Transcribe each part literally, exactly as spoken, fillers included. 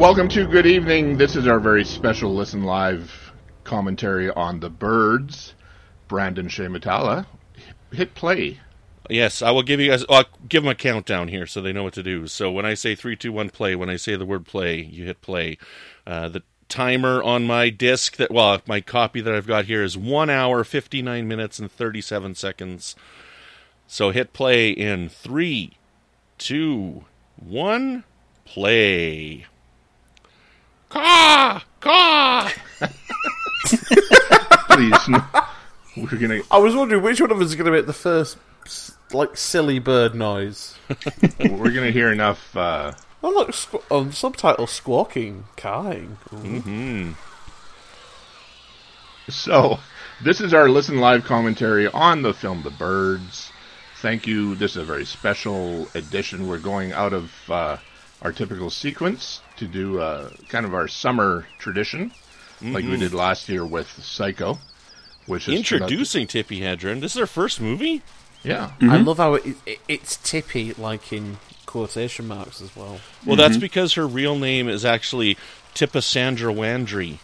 welcome to Good Evening. This is our very special Listen Live commentary on The Birds. Brandon Shea Matala, hit play. Yes, I will give you guys. I'll give them a countdown here so they know what to do. So when I say three, two, one, play. When I say the word play, you hit play. Uh, the timer on my disc that well, my copy that I've got here is one hour, fifty nine minutes, and thirty seven seconds. So hit play in three, two, one, play. Caw, caw. Please, no. We're gonna. I was wondering which one of us is going to make the first, like, silly bird noise. We're gonna hear enough. Uh... Oh look, squ- um, subtitle squawking, cawing. Mm-hmm. So, this is our Listen Live commentary on the film The Birds. Thank you. This is a very special edition. We're going out of uh, our typical sequence to do uh, kind of our summer tradition, mm-hmm. like we did last year with Psycho. Which is Introducing to... Tippi Hedren. This is her first movie? Yeah. Mm-hmm. I love how it, it, it's Tippi, like in quotation marks as well. Well, mm-hmm. that's because her real name is actually Tippasandra Wandry.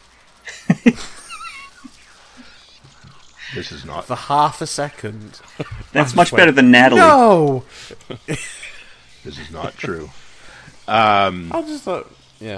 This is not... For half a second. That's much better than Natalie. No! This is not true. Um, I just thought... Yeah.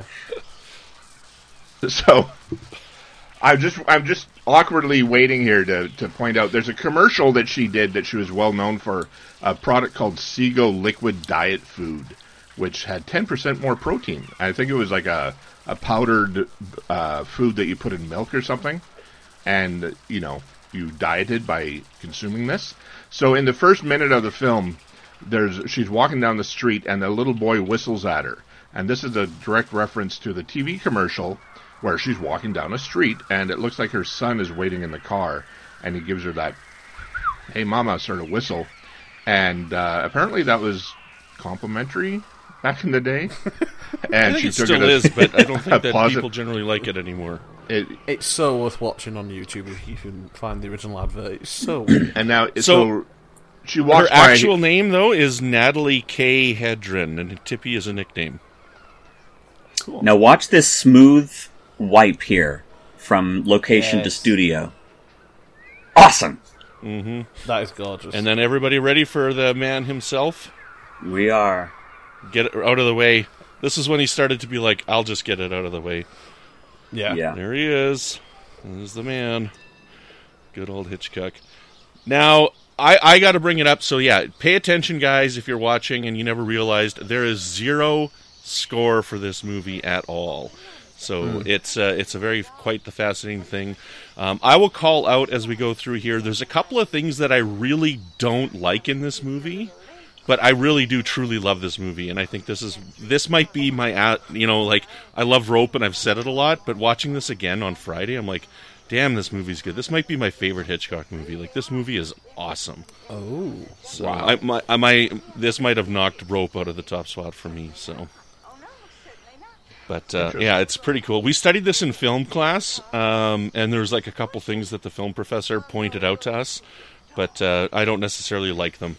So... I'm just I'm just awkwardly waiting here to, to point out there's a commercial that she did that she was well known for, a product called Seago Liquid Diet Food, which had ten percent more protein. I think it was like a, a powdered uh, food that you put in milk or something, and, you know, you dieted by consuming this. So in the first minute of the film, there's she's walking down the street and a little boy whistles at her. And this is a direct reference to the T V commercial where she's walking down a street, and it looks like her son is waiting in the car, and he gives her that, hey, mama, sort of whistle. And uh, apparently that was complimentary back in the day. And I think she it took still it as is, but I don't think that posit- people generally like it anymore. It, it's so worth watching on YouTube if you can find the original advert. It's so weird. And now, so, So, she walks Her by... actual name, though, is Natalie K. Hedren, and Tippi is a nickname. Cool. Now watch this smooth wipe here from location Yes. to studio. Awesome. Mm-hmm. That is gorgeous. And then everybody ready for the man himself? We are. Get it out of the way. This is when he started to be like, I'll just get it out of the way. yeah. Yeah. There he is. There's the man. Good old Hitchcock. Now, I, I got to bring it up. So, yeah, pay attention, guys, if you're watching and you never realized there is zero score for this movie at all. So mm. it's uh, it's a very quite the fascinating thing. Um, I will call out as we go through here. There's a couple of things that I really don't like in this movie, but I really do truly love this movie, and I think this is this might be my you know like I love Rope and I've said it a lot, but watching this again on Friday, I'm like, damn, this movie's good. This might be my favorite Hitchcock movie. Like, this movie is awesome. Oh, so wow. I, my, I might this might have knocked Rope out of the top spot for me. So. But, uh, yeah, it's pretty cool. We studied this in film class, um, and there's, like, a couple things that the film professor pointed out to us, but uh, I don't necessarily like them.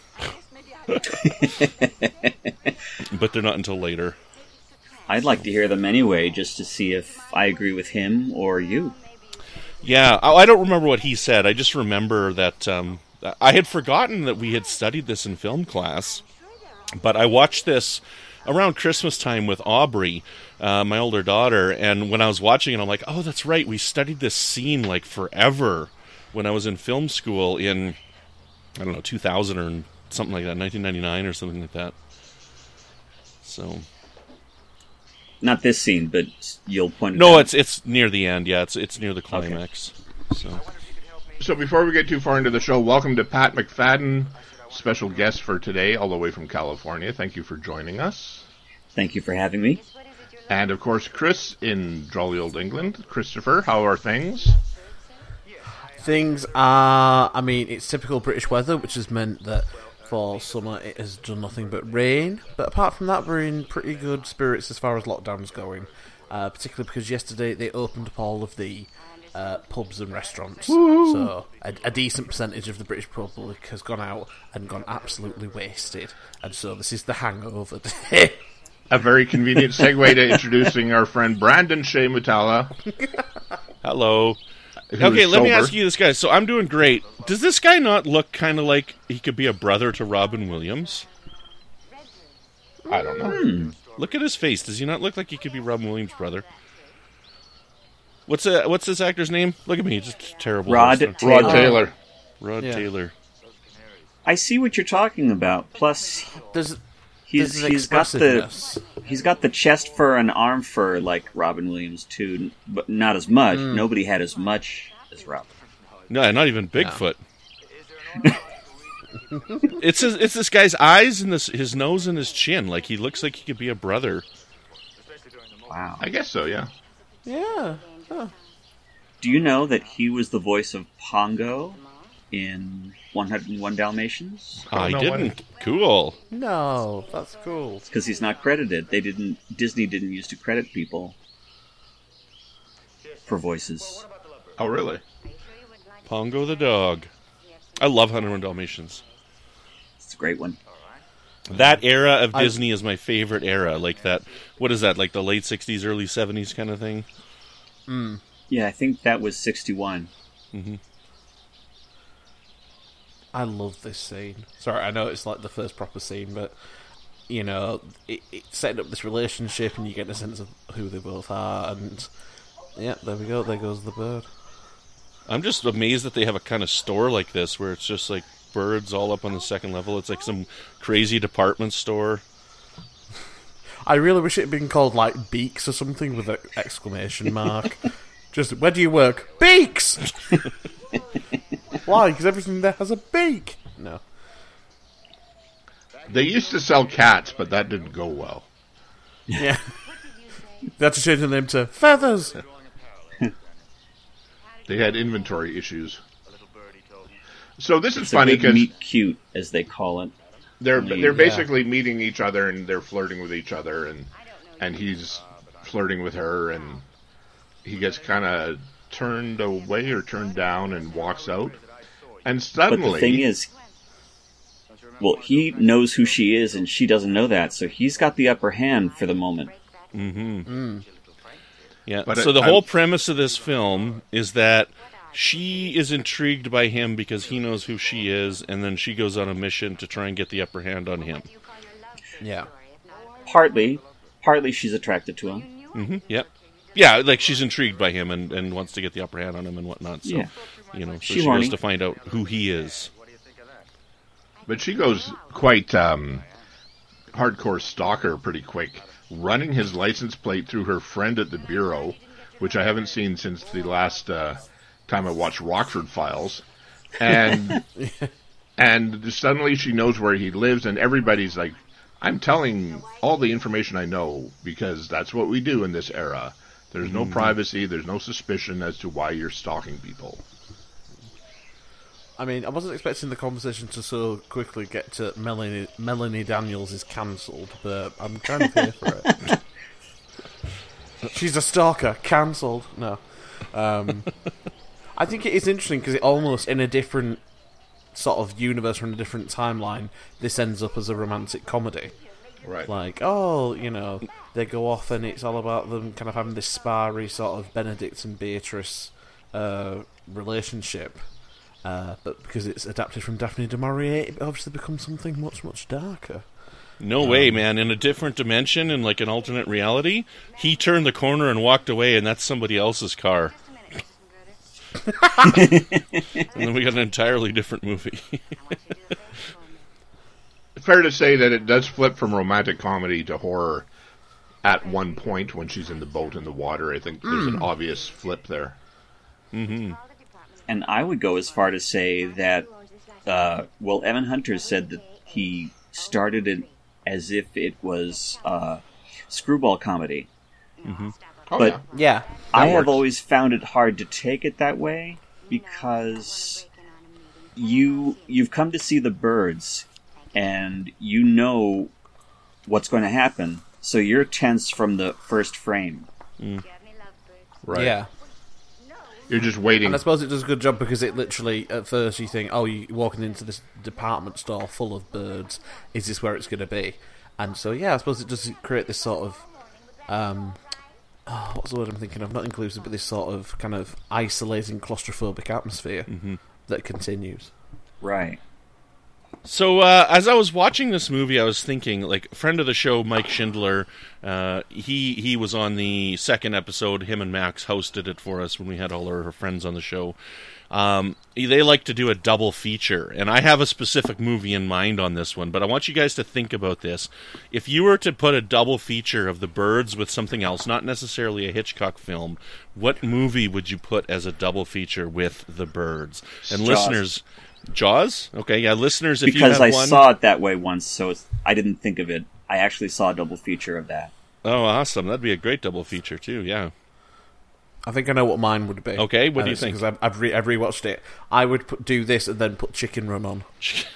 But they're not until later. I'd like to hear them anyway, just to see if I agree with him or you. Yeah, I, I don't remember what he said. I just remember that um, I had forgotten that we had studied this in film class, but I watched this around Christmas time with Aubrey, uh, my older daughter, and when I was watching it, I'm like, oh, that's right, we studied this scene like forever when I was in film school in, I don't know, two thousand or something like that, nineteen ninety-nine or something like that. So... Not this scene, but you'll point it No, out. it's it's near the end, yeah, it's it's near the climax. Okay. So... So before we get too far into the show, welcome to Pat McFadden, special guest for today, all the way from California. Thank you for joining us. Thank you for having me. And, of course, Chris in jolly old England. Christopher, how are things? Things are... I mean, it's typical British weather, which has meant that for summer it has done nothing but rain. But apart from that, we're in pretty good spirits as far as lockdown's going. Uh, particularly because yesterday they opened up all of the uh, pubs and restaurants. Woo-hoo. So a, a decent percentage of the British public has gone out and gone absolutely wasted. And so this is the hangover day. A very convenient segue to introducing our friend Brandon Shea Mutala. Hello. who's Okay, let me sober. ask you this, guy. So I'm doing great. Does this guy not look kind of like he could be a brother to Robin Williams? I don't know. Look at his face. Does he not look like he could be Robin Williams' brother? What's a, what's this actor's name? Look at me, just terrible. Rod host. Taylor. Rod Taylor. Rod Yeah. Taylor. I see what you're talking about. Plus, There's, he's there's an he's got the expressiveness. he's got the chest fur and arm fur like Robin Williams too, but not as much. Hmm. Nobody had as much as Robin. No, not even Bigfoot. it's his, it's this guy's eyes and this his nose and his chin. Like he looks like he could be a brother. Wow. I guess so, yeah. Yeah. Huh. Do you know that he was the voice of Pongo in one oh one Dalmatians? I no, didn't. Cool. No, that's cool. Because he's not credited. They didn't. Disney didn't used to credit people for voices. Oh, really? Pongo the dog. I love one oh one Dalmatians. It's a great one. That era of I- Disney is my favorite era. Like that. What is that? Like the late sixties, early seventies kind of thing. Yeah, I think that was sixty-one. I love this scene. Sorry, I know it's like the first proper scene, but you know, it, it's setting up this relationship, and you get a sense of who they both are. And yeah, there we go. There goes the bird. I'm just amazed that they have a kind of store like this where it's just like birds all up on the second level. It's like some crazy department store. I really wish it had been called like Beaks or something with an exclamation mark. Just, where do you work? Beaks! Why? Because everything there has a beak. No. They used to sell cats, but that didn't go well. Yeah. They had to change the name to Feathers. They had inventory issues. So this is It's a funny big because meet cute, as they call it. they're Yeah. they're basically meeting each other and they're flirting with each other, and and he's flirting with her, and he gets kind of turned away or turned down and walks out, and But suddenly the thing is, well, he knows who she is, and she doesn't know that, so he's got the upper hand for the moment. Yeah. But so I- the I- whole premise of this film is that she is intrigued by him because he knows who she is, and then she goes on a mission to try and get the upper hand on him. Yeah. Partly, partly she's attracted to him. Mm-hmm. Yep. Yeah, like she's intrigued by him and, and wants to get the upper hand on him and whatnot. So, Yeah. you know, so She she, horny. goes to find out who he is. But she goes quite um, hardcore stalker pretty quick, running his license plate through her friend at the bureau, which I haven't seen since the last uh, time I watched Rockford Files, and and suddenly she knows where he lives, and everybody's like, "I'm telling all the information I know because that's what we do in this era. There's no privacy, there's no suspicion as to why you're stalking people." I mean, I wasn't expecting the conversation to so quickly get to Melanie, Melanie Daniels is cancelled, but I'm kind of here for it. She's a stalker. Cancelled. No. Um, I think it is interesting because it almost, in a different sort of universe or in a different timeline, this ends up as a romantic comedy. Right. Like, oh, you know, they go off and it's all about them kind of having this sparry sort of Benedict and Beatrice uh, relationship. Uh, but because it's adapted from Daphne du Maurier, it obviously becomes something much, much darker. No way, man. In a different dimension, in like an alternate reality, he turned the corner and walked away, and that's somebody else's car. And then we got an entirely different movie. Fair to say that it does flip from romantic comedy to horror at one point when she's in the boat in the water. I think there's an obvious flip there. And I would go as far to say that, uh, well, Evan Hunter said that he started it as if it was uh, screwball comedy. Oh, But- yeah. Yeah. I That have works. always found it hard to take it that way because you you've come to see the birds and you know what's going to happen, so you're tense from the first frame. Right. Yeah. You're just waiting. And I suppose it does a good job because it literally, at first, you think, oh, you're walking into this department store full of birds. Is this where it's going to be? And so, yeah, I suppose it does create this sort of, um, oh, what's the word I'm thinking of? Not inclusive, but this sort of kind of isolating, claustrophobic atmosphere mm-hmm. that continues. Right. So, uh, as I was watching this movie, I was thinking, like, friend of the show, Mike Schindler, uh, he he was on the second episode. Him and Max hosted it for us when we had all our friends on the show. Um, they like to do a double feature, and I have a specific movie in mind on this one, but I want you guys to think about this. If you were to put a double feature of The Birds with something else, not necessarily a Hitchcock film, what movie would you put as a double feature with The Birds? And Jaws. Listeners... Jaws? Okay, yeah, listeners, if because you have I one... saw it that way once, so it's, I didn't think of it. I actually saw a double feature of that. Oh, awesome. That'd be a great double feature, too, yeah. I think I know what mine would be. Okay, what do you uh, think? Because I've, I've, re- I've rewatched it. I would put, do this and then put Chicken Run on.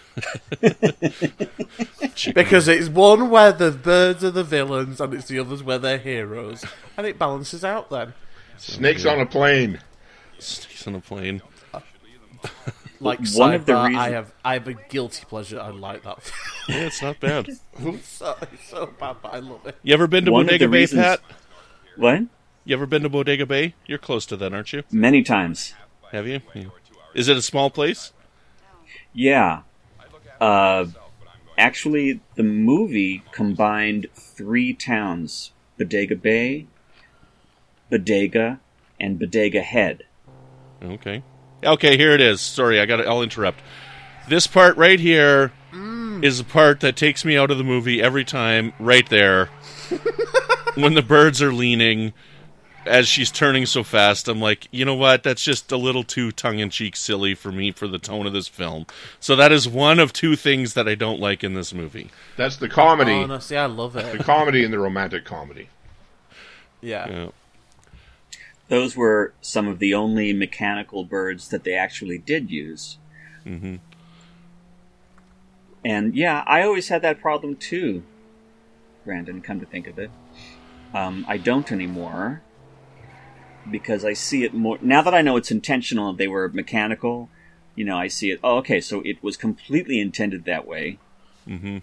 Because it's one where the birds are the villains and it's the others where they're heroes. And it balances out then. Snakes on a plane. Snakes on a plane. Like one of the sidebar, reasons I have I have a guilty pleasure. I like that. Yeah, it's not bad. it's, so, it's so bad, but I love it. You ever been to One of Bodega the Bay, reasons- Pat? What? You ever been to Bodega Bay? You're close to that, aren't you? Many times. Have you? Yeah. Is it a small place? Yeah. Uh, actually, the movie combined three towns: Bodega Bay, Bodega, and Bodega Head. Okay. Okay, here it is. Sorry, I got to I'll interrupt. This part right here mm. is a part that takes me out of the movie every time, right there. When the birds are leaning, as she's turning so fast, I'm like, you know what? That's just a little too tongue-in-cheek silly for me for the tone of this film. So that is one of two things that I don't like in this movie. That's the comedy. Oh, no, see, I love it. The comedy and the romantic comedy. Yeah. Yeah. Those were some of the only mechanical birds that they actually did use. Mm-hmm. And yeah, I always had that problem too, Brandon, come to think of it. Um, I don't anymore, because I see it more... Now that I know it's intentional, they were mechanical, you know, I see it, oh, okay, so it was completely intended that way. Mm-hmm.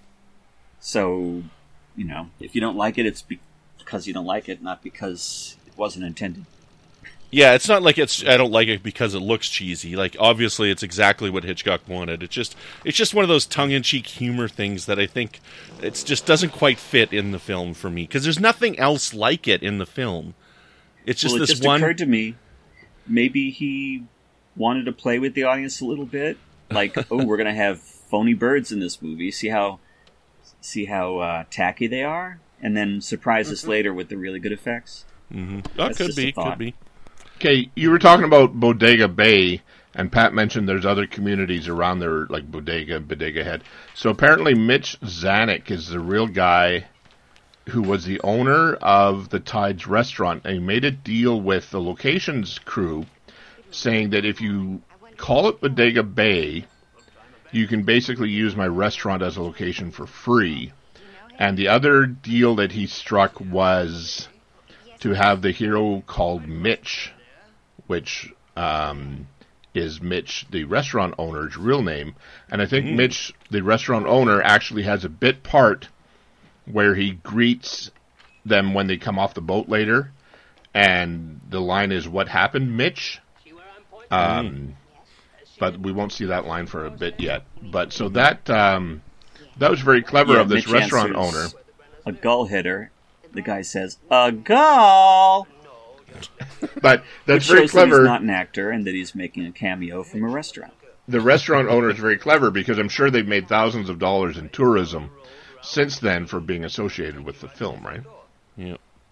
So, you know, if you don't like it, it's be- because you don't like it, not because it wasn't intended. Yeah, it's not like it's I don't like it because it looks cheesy. Like, obviously, it's exactly what Hitchcock wanted. It's just it's just one of those tongue-in-cheek humor things that I think it just doesn't quite fit in the film for me, because there's nothing else like it in the film. It's just well, it this just one. occurred to me, maybe he wanted to play with the audience a little bit. Like, oh, we're going to have phony birds in this movie. See how see how uh, tacky they are? And then surprise us later with the really good effects. Mm-hmm. Oh, could be, could be. Okay, you were talking about Bodega Bay, and Pat mentioned there's other communities around there, like Bodega and Bodega Head. So apparently Mitch Zanuck is the real guy who was the owner of the Tides restaurant, and he made a deal with the locations crew saying that if you call it Bodega Bay, you can basically use my restaurant as a location for free. And the other deal that he struck was to have the hero called Mitch, which um, is Mitch, the restaurant owner's real name. And I think mm. Mitch, the restaurant owner, actually has a bit part where he greets them when they come off the boat later. And the line is, "What happened, Mitch?" Um, mm. But we won't see that line for a bit yet. But so that um, that was very clever yeah, of this Mitch restaurant owner. A gull hitter. The guy says, "A gull!" But that's Which very shows clever. That he's not an actor and that he's making a cameo from a restaurant. The restaurant owner is very clever because I'm sure they've made thousands of dollars in tourism since then for being associated with the film, right? Yeah.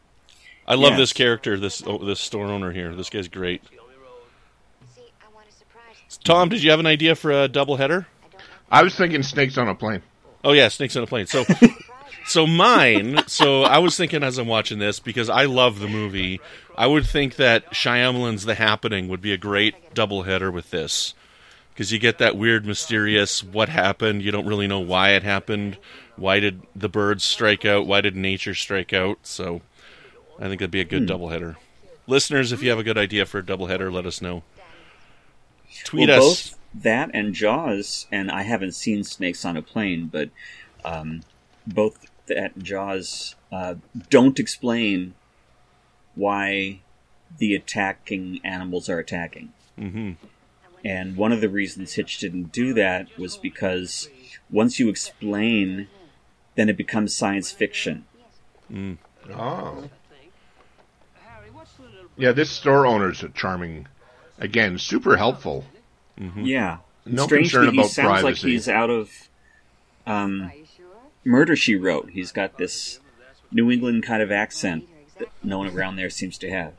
I love yes. this character, this oh, this store owner here. This guy's great. Tom, did you have an idea for a doubleheader? I was thinking Snakes on a Plane. Oh yeah, Snakes on a Plane. So, so mine. So I was thinking as I'm watching this, because I love the movie, I would think that Shyamalan's The Happening would be a great doubleheader with this, because you get that weird, mysterious what happened. You don't really know why it happened. Why did the birds strike out? Why did nature strike out? So I think that'd be a good hmm. doubleheader. Listeners, if you have a good idea for a doubleheader, let us know. Tweet well, us. Both that and Jaws, and I haven't seen Snakes on a Plane, but um, both that Jaws uh, don't explain why the attacking animals are attacking. Mm-hmm. And one of the reasons Hitch didn't do that was because once you explain, then it becomes science fiction. Mm. Oh. Yeah, this store owner's a charming, again, super helpful. Mm-hmm. Yeah. No Strangely, concern he about sounds like privacy. he's out of um, Murder, She Wrote. He's got this New England kind of accent that no one around there seems to have.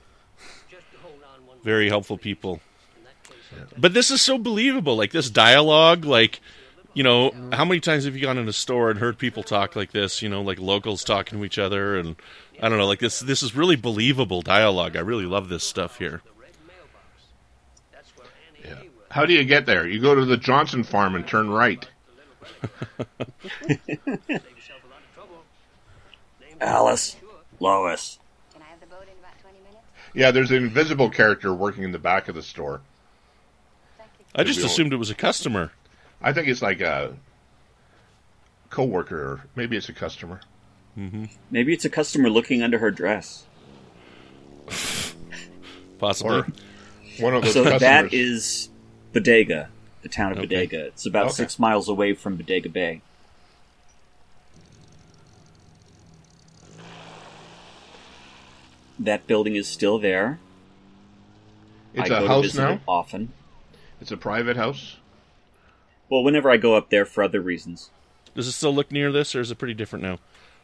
Very helpful people. But this is so believable. Like, this dialogue, like, you know, how many times have you gone in a store and heard people talk like this, you know, like locals talking to each other, and I don't know, like this this is really believable dialogue. I really love this stuff here. Yeah. How do you get there? You go to the Johnson farm and turn right. Alice, Lois. Yeah, there's an invisible character working in the back of the store. I just Maybe assumed it was a customer. I think it's like a co-worker, or maybe it's a customer. Mm-hmm. Maybe it's a customer looking under her dress. Possibly. Or one of those So customers. that is Bodega, the town of Okay. Bodega. It's about Okay. six miles away from Bodega Bay. That building is still there. It's I a go to house visit now? it often. It's a private house? Well, whenever I go up there for other reasons. Does it still look near this, or is it pretty different now?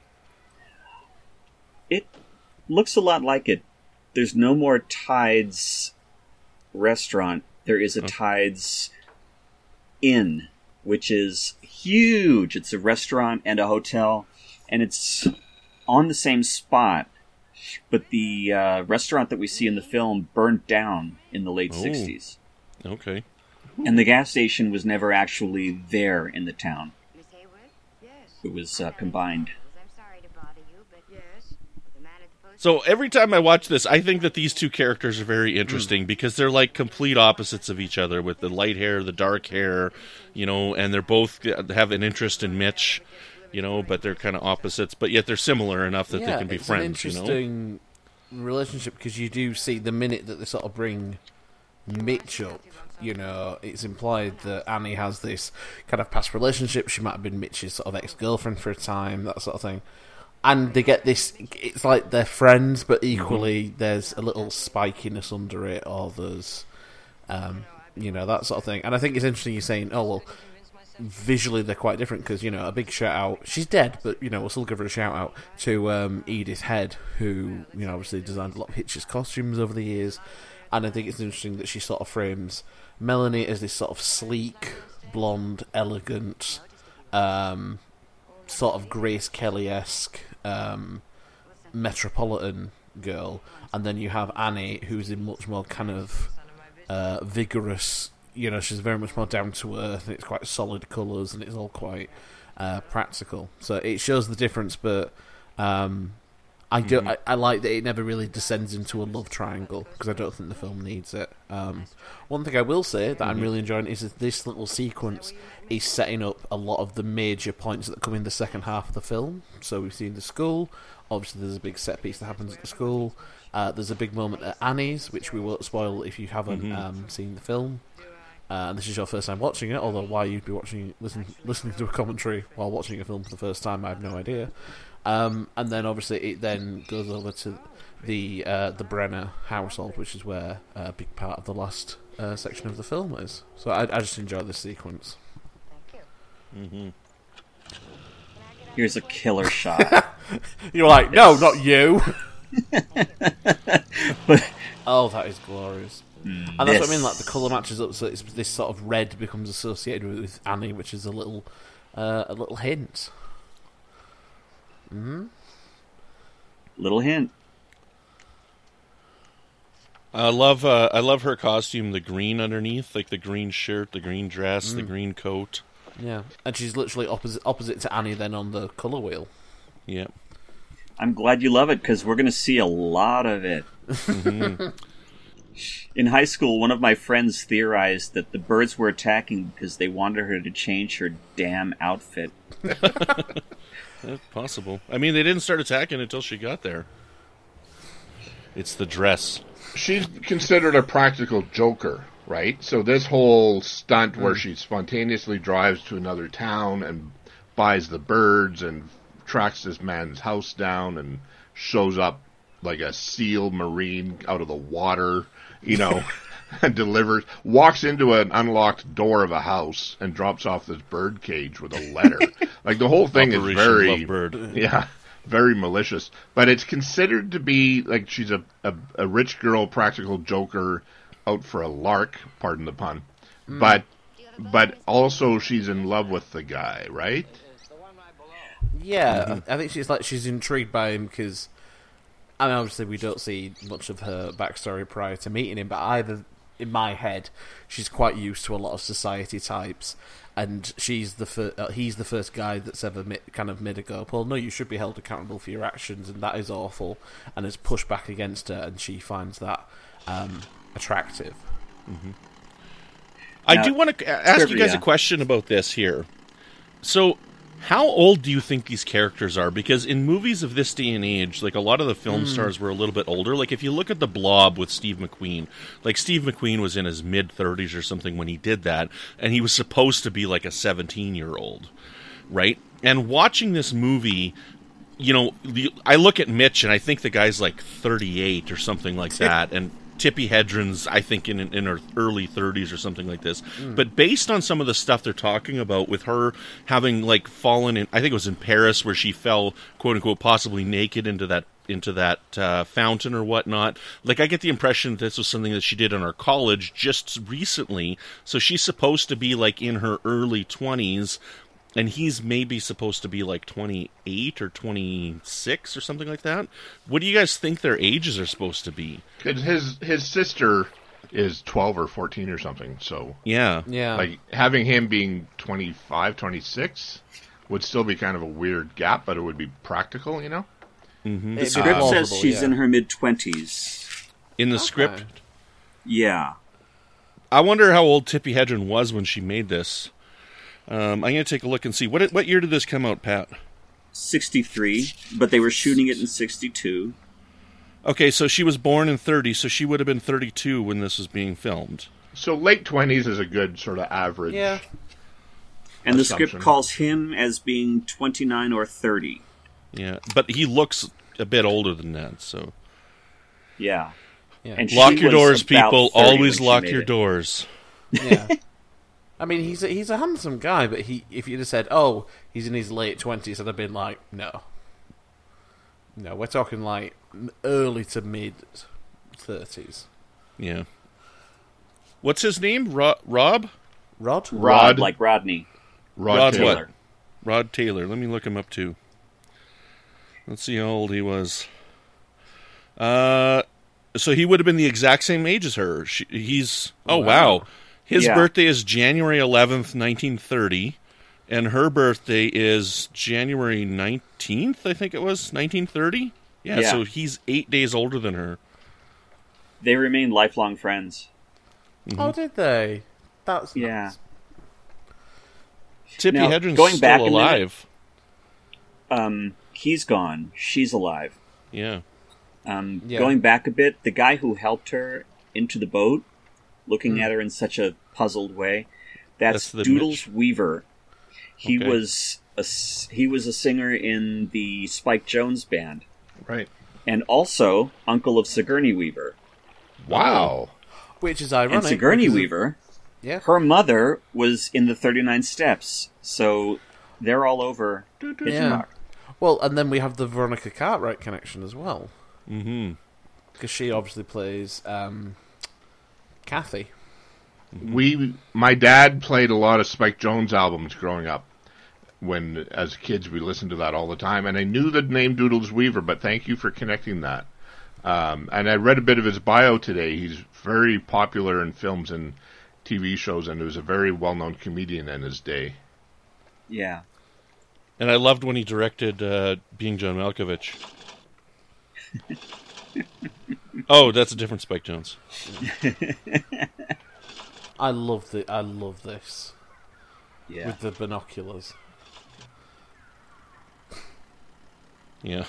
It looks a lot like it. There's no more Tides restaurant. There is a Oh. Tides Inn, which is huge. It's a restaurant and a hotel, and it's on the same spot. But the uh, restaurant that we see in the film burned down in the late Oh. sixties. Okay. And the gas station was never actually there in the town. It was uh, combined. So every time I watch this, I think that these two characters are very interesting because they're like complete opposites of each other, with the light hair, the dark hair, you know, and they're both have an interest in Mitch, you know, but they're kind of opposites, but yet they're similar enough that yeah, they can be it's friends, an you know. interesting relationship because you do see the minute that they sort of bring Mitch up, you know, it's implied that Annie has this kind of past relationship. She might have been Mitch's sort of ex-girlfriend for a time, that sort of thing. And they get this, it's like they're friends, but equally mm-hmm. there's a little spikiness under it, or there's, um, you know, that sort of thing. And I think it's interesting you're saying, oh, well, visually they're quite different, because, you know, a big shout-out, she's dead, but, you know, we'll still give her a shout-out to um, Edith Head, who, you know, obviously designed a lot of Hitch's costumes over the years. And I think it's interesting that she sort of frames Melanie as this sort of sleek, blonde, elegant, um, sort of Grace Kelly-esque um, metropolitan girl, and then you have Annie, who's in much more kind of uh, vigorous, you know, she's very much more down to earth, and it's quite solid colours, and it's all quite uh, practical. So it shows the difference, but um, I do. Mm-hmm. I, I like that it never really descends into a love triangle, because I don't think the film needs it. Um, one thing I will say that mm-hmm. I'm really enjoying is that this little sequence is setting up a lot of the major points that come in the second half of the film. So we've seen the school. Obviously, there's a big set piece that happens at the school. Uh, there's a big moment at Annie's, which we won't spoil if you haven't mm-hmm. um, seen the film. Uh, and this is your first time watching it, although why you'd be watching, listen, listening to a commentary while watching a film for the first time, I have no idea. Um, and then obviously it then goes over to the uh, the Brenner household, which is where a big part of the last uh, section of the film is. So I, I just enjoy this sequence. Mm-hmm. Here's a killer shot. You're like, no, not you. but, oh, that is glorious. And that's this. what I mean, like the colour matches up, so it's, this sort of red becomes associated with, with Annie, which is a little uh, a little hint. Mm-hmm. Little hint. I love uh, I love her costume, the green underneath, like the green shirt, the green dress, mm. the green coat. Yeah, and she's literally opposite opposite to Annie then on the colour wheel. Yeah. I'm glad you love it, because we're going to see a lot of it. Mm-hmm. In high school, one of my friends theorized that the birds were attacking because they wanted her to change her damn outfit. Yeah, possible. I mean, they didn't start attacking until she got there. It's the dress. She's considered a practical joker, right? So this whole stunt where she spontaneously drives to another town and buys the birds and tracks this man's house down and shows up like a seal marine out of the water, you know, and delivers, walks into an unlocked door of a house and drops off this bird cage with a letter. Like the whole thing Operation is very, Lovebird. yeah, very malicious. But it's considered to be like she's a, a, a rich girl, practical joker out for a lark, pardon the pun. Mm. But but also she's in love with the guy, right? Yeah, mm-hmm. I think she's like she's intrigued by him because, I mean, obviously we don't see much of her backstory prior to meeting him, but either in my head, she's quite used to a lot of society types, and she's the fir- uh, he's the first guy that's ever mi- kind of made a go, well, no, you should be held accountable for your actions, and that is awful, and has pushed back against her, and she finds that um, attractive. Mm-hmm. I now, do want to ask you guys yeah. a question about this here. So, how old do you think these characters are? Because in movies of this day and age, like a lot of the film mm. stars were a little bit older. Like if you look at The Blob with Steve McQueen, like Steve McQueen was in his mid-thirties or something when he did that, and he was supposed to be like a seventeen-year-old, right? And watching this movie, you know, I look at Mitch and I think the guy's like thirty-eight or something like that, and Tippi Hedren's, I think, in in her early thirties or something like this. Mm. But based on some of the stuff they're talking about, with her having like fallen in, I think it was in Paris, where she fell, quote unquote, possibly naked into that into that uh, fountain or whatnot. Like, I get the impression that this was something that she did in her college just recently. So she's supposed to be like in her early twenties. And he's maybe supposed to be like twenty-eight or twenty-six or something like that. What do you guys think their ages are supposed to be? His his sister is twelve or fourteen or something. So yeah, yeah. Like having him being twenty-five, twenty-six would still be kind of a weird gap, but it would be practical, you know. Mm-hmm. The script uh, says she's yeah. in her mid twenties. In the okay. script, yeah. I wonder how old Tippi Hedren was when she made this. Um, I'm going to take a look and see. What what year did this come out, Pat? sixty-three, but they were shooting it in sixty-two. Okay, so she was born in thirty, so she would have been thirty-two when this was being filmed. So late twenties is a good sort of average. Yeah. And the assumption. script calls him as being twenty-nine or thirty. Yeah, but he looks a bit older than that, so... Yeah. yeah. And lock she your was doors, about people. thirty Always when she lock made your it. doors. Yeah. I mean, he's a, he's a handsome guy, but he if you'd have said, oh, he's in his late twenties, I'd have been like, no. No, we're talking like early to mid thirties. Yeah. What's his name? Ro- Rob? Rod? Rod, Rod. like Rodney. Rod, Rod Taylor. what? Rod Taylor. Let me look him up too. Let's see how old he was. Uh, so he would have been the exact same age as her. She, he's oh wow. wow. His Yeah. birthday is January eleventh, nineteen thirty, and her birthday is January nineteenth, I think it was, nineteen thirty? Yeah, Yeah. so he's eight days older than her. They remain lifelong friends. Mm-hmm. Oh, did they? That's Yeah. nuts. Tippi Now, Hedren's going still back a minute- alive. Um, he's gone. She's alive. Yeah. Um, Yeah. Going back a bit, the guy who helped her into the boat, looking Mm. at her in such a puzzled way, that's, That's the Doodles Weaver. He Okay. was a s- he was a singer in the Spike Jones band, Right. and also uncle of Sigourney Weaver. Wow. Which is ironic. And Sigourney because of- Weaver, yeah. her mother was in the thirty-nine Steps, so they're all over Yeah. Hitchcock. Well, and then we have the Veronica Cartwright connection as well. Mm-hmm. Because she obviously plays um, Kathy. We, my dad played a lot of Spike Jones albums growing up. When, as kids, we listened to that all the time, and I knew the name Doodles Weaver, but thank you for connecting that. Um, and I read a bit of his bio today. He's very popular in films and T V shows, and he was a very well-known comedian in his day. Yeah. And I loved when he directed uh, Being John Malkovich. Oh, that's a different Spike Jones. I love the. I love this Yeah. with the binoculars. Yeah.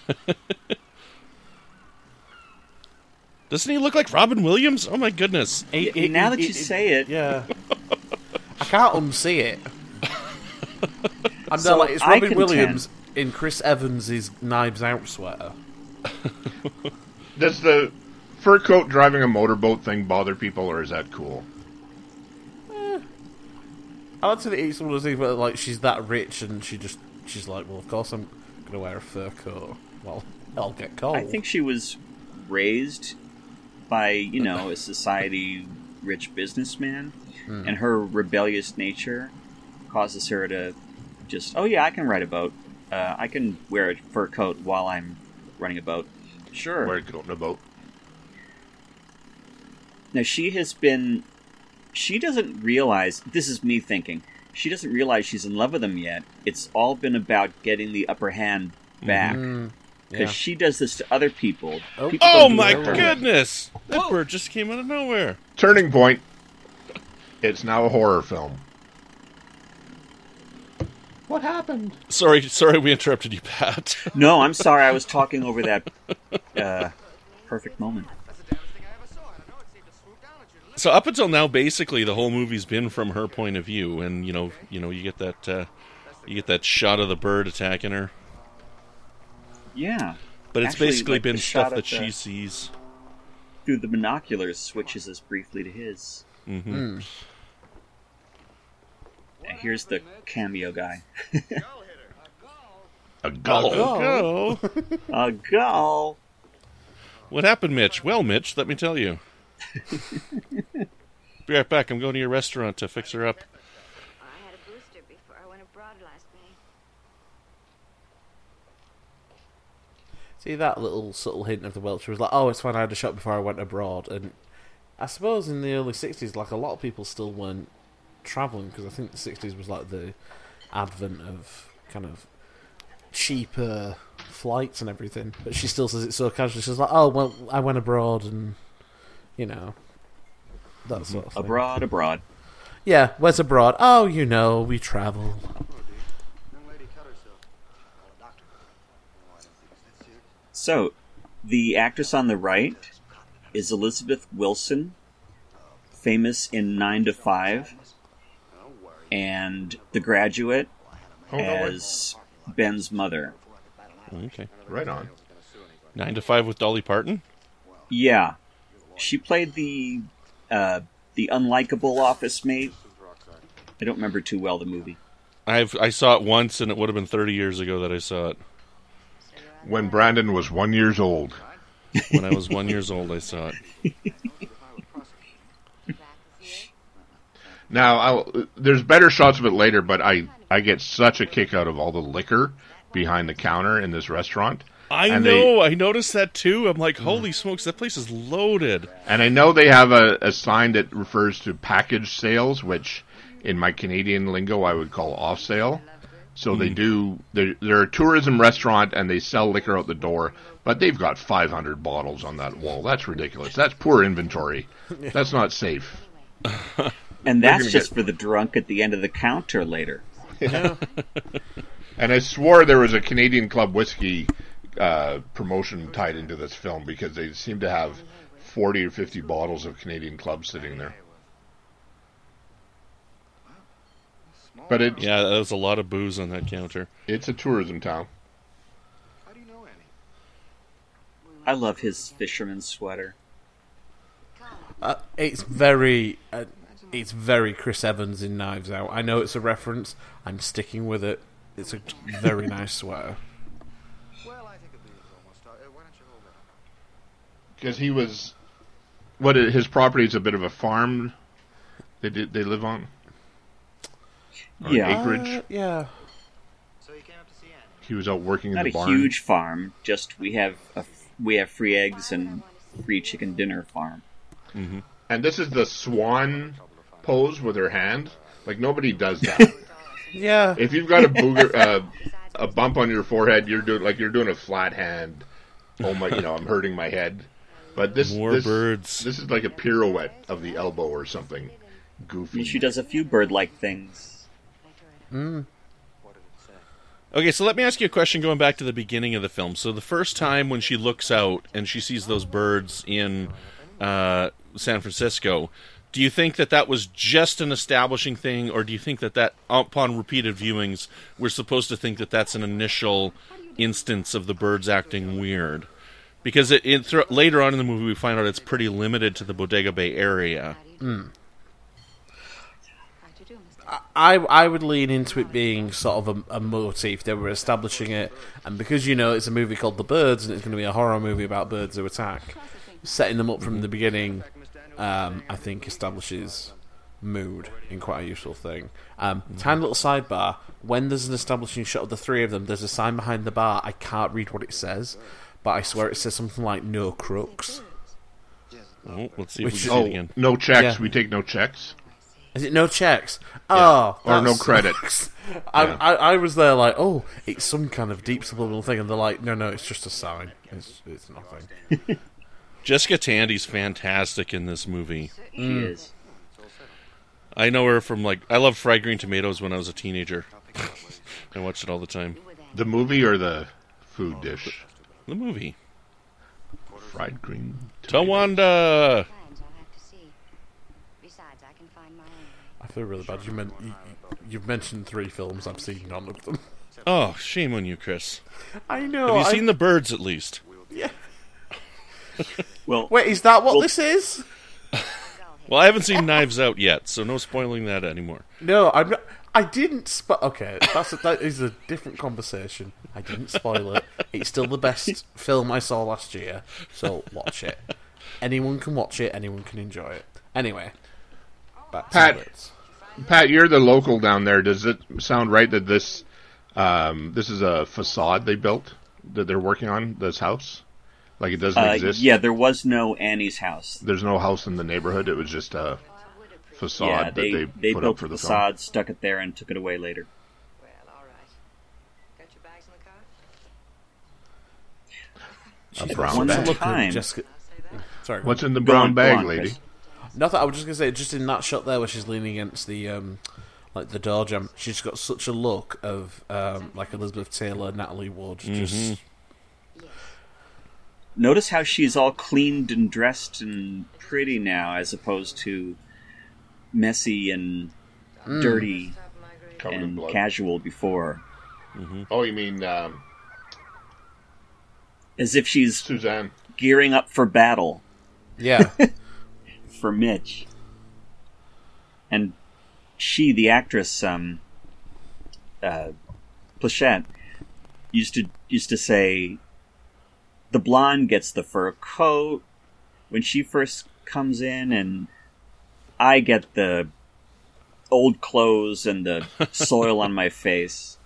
Doesn't he look like Robin Williams? Oh my goodness. He- he- now that he- you he- say it, Yeah. I can't unsee it. I'm So like, it's I Robin contend- Williams in Chris Evans' Knives Out sweater. Does the fur coat driving a motorboat thing bother people, or is that cool? I like to think it's one of those things where, like, she's that rich and she just, she's like, well, of course I'm going to wear a fur coat. Well, I'll get cold. I think she was raised by, you know, a society rich businessman, Hmm. and her rebellious nature causes her to just, oh yeah, I can ride a boat. Uh, I can wear a fur coat while I'm running a boat. Sure. Wear a coat in a boat. Now she has been. She doesn't realize. This is me thinking. She doesn't realize she's in love with him yet. It's all been about getting the upper hand back. Mm, Because yeah. she does this to other people. Oh. People Oh don't do my it to her. goodness! That bird just came out of nowhere. Turning point. It's now a horror film. What happened? Sorry, sorry, we interrupted you, Pat. No, I'm sorry. I was talking over that uh, perfect moment. So up until now, basically, the whole movie's been from her point of view, and you know, you know, you get that, uh, you get that shot of the bird attacking her. Yeah. But it's Actually, basically like been the shot stuff of that the- she sees. Through the binoculars, switches us briefly to his. Mm-hmm. And here's the cameo guy. A gull. Oh, go! A gull. What happened, Mitch? Well, Mitch, let me tell you. Be right back. I'm going to your restaurant to fix her up. I had a booster before I went abroad last May. See that little subtle hint of the Welsh was like, oh, it's when I had a shot before I went abroad. And I suppose in the early sixties, like, a lot of people still weren't travelling, because I think the sixties was like the advent of kind of cheaper flights and everything. But she still says it so casually. She's like, oh, well, I went abroad and, you know, that sort of thing. Abroad, abroad. Yeah, where's abroad? Oh, you know, we travel. So, the actress on the right is Elizabeth Wilson, famous in nine to five, and The Graduate Oh, no way. as Ben's mother. Okay. Right on. Nine to five with Dolly Parton. Yeah. She played the uh, the unlikable office mate. I don't remember too well the movie. I've I saw it once, and it would have been thirty years ago that I saw it. When Brandon was one years old. When I was one years old, I saw it. Now, I'll, there's better shots of it later, but I, I get such a kick out of all the liquor behind the counter in this restaurant. I And know. I noticed that too. I'm like, holy smokes, that place is loaded. And I know they have a, a sign that refers to package sales, which in my Canadian lingo I would call off sale. So they do, they're, they're a tourism restaurant and they sell liquor out the door, but they've got five hundred bottles on that wall. That's ridiculous. That's poor inventory. That's not safe. And They're that's gonna just get- for the drunk at the end of the counter later. And I swore there was a Canadian Club whiskey uh, promotion tied into this film because they seem to have forty or fifty bottles of Canadian Club sitting there. But it's, Yeah, there was a lot of booze on that counter. it's a tourism town. I love his fisherman's sweater. Uh, it's very, uh, it's very Chris Evans in Knives Out. I know it's a reference. I'm sticking with it. It's a very nice sweater. Because he was, what his property is a bit of a farm. They did, they live on. Or an Yeah. acreage. Uh, yeah. He was out working in Not the a barn. huge farm, just we have a, we have free eggs and free chicken dinner farm. And this is the swan pose with her hand. Like nobody does that. Yeah. If you've got a booger, uh, a bump on your forehead, you're doing like you're doing a flat hand. Oh my, you know, I'm hurting my head. But this, More this, birds. This is like a pirouette of the elbow or something goofy. She does a few bird-like things. And Okay, so let me ask you a question going back to the beginning of the film. So the first time when she looks out and she sees those birds in uh, San Francisco, do you think that that was just an establishing thing, or do you think that that, upon repeated viewings, we're supposed to think that that's an initial instance of the birds acting weird? Because it, it th- later on in the movie we find out it's pretty limited to the Bodega Bay area. Mm. I I would lean into it being sort of a, a motif. They were establishing it, and because you know it's a movie called The Birds, and it's going to be a horror movie about birds who attack, setting them up from the beginning, um, I think establishes mood in quite a useful thing. Um, tiny little sidebar: when there's an establishing shot of the three of them, there's a sign behind the bar. I can't read what it says, but I swear it says something like "No crooks." Oh, let's see if Which- we can see Oh, it again. no checks. Yeah. We take no checks. Is it no checks? Oh, Or no that credit. sucks. I, Yeah. I I was there like, oh, it's some kind of deep subliminal thing, and they're like, no, no, it's just a sign. It's it's nothing. Jessica Tandy's fantastic in this movie. She Mm. is. I know her from, like, I loved Fried Green Tomatoes when I was a teenager. I watched it all the time. The movie or the food dish? The movie. Fried green. tomatoes. Tawanda! I feel really bad. You meant you, you've mentioned three films. I've seen none of them. Oh, shame on you, Chris. I know. Have you I- seen The Birds, at least? Yeah. Well, Wait, is that what Well- this is? Well, I haven't seen Knives Out yet, so no spoiling that anymore. No, I'm not. I didn't. Spo- okay, that's a, that is a different conversation. I didn't spoil it. It's still the best film I saw last year, so watch it. Anyone can watch it. Anyone can enjoy it. Anyway, back to Pat. the bits. Pat, you're the local down there. Does it sound right that this um, this is a facade they built that they're working on this house? Like it doesn't uh, exist. yeah, there was no Annie's house. There's no house in the neighborhood. It was just a facade Yeah, that they they, they put built up for the the facade, stuck it there, and took it away later. Well, all right. Got your bags in the car? film. A brown One bag. look- time. Jessica. Sorry. What's in the Go brown on, go bag, on, lady? Chris. Nothing. I was just gonna say, just in that shot there where she's leaning against the um, like the door jam, she's got such a look of um, like Elizabeth Taylor, Natalie Wood. Just Notice how she's all cleaned and dressed and pretty now, as opposed to messy and dirty Covered in and blood. casual before. Oh, you mean um, As if she's Suzanne? gearing up for battle yeah. for Mitch. And she, the actress, um, uh, Plachette, used to used to say, the blonde gets the fur coat when she first comes in, and I get the old clothes and the soil on my face.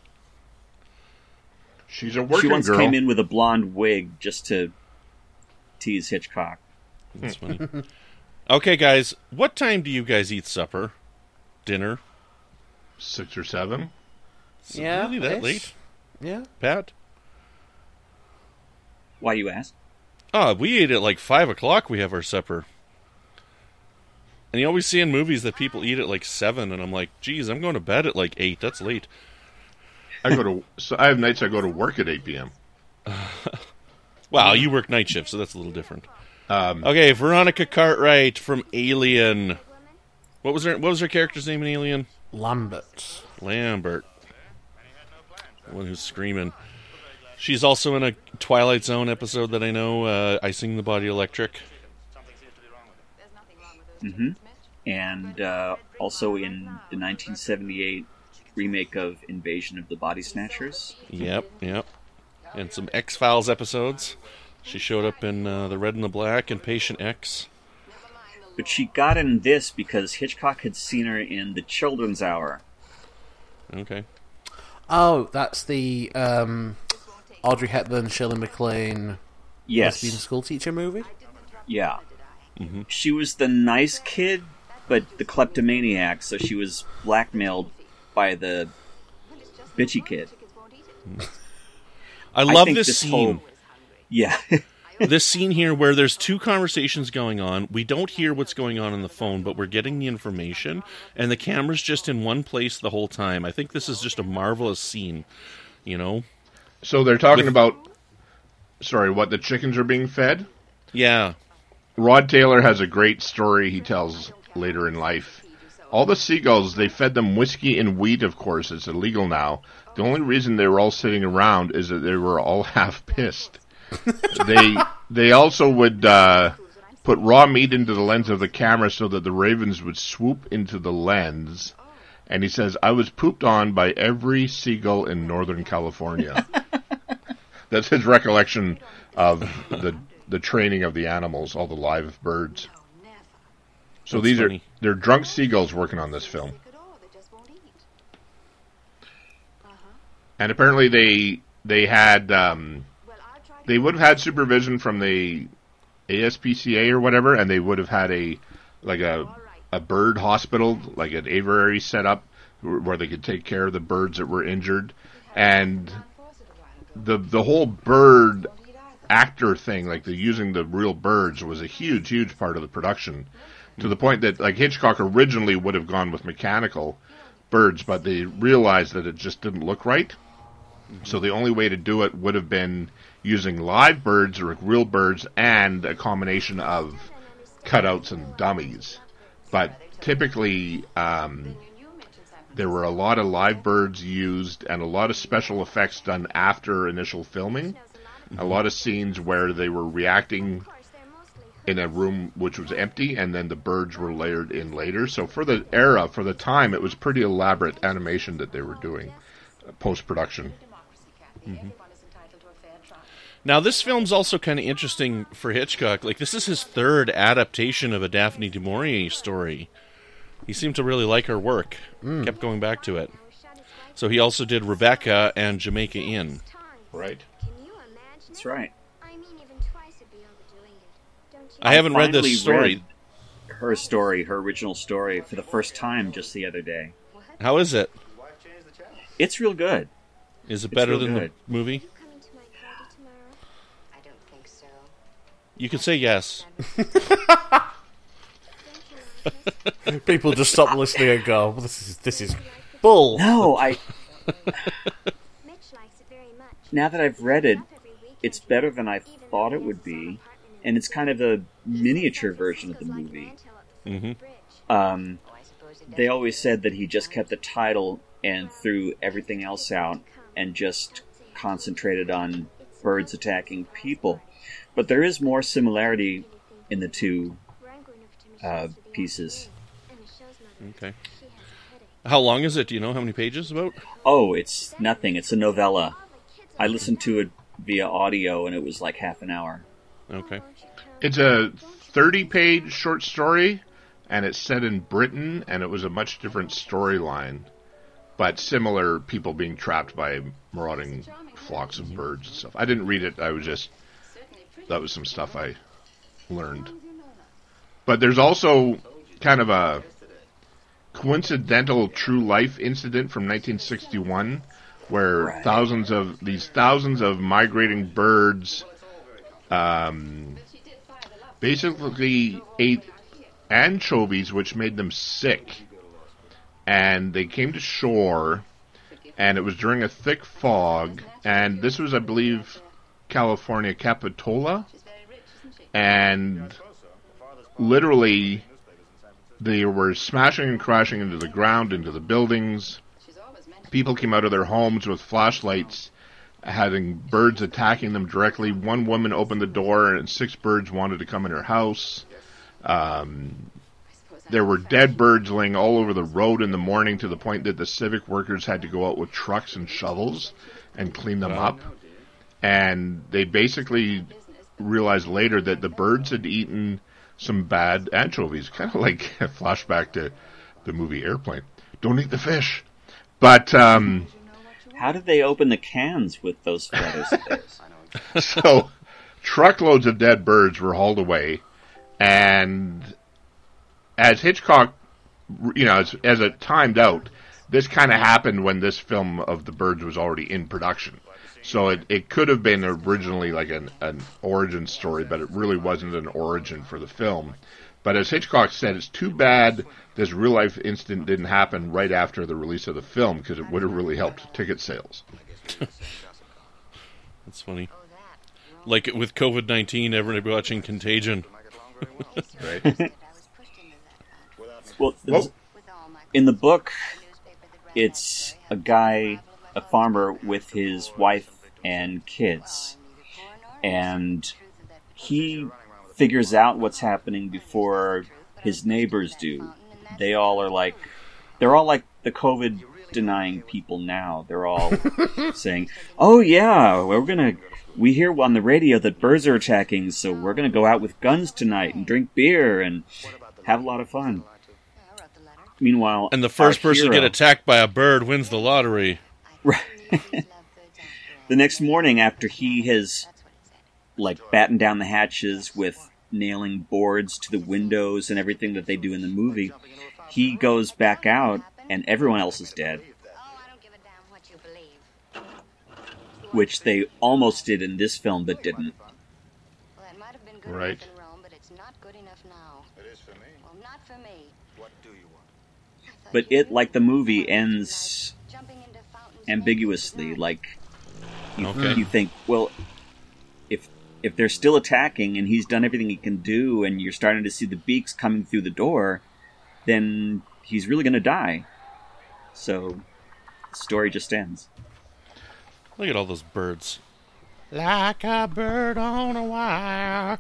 She's a She working once girl. came in with a blonde wig just to tease Hitchcock. That's funny. Okay, guys, what time do you guys eat supper? Dinner? Six or seven. Is it Yeah, really that ish. late, Yeah. Pat? Why, you ask? Oh, we eat at like five o'clock. We have our supper, and you always see in movies that people eat at like seven, and I'm like, geez, I'm going to bed at like eight. That's late. I go to. So I have nights I go to work at eight p.m. Wow, you work night shift, so that's a little different. Um, Okay, Veronica Cartwright from Alien. What was her What was her character's name in Alien? Lambert. Lambert. The one who's screaming. She's also in a Twilight Zone episode that I know. Uh, I Sing the Body Electric. Mm-hmm. And uh, also in the nineteen seventy-eight remake of Invasion of the Body Snatchers. Yep, yep. And some X-Files episodes. She showed up in uh, The Red and the Black and Patient X. But she got in this because Hitchcock had seen her in The Children's Hour. Okay. Oh, that's the um, Audrey Hepburn, Shirley MacLaine, Yes. lesbian school teacher movie. Yeah. Mm-hmm. She was the nice kid, but the kleptomaniac, so she was blackmailed by the bitchy kid. I love think this, this scene. whole- Yeah. This scene here where there's two conversations going on. We don't hear what's going on on the phone, but we're getting the information, and the camera's just in one place the whole time. I think this is just a marvelous scene. You know? So they're talking With- about, sorry, what, the chickens are being fed? Yeah. Rod Taylor has a great story he tells later in life. All the seagulls, they fed them whiskey and wheat, of course. It's illegal now. The only reason they were all sitting around is that they were all half pissed. they they also would uh, put raw meat into the lens of the camera so that the ravens would swoop into the lens. And he says, I was pooped on by every seagull in Northern California. That's his recollection of the the training of the animals, all the live birds. So That's these funny. are they're drunk seagulls working on this film. And apparently they they had um, they would have had supervision from the A S P C A or whatever, and they would have had a like a a bird hospital, like an aviary set up where they could take care of the birds that were injured, and the the whole bird actor thing, like the using the real birds, was a huge, huge part of the production. To the point that like Hitchcock originally would have gone with mechanical birds, but they realized that it just didn't look right. So the only way to do it would have been using live birds or real birds and a combination of cutouts and dummies. But typically, um, there were a lot of live birds used and a lot of special effects done after initial filming. A lot of scenes where they were reacting in a room which was empty, and then the birds were layered in later. So for the era, for the time, it was pretty elaborate animation that they were doing, uh, post-production. Mm-hmm. Now, this film's also kind of interesting for Hitchcock. Like, this is his third adaptation of a Daphne du Maurier story. He seemed to really like her work. Mm. Kept going back to it. So he also did Rebecca and Jamaica Inn. Right. That's right. I haven't read finally this story. Read her story, her original story, for the first time just the other day. How is it? It's real good. Is it It's better real than good. the movie? I don't think so. You can say yes. People just stop listening and go, well, this is this is bull. No, I. Mitch likes it very much. Now that I've read it, it's better than I thought it would be, and it's kind of a miniature version of the movie. Mm-hmm. Um, they always said that he just kept the title and threw everything else out and just concentrated on birds attacking people. But there is more similarity in the two uh, pieces. Okay. How long is it? Do you know how many pages about? Oh, it's nothing. It's a novella. I listened to it via audio, and it was like half an hour. Okay. It's a thirty-page short story, and it's set in Britain, and it was a much different storyline, but similar people being trapped by marauding flocks of birds and stuff. I didn't read it. I was just... That was some stuff I learned. But there's also kind of a coincidental true life incident from nineteen sixty-one where Right. thousands of these thousands of migrating birds um, basically ate anchovies, which made them sick. And they came to shore, and it was during a thick fog, and this was, I believe, California, Capitola, and literally they were smashing and crashing into the ground, into the buildings. People came out of their homes with flashlights, having birds attacking them directly. One woman opened the door, and six birds wanted to come in her house. Um, there were dead birds laying all over the road in the morning, to the point that the civic workers had to go out with trucks and shovels and clean them Wow. up. And they basically realized later that the birds had eaten some bad anchovies, kind of like a flashback to the movie Airplane. Don't eat the fish. But, um... How did they open the cans with those feathers of theirs? so, truckloads of dead birds were hauled away, and as Hitchcock, you know, as, as it timed out, this kind of happened when this film of the birds was already in production. So it, it could have been originally like an, an origin story, but it really wasn't an origin for the film. But as Hitchcock said, it's too bad this real-life incident didn't happen right after the release of the film, because it would have really helped ticket sales. That's funny. Like with COVID nineteen, everybody watching Contagion. Right. Well, Well- in the book, it's a guy, a farmer with his wife and kids, and he figures out what's happening before his neighbors do. They all are like, they're all like the COVID denying people now. They're all saying, "Oh yeah, we're gonna. We hear on the radio that birds are attacking, so we're gonna go out with guns tonight and drink beer and have a lot of fun." Meanwhile, And the first our person to hero- get attacked by a bird wins the lottery. Right. The next morning, after he has like battened down the hatches with nailing boards to the windows and everything that they do in the movie, he goes back out and everyone else is dead, which they almost did in this film but didn't. Right. But it, like the movie, ends ambiguously. Like you, Okay. you think, well, if if they're still attacking and he's done everything he can do, and you're starting to see the beaks coming through the door, then he's really going to die. So the story just ends. Look at all those birds. Like a bird on a wire.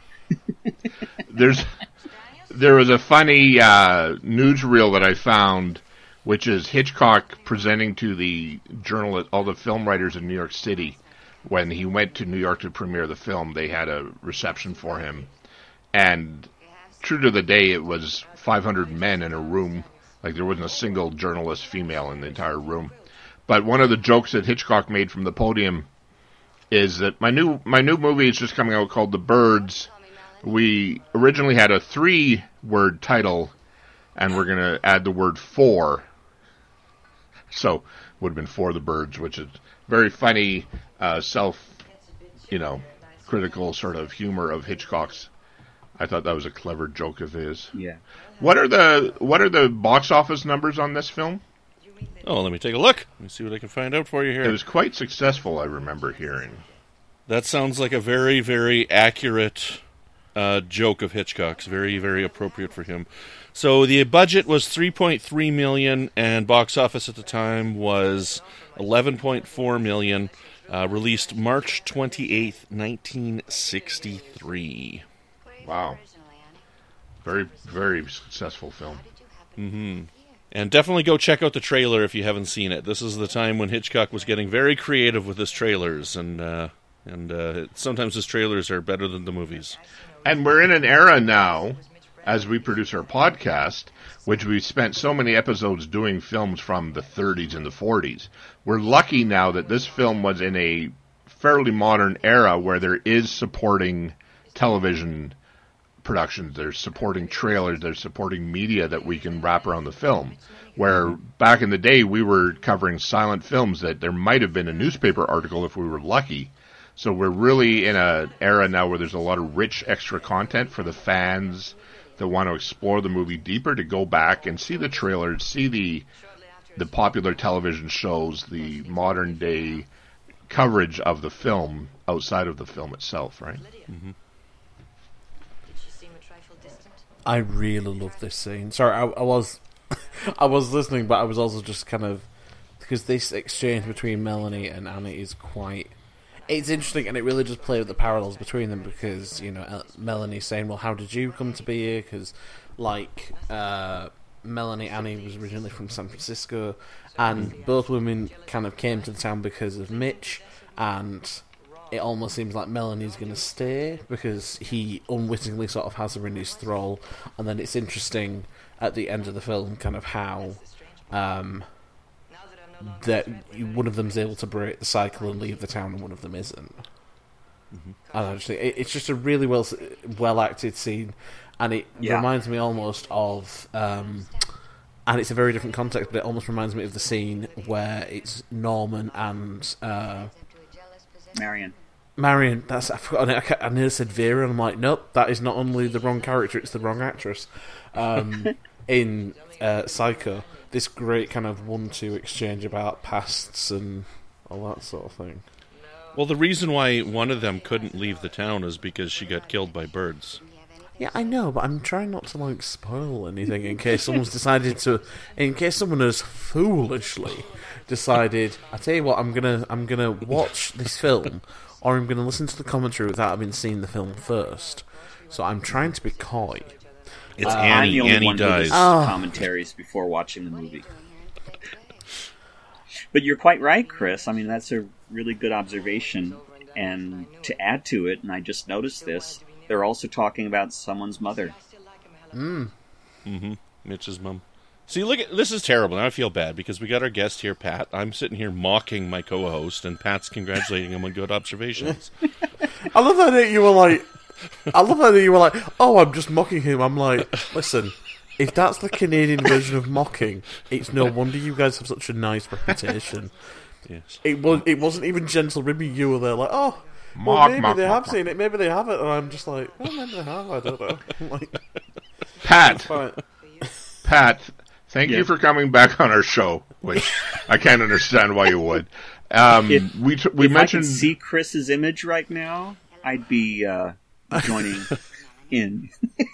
There's there was a funny uh, newsreel that I found, which is Hitchcock presenting to the journalist, all the film writers in New York City, when he went to New York to premiere the film. They had a reception for him, and true to the day, it was five hundred men in a room. Like there wasn't a single journalist female in the entire room. But one of the jokes that Hitchcock made from the podium is that my new my new movie is just coming out called The Birds. We originally had a three-word title, and we're going to add the word for. So, would have been For the Birds, which is very funny, uh, self, you know, critical sort of humor of Hitchcock's. I thought that was a clever joke of his. Yeah. What are the what are the box office numbers on this film? Oh, let me take a look. Let me see what I can find out for you here. It was quite successful, I remember hearing. That sounds like a very, very accurate uh, joke of Hitchcock's. Very, very appropriate for him. So the budget was three point three million dollars, and box office at the time was eleven point four million dollars. Uh, released March twenty-eighth, nineteen sixty-three. Wow. Very, very successful film. Mm-hmm. And definitely go check out the trailer if you haven't seen it. This is the time when Hitchcock was getting very creative with his trailers, and uh, and uh, sometimes his trailers are better than the movies. And we're in an era now, as we produce our podcast, which we spent so many episodes doing films from the thirties and the forties. We're lucky now that this film was in a fairly modern era where there is supporting television productions, there's supporting trailers, there's supporting media that we can wrap around the film. Where back in the day we were covering silent films that there might have been a newspaper article if we were lucky. So we're really in an era now where there's a lot of rich extra content for the fans that want to explore the movie deeper, to go back and see the trailers, see the the popular television shows, the modern day coverage of the film outside of the film itself, right? Mm-hmm. I really love this scene. Sorry, I, I was, I was listening, but I was also just kind of, because this exchange between Melanie and Annie is quite, it's interesting, and it really just played with the parallels between them, because, you know, Melanie's saying, well, how did you come to be here? Because, like, uh, Melanie, Annie was originally from San Francisco, and both women kind of came to the town because of Mitch, and it almost seems like Melanie's going to stay because he unwittingly sort of has her in his thrall. And then it's interesting at the end of the film kind of how um, that one of them's able to break the cycle and leave the town and one of them isn't. Mm-hmm. And I just think it, it's just a really well well acted scene, and it Yeah. reminds me almost of um, and it's a very different context, but it almost reminds me of the scene where it's Norman and uh, Marion. Marion, that's I forgot. I, ca- I nearly said Vera, and I'm like, nope, that is not only the wrong character; it's the wrong actress. Um, in uh, Psycho, this great kind of one-two exchange about pasts and all that sort of thing. Well, the reason why one of them couldn't leave the town is because she got killed by birds. Yeah, I know, but I'm trying not to like spoil anything in case someone's decided to, in case someone has foolishly decided. I tell you what, I'm gonna I'm gonna watch this film, or I'm gonna listen to the commentary without having seen the film first. So I'm trying to be coy. It's Uh, I'm Annie. the only Annie one who dies. listens to commentaries before watching the movie. But you're quite right, Chris. I mean, that's a really good observation. And to add to it, and I just noticed this, they're also talking about someone's mother. Mm. Mm-hmm. Mitch's mom. See, look at this is terrible. Now I feel bad because we got our guest here, Pat. I'm sitting here mocking my co-host, and Pat's congratulating him on good observations. I love how that you were like, I love how that you were like, oh, I'm just mocking him. I'm like, listen, if that's the Canadian version of mocking, it's no wonder you guys have such a nice reputation. Yes. It was. It wasn't even gentle ribbing. You were there like, oh, well, Mock, maybe mock, they mock, have mock. seen it, maybe they haven't, and I'm just like, oh, maybe they have. I don't know. I'm like, Pat, fine. Pat, thank Yeah. you for coming back on our show, which I can't understand why you would. Um, If- we t- we if mentioned I could see Chris's image right now, I'd be uh, joining in.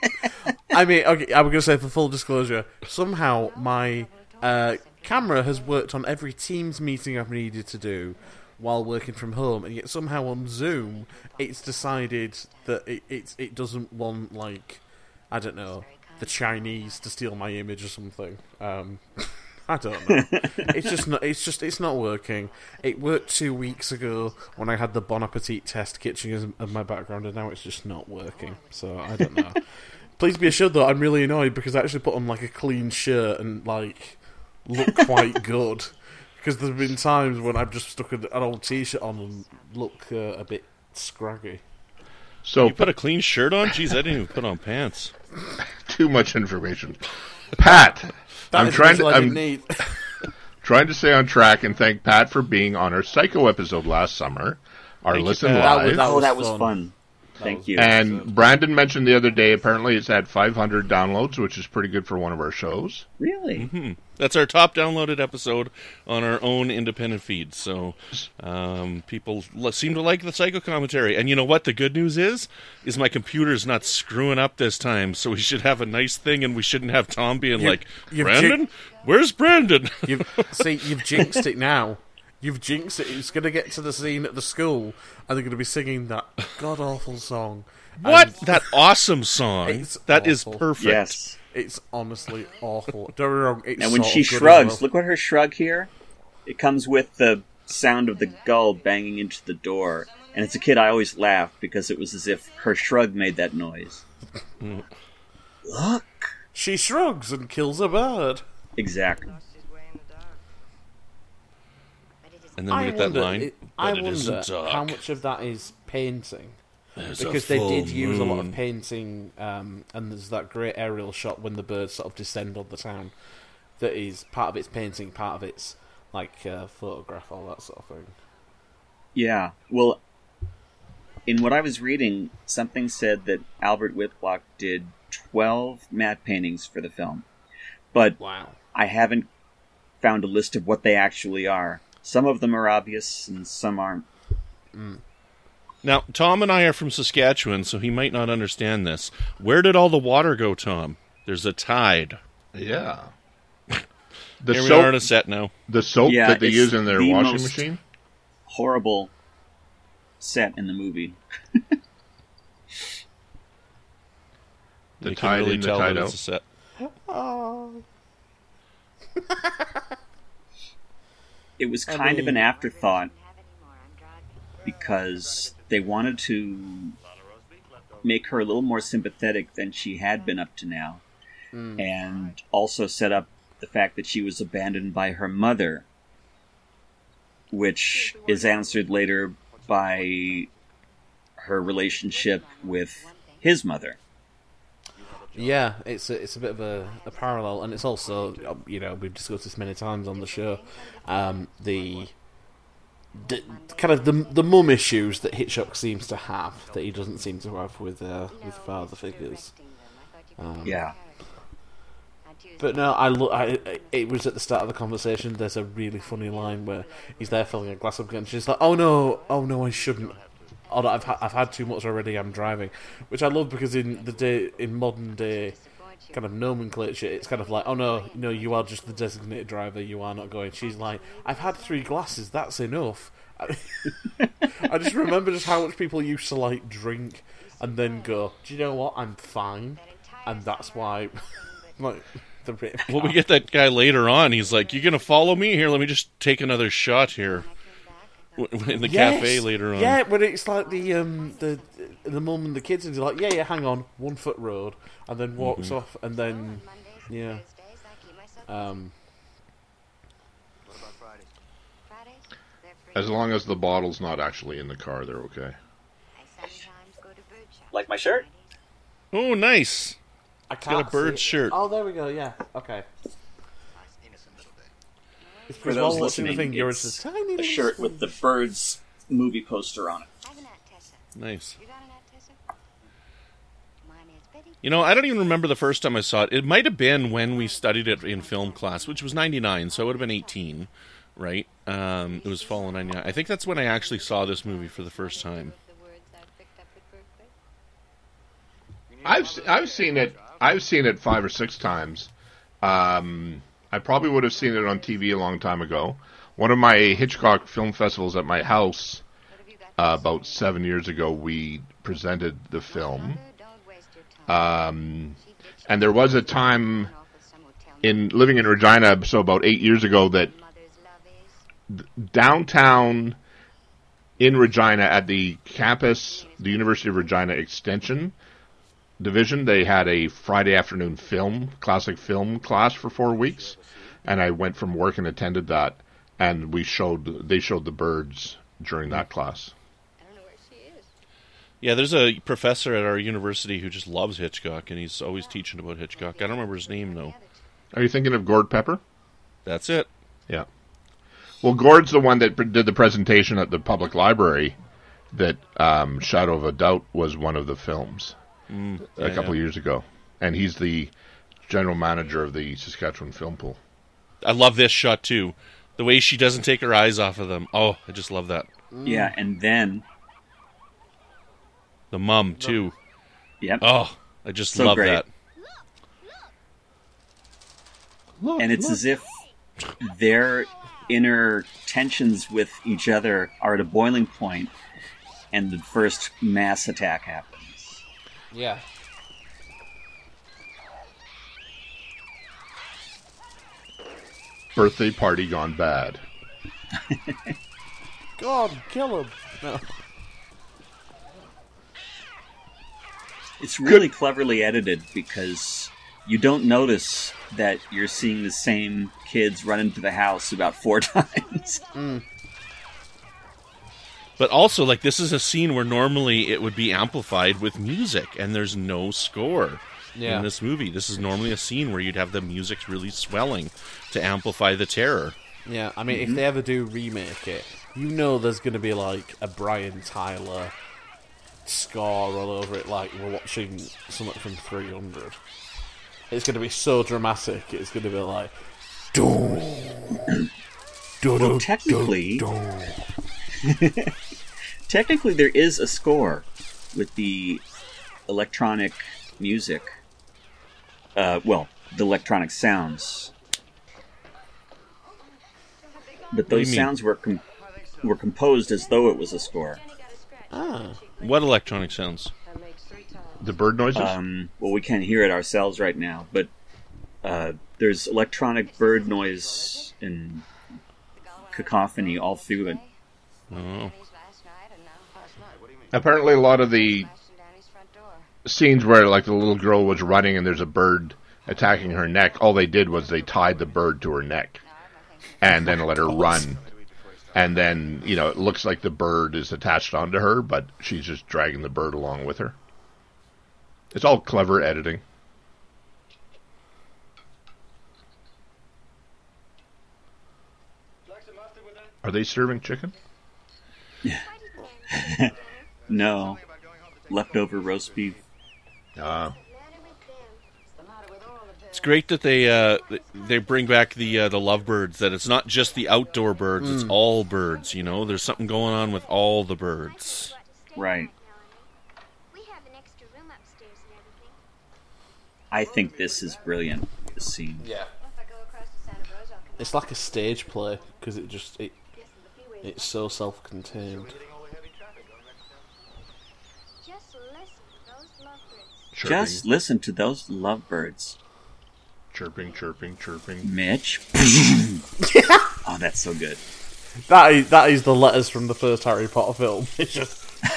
I mean, okay, I'm going to say for full disclosure, somehow my uh, camera has worked on every Teams meeting I've needed to do while working from home, and yet somehow on Zoom, it's decided that it it, it doesn't want, like, I don't know, the Chinese to steal my image or something. Um, I don't know. It's just not. It's just. It's not working. It worked two weeks ago when I had the Bon Appetit test kitchen as, as my background, and now it's just not working. So I don't know. Please be assured, though, I'm really annoyed because I actually put on like a clean shirt and like look quite good. Because there's been times when I've just stuck an an old T-shirt on and look uh, a bit scraggy. so You put a clean shirt on? Jeez, I didn't even put on pants. too much information. Pat, That I'm is trying to all I didn't I'm need. trying to stay on track and thank Pat for being on our Psycho episode last summer. Our Thank you, listen Pat. That live. was- that Oh, that was fun. fun. Thank you. And Brandon mentioned the other day, apparently it's had five hundred downloads, which is pretty good for one of our shows. Really? That's our top downloaded episode on our own independent feed. So um, people l- seem to like the Psycho commentary. And you know what? The good news is, is my computer's not screwing up this time. So we should have a nice thing, and we shouldn't have Tom being You- like, you've Brandon, ji- where's Brandon? You've, see, you've jinxed it now. You've jinxed it. It's going to get to the scene at the school, and they're going to be singing that god awful song. What? And That awesome song. It's That is awful. perfect. Yes. It's honestly awful. Don't get me wrong. It's And when sort she of good as shrugs, well. look at her shrug here. It comes with the sound of the gull banging into the door. And as a kid, I always laughed because it was as if her shrug made that noise. Look. She shrugs and kills a bird. Exactly. And then we I get that wonder, line, it, but I it isn't wonder dark. how much of that is painting. There's a Because they full did use a lot moon. of painting, um, and there's that great aerial shot when the birds sort of descend on the town. That is part of it's painting, part of it's like uh, photograph, all that sort of thing. Yeah. Well, in what I was reading, something said that Albert Whitlock did twelve matte paintings for the film. But Wow. I haven't found a list of what they actually are. Some of them are obvious and some aren't. Now, Tom and I are from Saskatchewan, so he might not understand this. Where did all the water go, Tom? There's a tide. Yeah. The Here we are on a soap, set now. the soap Yeah, that they it's use in their the washing most- machine. Horrible set in the movie. The You tide can really in, the tell tide that out. it's a set. Oh. It was I kind of mean- an afterthought because they wanted to make her a little more sympathetic than she had been up to now. And also set up the fact that she was abandoned by her mother, which is answered later by her relationship with his mother. Yeah, it's a, it's a bit of a, a parallel, and it's also, um, you know, we've discussed this many times on the show, um, the, the kind of the the mum issues that Hitchcock seems to have that he doesn't seem to have with uh, with father figures. Um, Yeah. But no, I, lo- I it was at the start of the conversation. There's a really funny line where he's there filling a glass of and she's like, "Oh no, oh no, I shouldn't. Oh no, I've ha- I've had too much already. I'm driving," which I love because in the day in modern day kind of nomenclature, it's kind of like, "Oh no, no, you are just the designated driver. You are not going." She's like, "I've had three glasses. That's enough." I just remember just how much people used to like drink and then go, "Do you know what? I'm fine," and that's why, like, the rate. Well, we get that guy later on. He's like, "You gonna follow me here? Let me just take another shot here." In the Yes. cafe later on. Yeah, when it's like the um the the mum and the kids, and he's like, "Yeah, yeah, hang on, one foot road," and then walks Mm-hmm. off, and then yeah, um. As long as the bottle's not actually in the car, they're okay. Like my shirt? Oh, nice. I got can't a bird see it. shirt. Oh, there we go. Yeah. Okay. It's For because those while watching the listening, thing, you're it's just a tiny a little shirt squid. with the Birds movie poster on it. Nice. You know, I don't even remember the first time I saw it. It might have been when we studied it in film class, which was ninety-nine, so it would have been eighteen, right? Um, it was fall of ninety-nine. I think that's when I actually saw this movie for the first time. I've s- I've seen it. I've seen it five or six times. Um, I probably would have seen it on T V a long time ago. One of my Hitchcock film festivals at my house uh, about seven years ago, we presented the film. Um, and there was a time in living in Regina, so about eight years ago, that downtown in Regina at the campus, the University of Regina Extension Division, they had a Friday afternoon film, classic film class for four weeks, and I went from work and attended that, and we showed they showed the birds during that class. Yeah, there's a professor at our university who just loves Hitchcock, and he's always teaching about Hitchcock. I don't remember his name, though. Are you thinking of Gord Pepper? That's it. Yeah. Well, Gord's the one that pre- did the presentation at the public library that um, Shadow of a Doubt was one of the films Mm, a yeah, couple yeah. years ago. And he's the general manager of the Saskatchewan Film Pool. I love this shot, too. The way she doesn't take her eyes off of them. Oh, I just love that. Yeah, and then, The mum, too. yep, Oh, I just So love great. that. and it's as if their inner tensions with each other are at a boiling point, and the first mass attack happens. Yeah. Birthday party gone bad. God, kill him. No. It's really cleverly edited because you don't notice that you're seeing the same kids run into the house about four times. But also, like, this is a scene where normally it would be amplified with music, and there's no score Yeah. in this movie. This is normally a scene where you'd have the music really swelling to amplify the terror. Yeah, I mean, if they ever do remake it, you know there's going to be, like, a Brian Tyler score all over it, like we're watching something from three hundred. It's going to be so dramatic, it's going to be like... Well, technically, technically there is a score with the electronic music. Uh, well, the electronic sounds. But do you those mean? sounds were com- were composed as though it was a score. Ah. What electronic sounds? The bird noises? Um, well, we can't hear it ourselves right now, but uh, there's electronic bird noise and cacophony all through it. Oh. Apparently a lot of the scenes where, like, the little girl was running and there's a bird attacking her neck, all they did was they tied the bird to her neck and then let her run. And then, you know, it looks like the bird is attached onto her, but she's just dragging the bird along with her. It's all clever editing. Are they serving chicken? No, leftover roast beef. Uh, It's great that they uh, they bring back the uh, the lovebirds. That it's not just the outdoor birds; Mm. it's all birds. You know, there's something going on with all the birds. Right. We have an extra room upstairs and everything. I think this is brilliant, this scene. Yeah. If I go across to Santa Rosa, I'll come It's like a stage play because it just it This is the freeway. it's so self-contained. Just listen to those lovebirds. Chirping, Just listen to those lovebirds. chirping, chirping, chirping. Mitch. Oh, that's so good. That is, that is the letters from the first Harry Potter film. It's just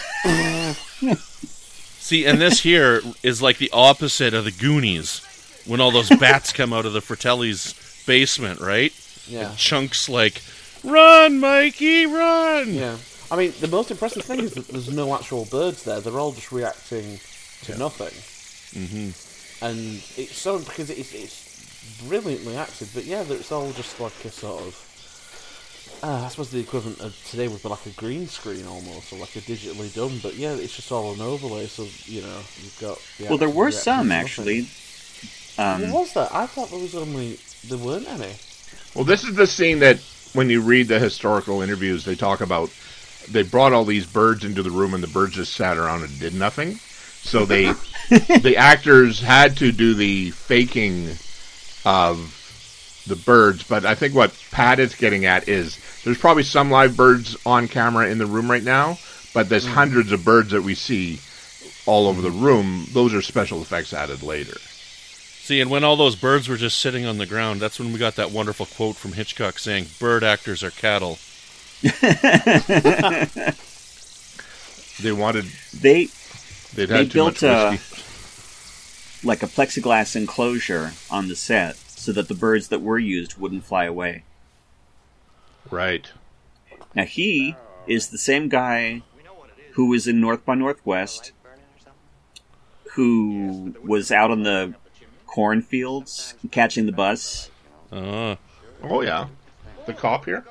See, and this here is like the opposite of the Goonies, when all those bats come out of the Fratelli's basement, right? yeah, And Chunk's like, "Run, Mikey, run!" yeah. I mean, the most impressive thing is that there's no actual birds there. They're all just reacting to nothing. Mm-hmm. And it's so because it's it's brilliantly acted. But yeah, it's all just like a sort of. Uh, I suppose the equivalent of today would be like a green screen almost, or like a digitally done. But yeah, it's just all an overlay. So you know, you've got. The Well, there actors were reacting some, to nothing. actually. What Um, was that? I thought there was only there weren't any. Well, this is the scene that when you read the historical interviews, they talk about they brought all these birds into the room and the birds just sat around and did nothing. So they, the actors had to do the faking of the birds. But I think what Pat is getting at is there's probably some live birds on camera in the room right now, but there's hundreds of birds that we see all over the room. Those are special effects added later. See, and when all those birds were just sitting on the ground, that's when we got that wonderful quote from Hitchcock saying, "Bird actors are cattle." They wanted, they they'd They had too built much a- whiskey. like a plexiglass enclosure on the set so that the birds that were used wouldn't fly away. Right. Now he is the same guy who was in North by Northwest, who was out on the cornfields catching the bus. Uh, Oh, yeah. The cop here?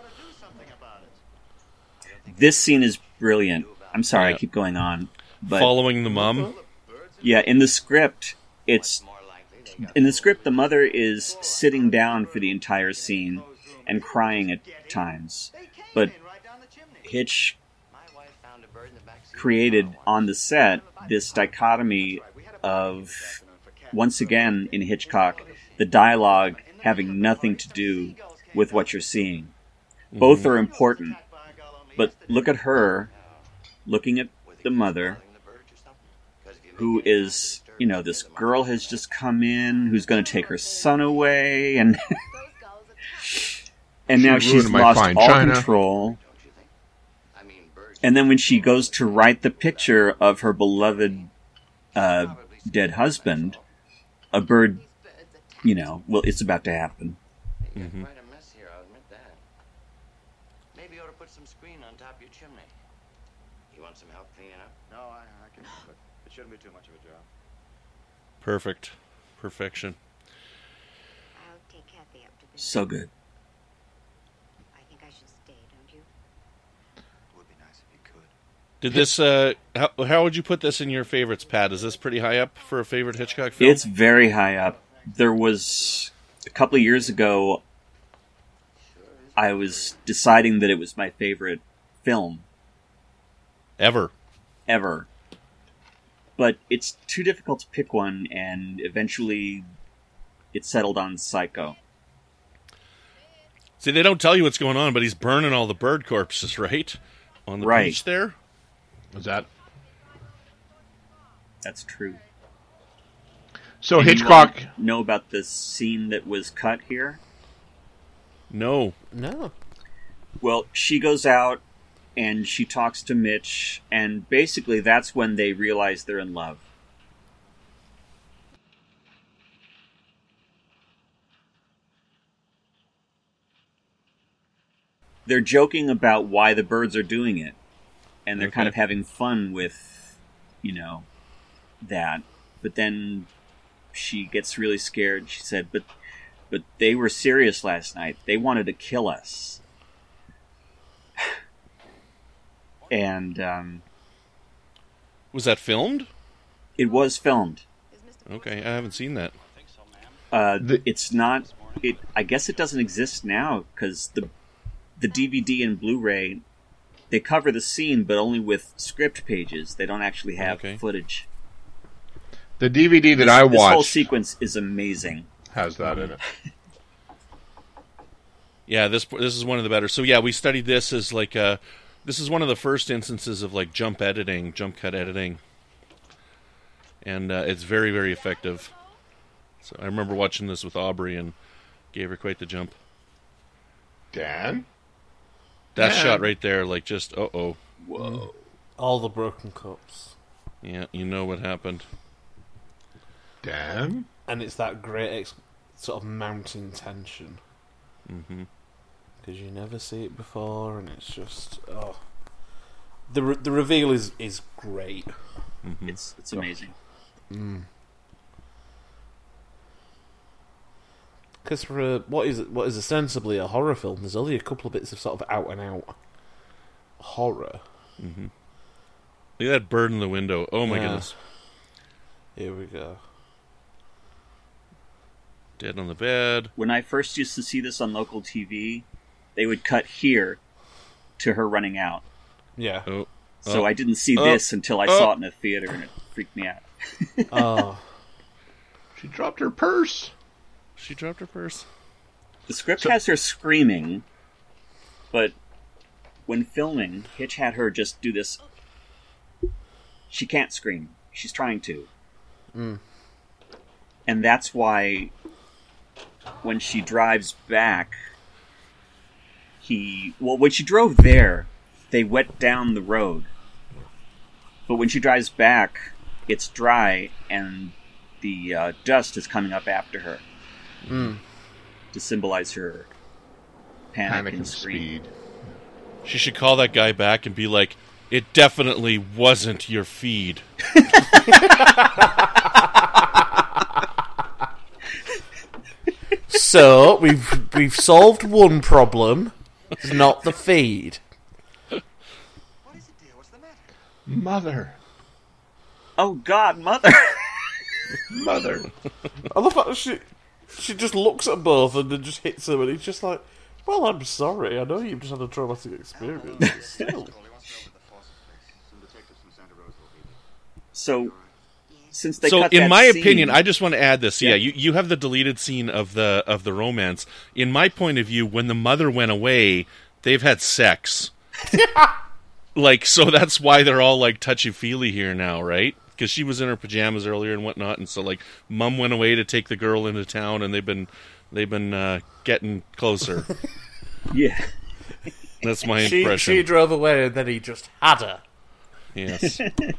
This scene is brilliant. I'm sorry, Yeah. I keep going on, but following the mum. yeah, in the script, it's in the script the mother is sitting down for the entire scene and crying at times, but Hitch created on the set this dichotomy of, once again in Hitchcock, the dialogue having nothing to do with what you're seeing. Both are important, but look at her looking at the mother, who is, you know, this girl has just come in who's going to take her son away, and and now She she's ruined my lost fine all china. control. And then when she goes to write the picture of her beloved uh, dead husband, a bird, you know, well, it's about to happen. Mm-hmm. Quite a mess here, I'll admit that. Maybe you ought to put some screen on top of your chimney. You want some help cleaning up? No, I, I can do it. It shouldn't be too much of a job. Perfect. Perfection. I'll take Kathy up to the. So good. I think I should stay, don't you? It would be nice if you could. Did this, uh, how, how would you put this in your favorites, Pat? Is this pretty high up for a favorite Hitchcock film? It's very high up. There was, a couple of years ago, I was deciding that it was my favorite film Ever. ever. But it's too difficult to pick one, and eventually it settled on Psycho. See, they don't tell you what's going on, but he's burning all the bird corpses, right? On the Right. beach there? Was that? That's true. So And you Hitchcock, wanna know about the scene that was cut here? No. No. Well, she goes out and she talks to Mitch, and basically that's when they realize they're in love. They're joking about why the birds are doing it, and they're kind Okay. of having fun with, you know, that. But then she gets really scared. She said, but but they were serious last night. They wanted to kill us. And um, Was that filmed? it was filmed. Okay, I haven't seen that. Uh, The- it's not. It. I guess it doesn't exist now because the the D V D and Blu-ray they cover the scene, but only with script pages. They don't actually have Okay. footage. The D V D that This, I this whole watched sequence is amazing. has that in it. Yeah, this this is one of the better. So yeah, we studied this as like a. This is one of the first instances of like jump editing, jump cut editing, and uh, it's very very effective. So I remember watching this with Aubrey and gave her quite the jump. Dan? That Yeah. shot right there, like just uh oh, Whoa! All the broken cups. yeah, you know what happened. Dan? And it's that great ex- sort of mounting tension. hmm Because you never see it before, and it's just... oh. The re- the reveal is, is great. hmm It's it's amazing. Because for a, what is what is ostensibly a horror film, there's only a couple of bits of sort of out-and-out horror. hmm Look at that bird in the window. Oh my Yeah. goodness. Here we go. Dead on the bed. When I first used to see this on local T V, they would cut here to her running out. Yeah. Oh. So Oh. I didn't see Oh. this until I Oh. saw it in a theater, and it freaked me out. Oh. She dropped her purse. She dropped her purse. The script So- has her screaming, but when filming, Hitch had her just do this. She can't scream. She's trying to. Mm. And that's why when she drives back, he... Well, when she drove there, they wet down the road. But when she drives back, it's dry, and the uh, dust is coming up after her. Mm. To symbolize her panic, Panic and and scream. speed. She should call that guy back and be like, "It definitely wasn't your feed." So we've we've solved one problem. It's not the feed. What is it, dear? What's the matter? Mother. Oh God, mother! Mother. I love that she she just looks at both and then just hits him, and he's just like, "Well, I'm sorry. I know you've just had a traumatic experience. But still." Well, he wants to know what the force is. Some detectives from Santa Rosa will be there. So, since they so cut in that my scene- opinion, I just want to add this. Yeah, Yeah. you, you have the deleted scene of the of the romance. In my point of view, when the mother went away, they've had sex. Like, so that's why they're all like touchy feely here now, right? Because she was in her pajamas earlier and whatnot, and so like mom went away to take the girl into town, and they've been they've been uh, getting closer. yeah, That's my She impression. she drove away, and then he just had her. Yes.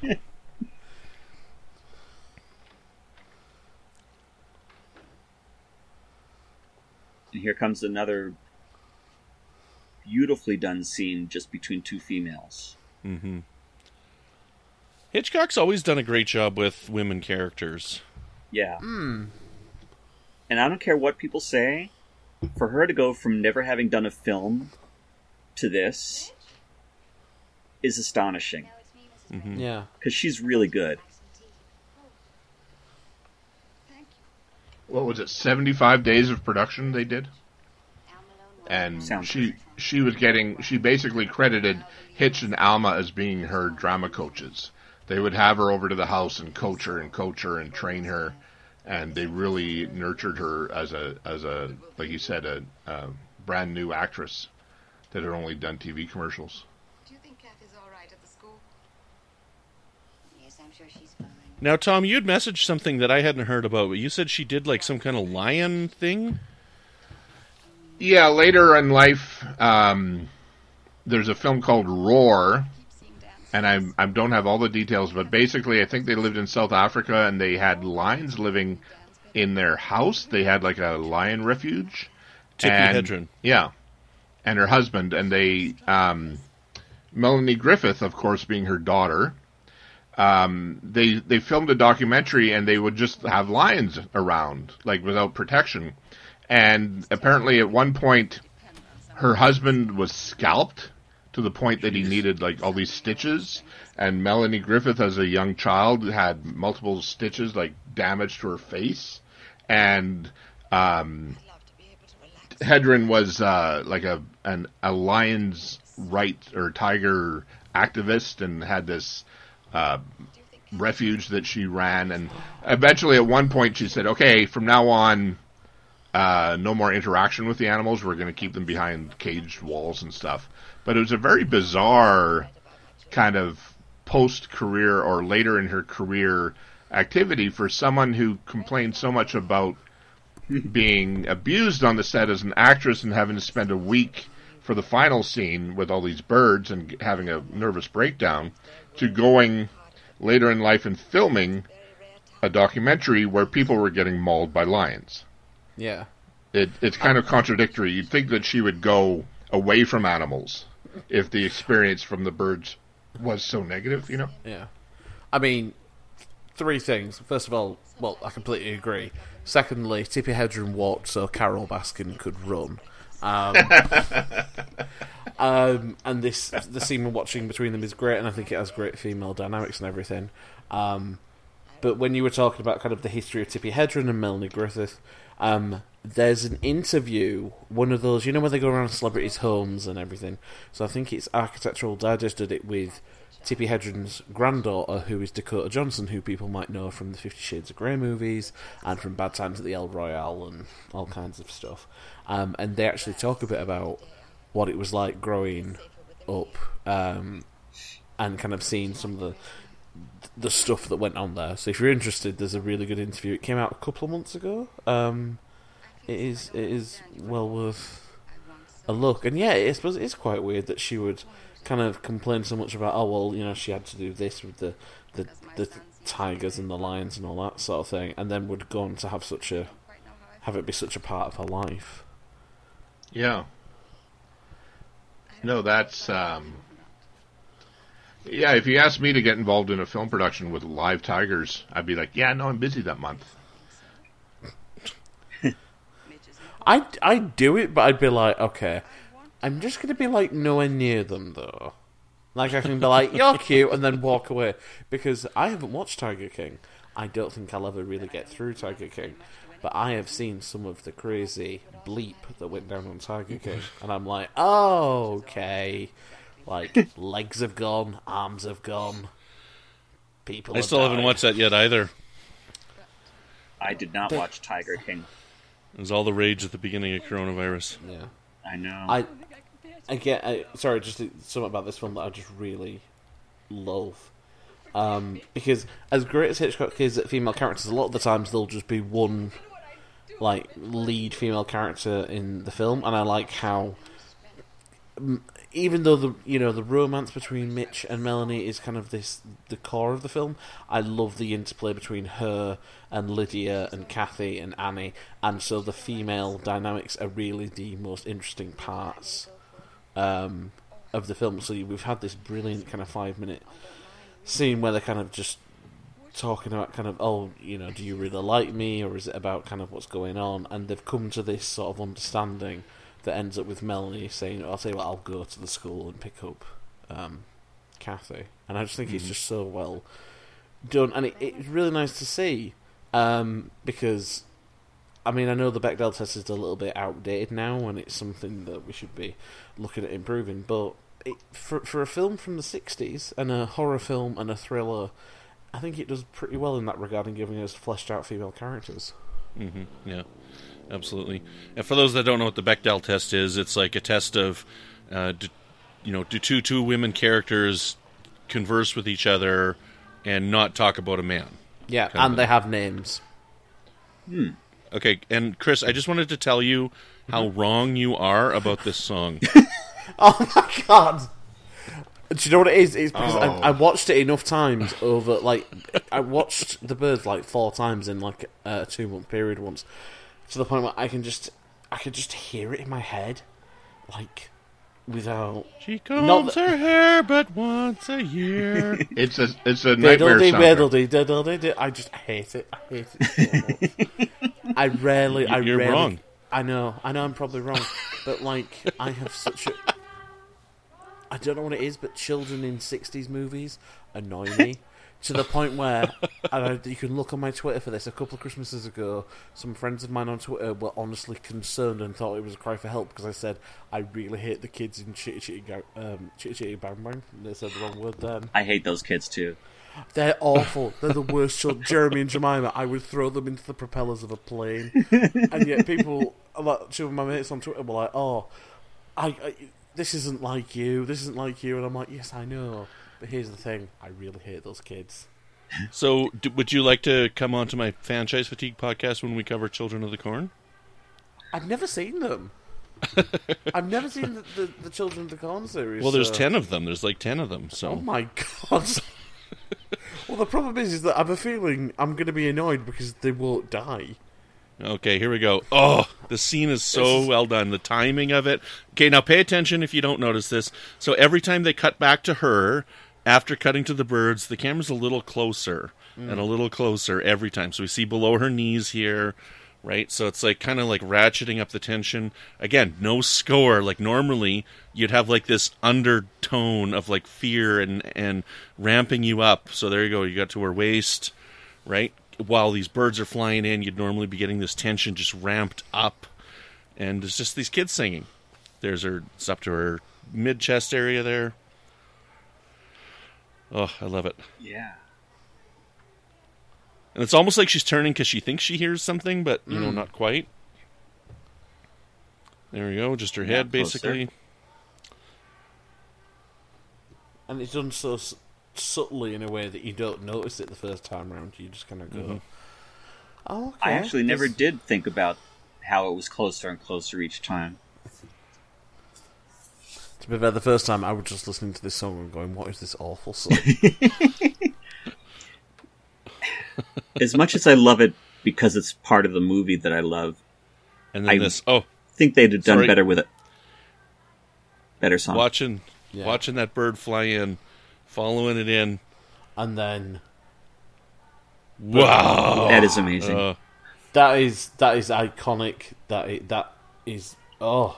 and here comes another beautifully done scene just between two females. hmm Hitchcock's always done a great job with women characters. Yeah, and I don't care what people say. For her to go from never having done a film to this is astonishing Hmm. Yeah. because she's really good. What was it? seventy-five days of production they did? And Sounds she she was getting she basically credited Hitch and Alma as being her drama coaches. They would have her over to the house and coach her and coach her and train her, and they really nurtured her as a as a like you said a, a brand new actress that had only done T V commercials. Do you think Kathy's all right at the school? Yes, I'm sure she's fine. Now, Tom, you'd messaged something that I hadn't heard about, but you said she did like some kind of lion thing? Yeah, later in life, um, there's a film called Roar, and I I don't have all the details, but basically I think they lived in South Africa and they had lions living in their house. They had like a lion refuge. Tippi And- Hedren. Yeah, and her husband, and they, um, Melanie Griffith, of course, being her daughter, um, they they filmed a documentary and they would just have lions around, like without protection. And apparently at one point, her husband was scalped to the point that he needed like all these stitches. And Melanie Griffith, as a young child, had multiple stitches, like damage to her face. and um, Hedren was uh, like a an a lion's right or tiger activist, and had this uh, refuge that she ran. And eventually, at one point, she said, "Okay, from now on, uh, no more interaction with the animals. We're going to keep them behind caged walls and stuff." But it was a very bizarre kind of post-career or later in her career activity for someone who complained so much about being abused on the set as an actress and having to spend a week for the final scene with all these birds and having a nervous breakdown, to going later in life and filming a documentary where people were getting mauled by lions. Yeah. It, it's kind of contradictory. You'd think that she would go away from animals if the experience from the birds was so negative, you know? Yeah. I mean, three things. First of all, well, I completely agree. Secondly, Tippi Hedren walked so Carol Baskin could run. Um, um, and this the scene we're watching between them is great, and I think it has great female dynamics and everything. Um, but when you were talking about kind of the history of Tippi Hedren and Melanie Griffith, um, there's an interview, one of those, you know, where they go around celebrities' homes and everything. So I think it's Architectural Digest did it with Tippi Hedren's granddaughter, who is Dakota Johnson, who people might know from the Fifty Shades of Grey movies and from Bad Times at the El Royale and all kinds of stuff. Um, and they actually talk a bit about what it was like growing up um, and kind of seeing some of the the stuff that went on there. So if you're interested, there's a really good interview. It came out a couple of months ago. Um, it is it is well worth a look. And yeah, I suppose it is quite weird that she would kind of complain so much about, oh well, you know, she had to do this with the the, the tigers and the lions and all that sort of thing, and then would go on to have such a have it be such a part of her life. Yeah. No, that's um, yeah. If you asked me to get involved in a film production with live tigers, I'd be like, yeah, no, I'm busy that month. I I'd do it, but I'd be like, okay, I'm just going to be, like, nowhere near them, though. Like, I can be like, you're cute, and then walk away. Because I haven't watched Tiger King. I don't think I'll ever really get through Tiger King. But I have seen some of the crazy bleep that went down on Tiger King. And I'm like, oh, okay. Like, legs have gone, arms have gone. People I have still died. haven't watched that yet either. I did not The- watch Tiger King. It was all the rage at the beginning of coronavirus. Yeah. I know. I, again, I, sorry, just to- something about this film that I just really love. Um, because as great as Hitchcock is at female characters, a lot of the times there'll just be one, like, lead female character in the film, and I like how, m- even though the you know the romance between Mitch and Melanie is kind of this the core of the film, I love the interplay between her and Lydia and Kathy and Annie, and so the female dynamics are really the most interesting parts um, of the film. So we've had this brilliant kind of five minute scene where they're kind of just talking about kind of, oh, you know, do you really like me, or is it about kind of what's going on? And they've come to this sort of understanding that ends up with Melanie saying, I'll tell you what, I'll go to the school and pick up um, Kathy. And I just think mm-hmm. it's just so well done. And it, it's really nice to see, um, because, I mean, I know the Bechdel test is a little bit outdated now, and it's something that we should be looking at improving, but it, for, for a film from the sixties, and a horror film and a thriller, I think it does pretty well in that regard in giving us fleshed out female characters. Mm-hmm. Yeah, absolutely. And for those that don't know what the Bechdel test is, it's like a test of, uh, do, you know, do two two women characters converse with each other and not talk about a man? Yeah, kind and they have names. Hmm. Okay, and Chris, I just wanted to tell you how wrong you are about this song. Oh my god! Do you know what it is? It's because Oh. I, I watched it enough times over, like, I watched The Birds like four times in like a two month period once, to the point where I can just, I can just hear it in my head, like, without. She combs Not her hair but once a year. It's a it's a nightmare Diddle-dee, soundtrack. diddle-dee, diddle-dee-dee. I just hate it. I hate it so much. I rarely, I You're rarely. wrong. I know, I know, I'm probably wrong, but like, I have such a. I don't know what it is, but children in sixties movies annoy me To the point where, and I, you can look on my Twitter for this, a couple of Christmases ago, some friends of mine on Twitter were honestly concerned and thought it was a cry for help because I said, I really hate the kids in Chitty Chitty, Ga- um, Chitty Chitty Bang Bang. And they said the wrong word then. I hate those kids too. They're awful. They're the worst children. Jeremy and Jemima, I would throw them into the propellers of a plane. And yet people, like, two of my mates on Twitter were like, oh, I, I, this isn't like you, this isn't like you. And I'm like, yes, I know. But here's the thing, I really hate those kids. So, d- would you like to come on to my Franchise Fatigue podcast when we cover Children of the Corn? I've never seen them. I've never seen the, the, the Children of the Corn series. Well, there's so- ten of them. There's like ten of them. So. Oh my god. Well, the problem is, is that I have a feeling I'm going to be annoyed because they won't die. Okay, here we go. Oh, the scene is so is... well done. The timing of it. Okay, now pay attention if you don't notice this. So every time they cut back to her, after cutting to the birds, the camera's a little closer mm. and a little closer every time. So we see below her knees here, right? So it's like kind of like ratcheting up the tension. Again, no score. Like normally you'd have like this undertone of like fear and, and ramping you up. So there you go. You got to her waist, right? While these birds are flying in, you'd normally be getting this tension just ramped up. And it's just these kids singing. There's her, it's up to her mid-chest area there. Oh, I love it. Yeah. And it's almost like she's turning because she thinks she hears something, but, you mm. know, not quite. There we go, just her yeah, head, basically. Closer. And it's done so s- subtly in a way that you don't notice it the first time around. You just kind of go, mm-hmm. oh, okay. I actually never This... did think about how it was closer and closer each time. To be fair, the first time I was just listening to this song and going, what is this awful song? As much as I love it because it's part of the movie that I love, and then I this, oh, think they'd have done sorry. better with it. Better song. Watching, yeah. watching that bird fly in, following it in. And then... Wow! That is amazing. Uh, that is that is iconic. That is, that is... Oh...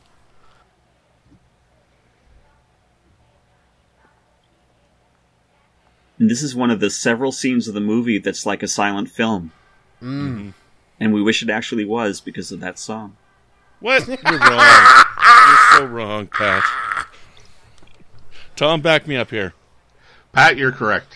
And this is one of the several scenes of the movie that's like a silent film. Mm. And we wish it actually was because of that song. What? You're wrong. You're so wrong, Pat. Tom, back me up here. Pat, you're correct.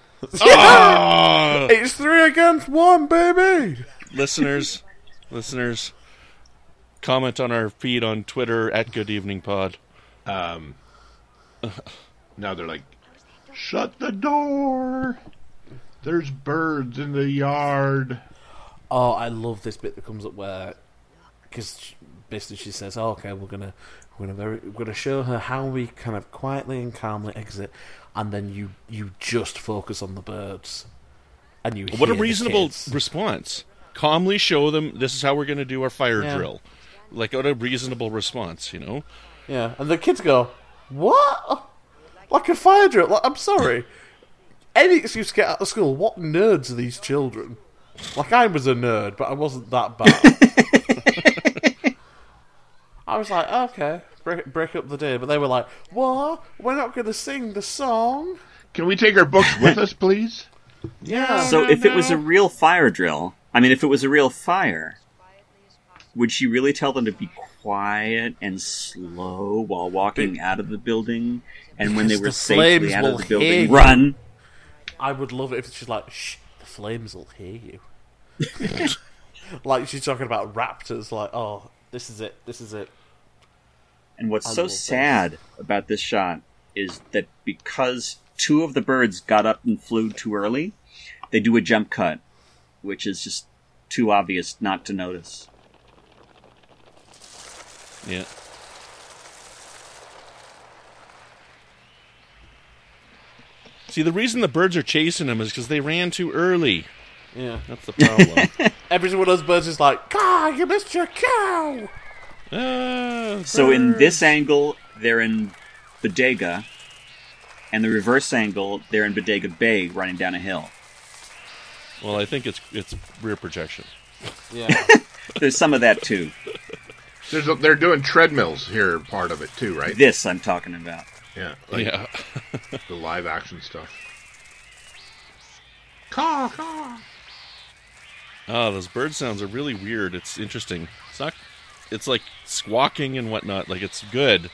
Oh! It's three against one, baby! Listeners, listeners, comment on our feed on Twitter at Good Evening Pod. Um, now they're like, shut the door. There's birds in the yard. Oh, I love this bit that comes up where, because basically she says, oh, "Okay, we're gonna, we're gonna, very, we're gonna show her how we kind of quietly and calmly exit," and then you, you just focus on the birds, and you. What a hear the reasonable kids. response! Calmly show them this is how we're going to do our fire Yeah. drill. Like, what a reasonable response, you know? Yeah, and the kids go, "What? Like a fire drill? Like, I'm sorry. Any excuse to get out of school. What nerds are these children? Like, I was a nerd, but I wasn't that bad." I was like, okay, break, break up the day. But they were like, what? We're not going to sing the song? Can we take our books with us, please? Yeah. So if it was a real fire drill, I mean, if it was a real fire, would she really tell them to be quiet and slow while walking Be- out of the building? And when they Because were the safely flames out will of the hear building, you. run? I would love it if she's like, shh, the flames will hear you. Like she's talking about raptors, like, oh, this is it, this is it. And what's I so love this. sad about this shot is that because two of the birds got up and flew too early, they do a jump cut, which is just too obvious not to notice. Yeah. See, the reason the birds are chasing them is because they ran too early. Yeah. That's the problem. Every one of those birds is like, "Caw, you missed your cow!" ah, So in birds. this angle, they're in Bodega, and the reverse angle, they're in Bodega Bay running down a hill. Well, I think it's it's rear projection. Yeah. There's some of that too. There's a, they're doing treadmills here, part of it too, right? This I'm talking about. Yeah, like Yeah. the live action stuff. Caw, caw. Oh, those bird sounds are really weird. It's interesting. It's not. It's like squawking and whatnot. Like it's good.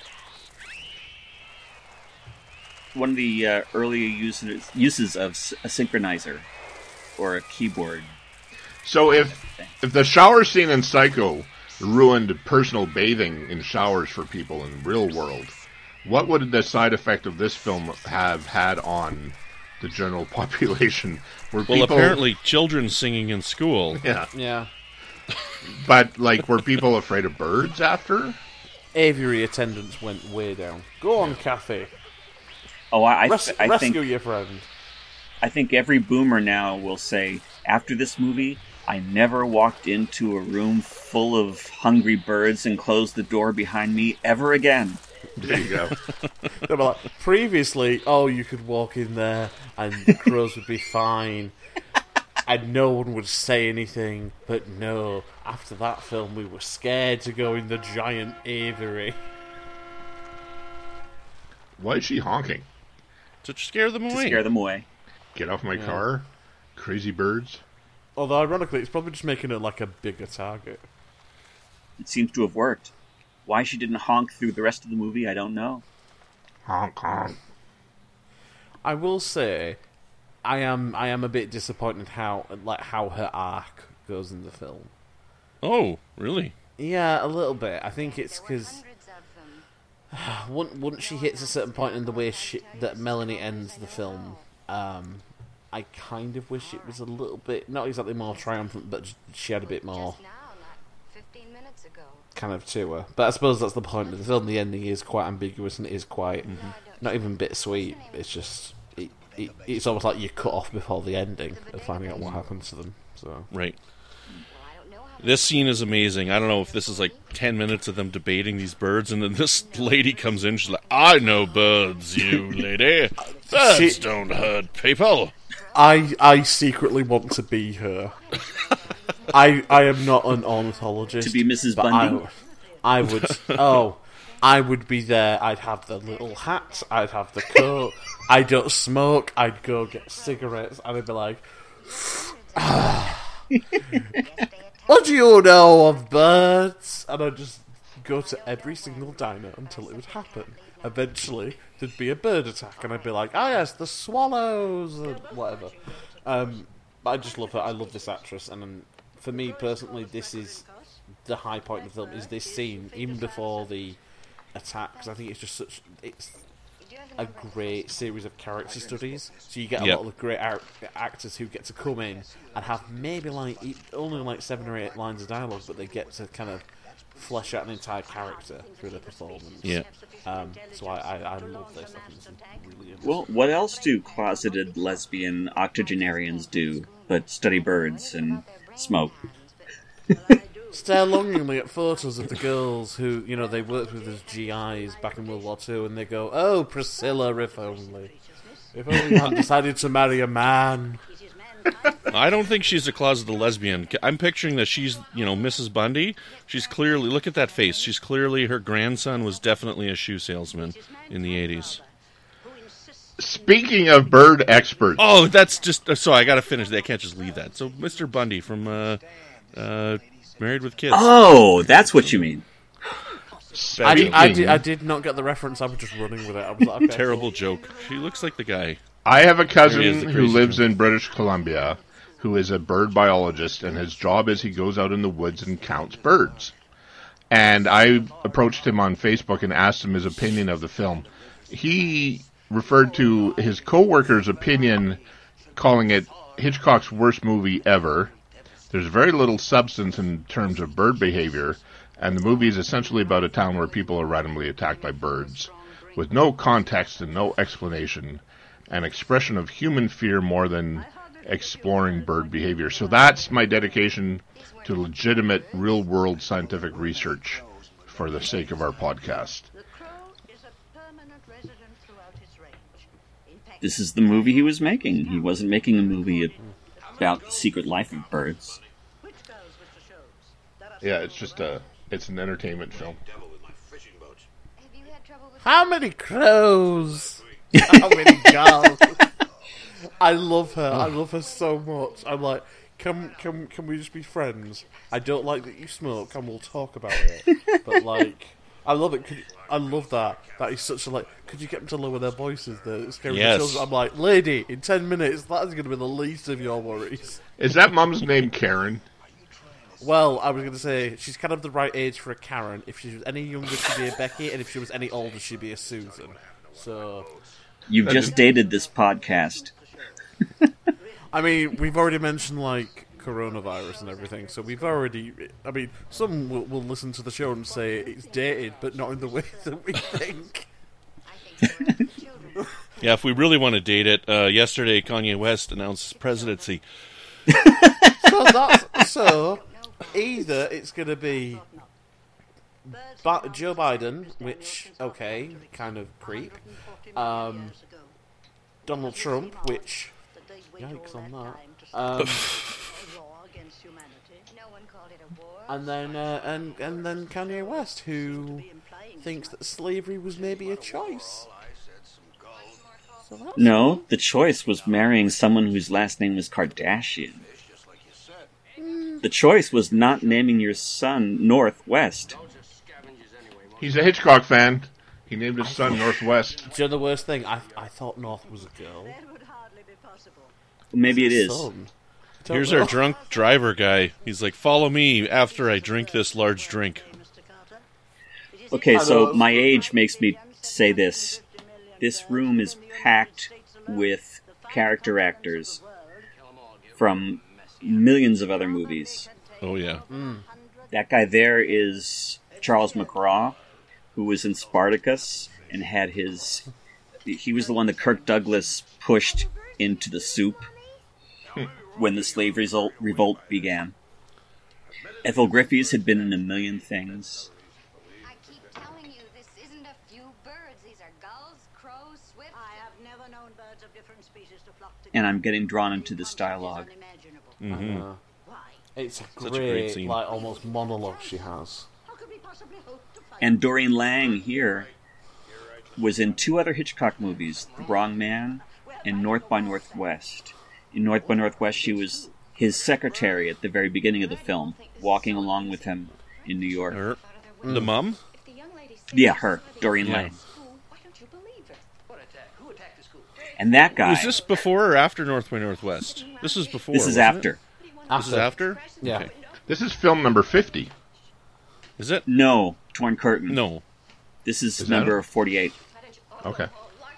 One of the uh, earlier uses uses of s- a synchronizer or a keyboard. So if if the shower scene in Psycho ruined personal bathing in showers for people in the real world, what would the side effect of this film have had on the general population? Were Well, people, apparently, children singing in school. yeah, Yeah. but like, were people afraid of birds after? Aviary attendance went way down. Go on, Kathy. Oh, I, I, Res- I rescue think your friend. I think every boomer now will say, after this movie, I never walked into a room full of hungry birds and closed the door behind me ever again. There you go. They were like, previously, oh, you could walk in there and the crows would be fine, and no one would say anything. But no, after that film, we were scared to go in the giant aviary. Why is she honking? To scare them To away. scare them away. Get off my Yeah. car, crazy birds. Although, ironically, it's probably just making it like a bigger target. It seems to have worked. Why she didn't honk through the rest of the movie, I don't know. Honk, honk. I will say, I am I am a bit disappointed how like how her arc goes in the film. Oh, really? Yeah, a little bit. I think it's because once once she hits a certain point in the way she, that Melanie ends the film, um, I kind of wish it was a little bit not exactly more triumphant, but she had a bit more kind of to her. But I suppose that's the point of the film. The ending is quite ambiguous and it is quite mm-hmm. not even bittersweet. It's just it, it, it's almost like you're cut off before the ending of finding out what happens to them. So Right. This scene is amazing. I don't know if this is like ten minutes of them debating these birds, and then this lady comes in. She's like, "I know birds, you lady. Birds She- don't hurt people." I I secretly want to be her. I I am not an ornithologist. To be Missus but Bundy? I, I would. Oh, I would be there. I'd have the little hat. I'd have the coat. I don't smoke. I'd go get cigarettes, and I'd be like, "What do you know of birds?" And I'd just go to every single diner until it would happen. Eventually, there'd be a bird attack, and I'd be like, "Ah, yes, the swallows," and whatever. Um, but I just love her. I love this actress, and um, for me personally, this is the high point of the film. Is this scene even before the attack? Because I think it's just such it's a great series of character studies. So you get a Yep. lot of great ar- actors who get to come in and have maybe like e- only like seven or eight lines of dialogue, but they get to kind of flesh out an entire character through their performance. Yeah. Um, so I, I, I love this. I think it's really interesting. Well, what else do closeted lesbian octogenarians do but study birds and smoke? Stare longingly at photos of the girls who, you know, they worked with as G Is back in World War Two, and they go, "Oh, Priscilla, if only. If only you hadn't decided to marry a man." I don't think she's a closeted lesbian. I'm picturing that she's, you know, Missus Bundy. She's clearly, look at that face. She's clearly, her grandson was definitely a shoe salesman in the eighties. Speaking of bird experts, Oh, that's just, uh, so I gotta finish. I can't just leave that. So, Mister Bundy from, uh, uh, Married with Kids. Oh, that's what you mean. I did, I, Speaking- did, I did not get the reference. I was just running with it. I was like, okay, Terrible joke. She looks like the guy. I have a There he is, cousin the who crazy lives one. in British Columbia who is a bird biologist, and his job is he goes out in the woods and counts birds. And I approached him on Facebook and asked him his opinion of the film. He referred to his co-worker's opinion, calling it Hitchcock's worst movie ever. There's very little substance in terms of bird behavior, and the movie is essentially about a town where people are randomly attacked by birds, with no context and no explanation, an expression of human fear more than exploring bird behavior. So that's my dedication to legitimate, real-world scientific research for the sake of our podcast. This is the movie he was making. He wasn't making a movie about the secret life of birds. Yeah, it's just a, it's an entertainment film. how many crows? How many gulls? I love her. I love her so much. I'm like, can can can we just be friends? I don't like that you smoke, and we'll talk about it. But like, I love it. Could, I love that. That is such a like. Could you get them to lower their voices? The scary Yes. children. I'm like, lady, in ten minutes, that is going to be the least of your worries. Is that mom's name Karen? Well, I was going to say she's kind of the right age for a Karen. If she was any younger, she'd be a Becky, and if she was any older, she'd be a Susan. So, You've just dated this podcast. I mean, we've already mentioned like coronavirus and everything, so we've already. I mean, some will, will listen to the show and say it's dated, but not in the way that we think. Yeah, if we really want to date it, uh, yesterday Kanye West announced his presidency. So that's so. Either it's going to be Ba- Joe Biden, which okay, kind of creep. Um, Donald Trump, which yikes on that. Um, and then uh, and and then Kanye West, who thinks that slavery was maybe a choice. So that's No, the choice was marrying someone whose last name was Kardashian. The choice was not naming your son Northwest. He's a Hitchcock fan. He named his son Northwest. Do you know the worst thing? I I thought North was a girl. Maybe it is. Son. Here's Don't our know. drunk driver guy. He's like, follow me after I drink this large drink. Okay, so my age makes me say this. This room is packed with character actors from millions of other movies. Oh, yeah. That guy there is Charles McGraw, who was in Spartacus and had his... He was the one that Kirk Douglas pushed into the soup when the slave result, revolt began. Ethel Griffiths had been in a million things. I keep telling you, this isn't a few birds. These are gulls, crows, swifts. I have never known birds of different species to flock together. And I'm getting drawn into this dialogue. Uh, it's a Such great, a great scene. like almost monologue she has. How could we possibly hope to find And Doreen Lang here was in two other Hitchcock movies, The Wrong Man and North by Northwest. In North by Northwest, she was his secretary at the very beginning of the film, walking along with him in New York. Her, the mom? If the young lady says Yeah, her, Doreen Yeah. Lang. school, why don't you believe her? What attack? Who attacked the school? And that guy, Was this before or after North by Northwest? This is before. this is wasn't it? after. This is after? Yeah. Okay. This is film number fifty. Is it? No, Torn Curtain. No. This is, Is that number it? forty-eight. Okay.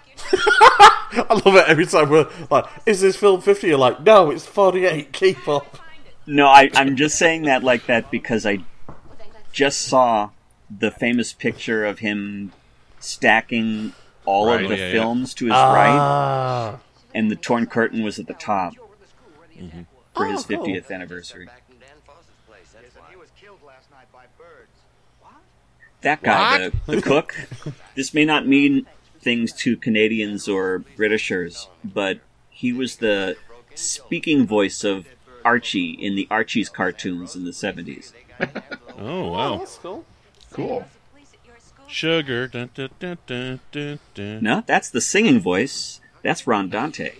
I love it every time we're like, is this film fifty? You're like, no, it's forty-eight, keep up. No, I, I'm just saying that like that because I just saw the famous picture of him stacking all Right. of the Yeah, yeah. films to his right, Ah. and the Torn Curtain was at the top for his Oh, cool. fiftieth anniversary. Back in Dan Fawcett's place, that's why. He was killed last night by birds. That guy, the, the cook, this may not mean things to Canadians or Britishers, but he was the speaking voice of Archie in the Archie's cartoons in the seventies. Oh, Oh, wow. that's cool. Cool. Sugar. Dun, dun, dun, dun, dun, dun. No, that's the singing voice. That's Ron Dante.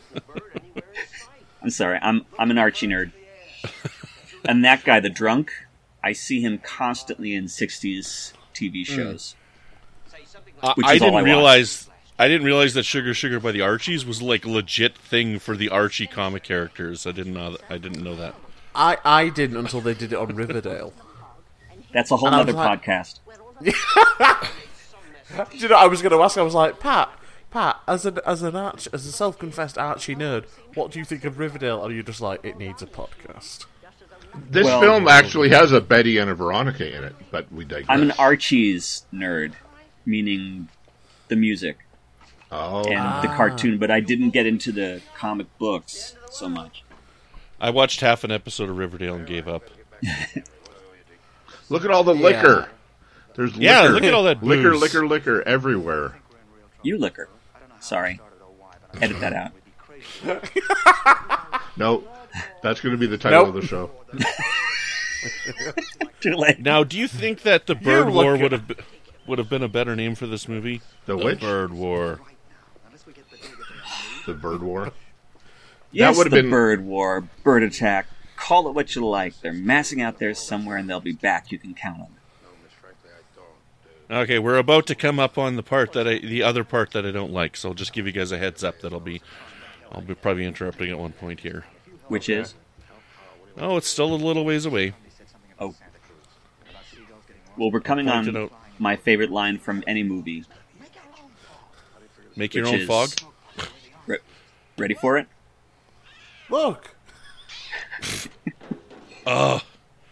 I'm sorry, I'm I'm an Archie nerd. And that guy, the drunk, I see him constantly in sixties T V shows. I, Which I is all didn't I watch. realize. I didn't realize that Sugar Sugar by the Archies was like a legit thing for the Archie comic characters. I didn't know. That, I didn't know that. I, I didn't until they did it on Riverdale. That's a whole And I was other like- podcast. Do you know, I was going to ask, I was like, Pat, Pat, as an as an arch, as a self-confessed Archie nerd, what do you think of Riverdale? And you're just like, it needs a podcast. This Well- film actually has a Betty and a Veronica in it, but we digress. I'm an Archie's nerd, meaning the music Oh, and the cartoon, but I didn't get into the comic books so much. I watched half an episode of Riverdale and gave up. look at all the liquor. There's liquor. Yeah, look at all that liquor, booze. liquor, liquor everywhere. You liquor. Sorry. Edit that out. No, that's going to be the title Nope. of the show. Too late. Now, do you think that the Bird look War at- would have be- would have been a better name for this movie? The which? Bird War. The Bird War. Yes, would've the been- bird war, bird attack. Call it what you like. They're massing out there somewhere, and they'll be back. You can count on them. Okay, we're about to come up on the part that I, the other part that I don't like. So I'll just give you guys a heads up. That'll be, I'll be probably interrupting at one point here. Which is? Oh, it's still a little ways away. Oh. Well, we're coming Point it on out. my favorite line from any movie. Make your which own is- fog. Re- ready for it? Look! Ugh.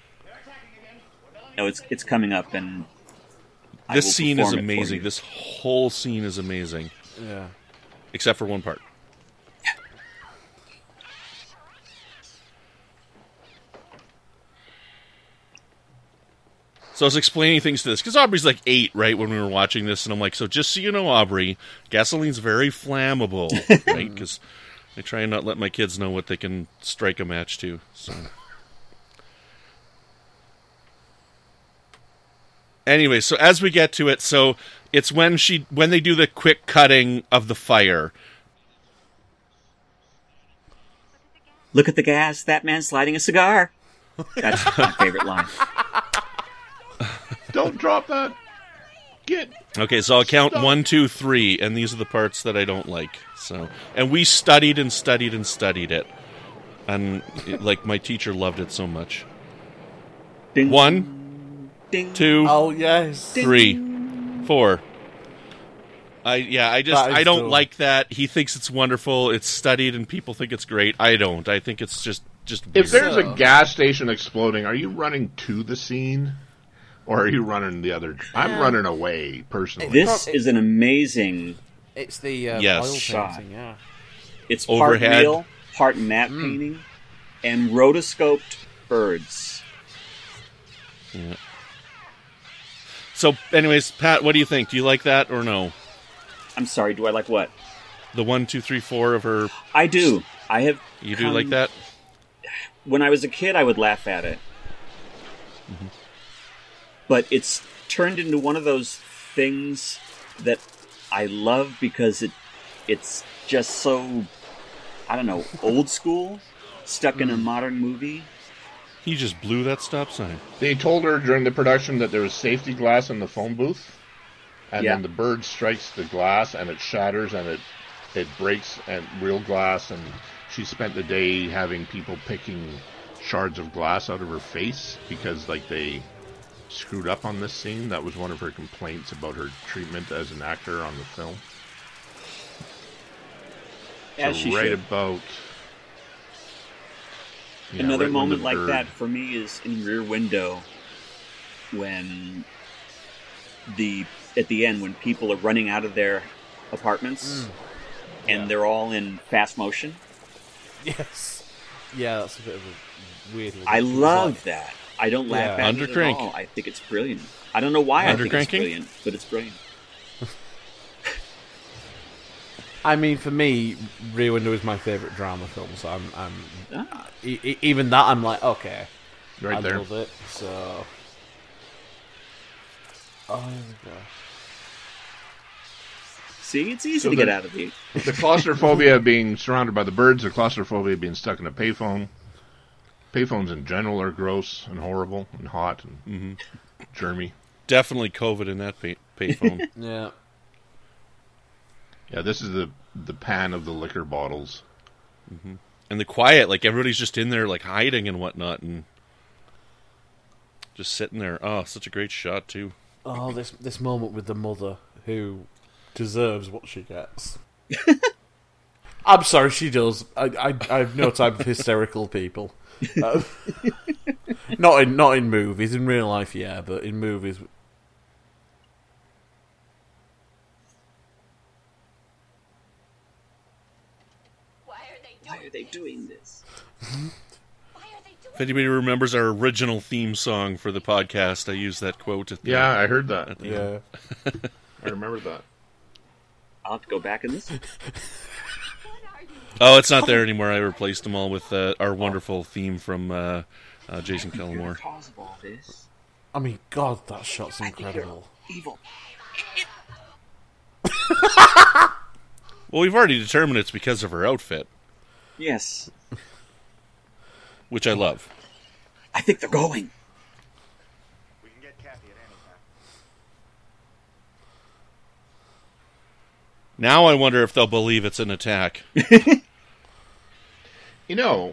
No, it's it's coming up, and I This will scene is perform it for amazing. you. This whole scene is amazing, Yeah. except for one part. So I was explaining things to this because Aubrey's like eight, right, when we were watching this, and I'm like, so just so you know, Aubrey, gasoline's very flammable, right? Because I try and not let my kids know what they can strike a match to. So, anyway, so as we get to it, so it's when she when they do the quick cutting of the fire. Look at the gas. That man's lighting a cigar. That's my favorite line. Don't drop that. Get. Okay, so I'll count Stop. one, two, three, and these are the parts that I don't like. So, and we studied and studied and studied it, and it, like my teacher loved it so much. Ding, One, ding. two, Oh, yes. three, four. I yeah, I just That is I don't the- like that. He thinks it's wonderful. It's studied, and people think it's great. I don't. I think it's just just. If weird. there's a gas station exploding, are you running to the scene, or are you running the other? I'm running away personally. This is an amazing. It's the uh, Yes. oil Shot. painting, yeah. It's part Overhead. real, part matte painting, and rotoscoped birds. Yeah. So, anyways, Pat, what do you think? Do you like that or no? I'm sorry. Do I like what? The one, two, three, four of her. I do. I have. You do come- like that? When I was a kid, I would laugh at it. But it's turned into one of those things that I love because it it's just so, I don't know, old school, stuck in a modern movie. He just blew that stop sign. They told her during the production that there was safety glass in the phone booth, and Yeah. then the bird strikes the glass and it shatters and it it breaks and real glass, and she spent the day having people picking shards of glass out of her face because like they screwed up on this scene. That was one of her complaints about her treatment as an actor on the film. As so she right should. about yeah, Another right when moment the like bird- that for me is in Rear Window when the at the end when people are running out of their apartments and they're all in fast motion. Yes. Yeah, that's a bit of a weird one. I It's love like- that. I don't laugh Yeah. at it Undercrank. at all. I think it's brilliant. I don't know why I think it's Undercranking? brilliant, but it's brilliant. I mean, for me, Rear Window is my favourite drama film, so I'm, I'm Ah. e- e- even that I'm like, okay, right I there. love it. So, oh, here we go. See, it's easy So to get the- out of the. The claustrophobia being surrounded by the birds, the claustrophobia being stuck in a payphone. Payphones in general are gross and horrible and hot and germy. Definitely COVID in that pay- payphone. Yeah. Yeah, this is the the pan of the liquor bottles. And the quiet, like everybody's just in there, like hiding and whatnot, and just sitting there. Oh, such a great shot too. Oh, this this moment with the mother who deserves what she gets. I'm sorry, she does. I I, I have no time for hysterical people. Uh, not in not in movies. In real life, yeah, but in movies. Why are they Why doing are they this? doing this? Why are they doing If anybody remembers our original theme song for the podcast, I used that quote. At the, Yeah, I heard that. at the end. Yeah. I remember that. I'll have to go back in this. What are you? Oh, it's not there anymore. I replaced them all with uh, our wonderful theme from uh, uh, Jason You're the Kellamore. cause of all this. I mean, God, that shot's I think you're incredible. evil. Well, we've already determined it's because of her outfit. Yes. which I love. I think they're going. We can get Kathy at any time. Now I wonder if they'll believe it's an attack. You know,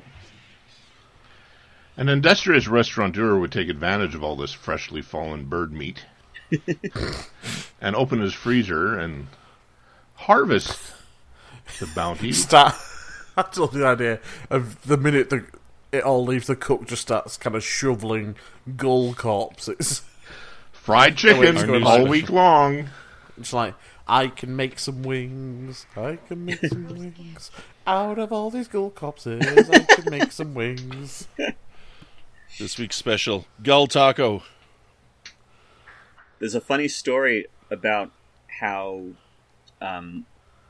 an industrious restaurateur would take advantage of all this freshly fallen bird meat and open his freezer and harvest the bounty. Start. I love the idea of the minute the, it all leaves, the cook just starts kind of shoveling gull corpses. Fried chicken Our new all special. week long. It's like, I can make some wings. I can make some wings. Out of all these gull corpses, I can make some wings. This week's special, Gull Taco. There's a funny story about how um,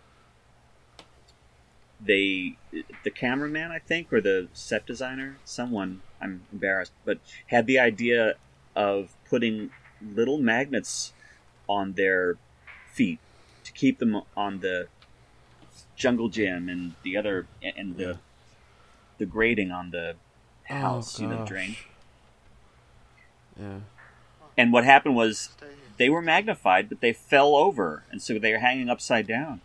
they, the cameraman, I think, or the set designer, someone, I'm embarrassed, but had the idea of putting little magnets on their feet to keep them on the jungle gym and the other, and the the grating on the house, Oh, you know, the gosh. drain. Yeah. And what happened was they were magnified, but they fell over, and so they were hanging upside down.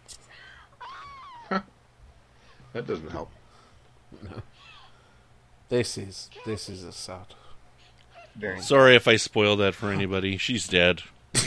That doesn't help. This is this is a sad. Very. Sorry if I spoiled that for anybody. She's dead.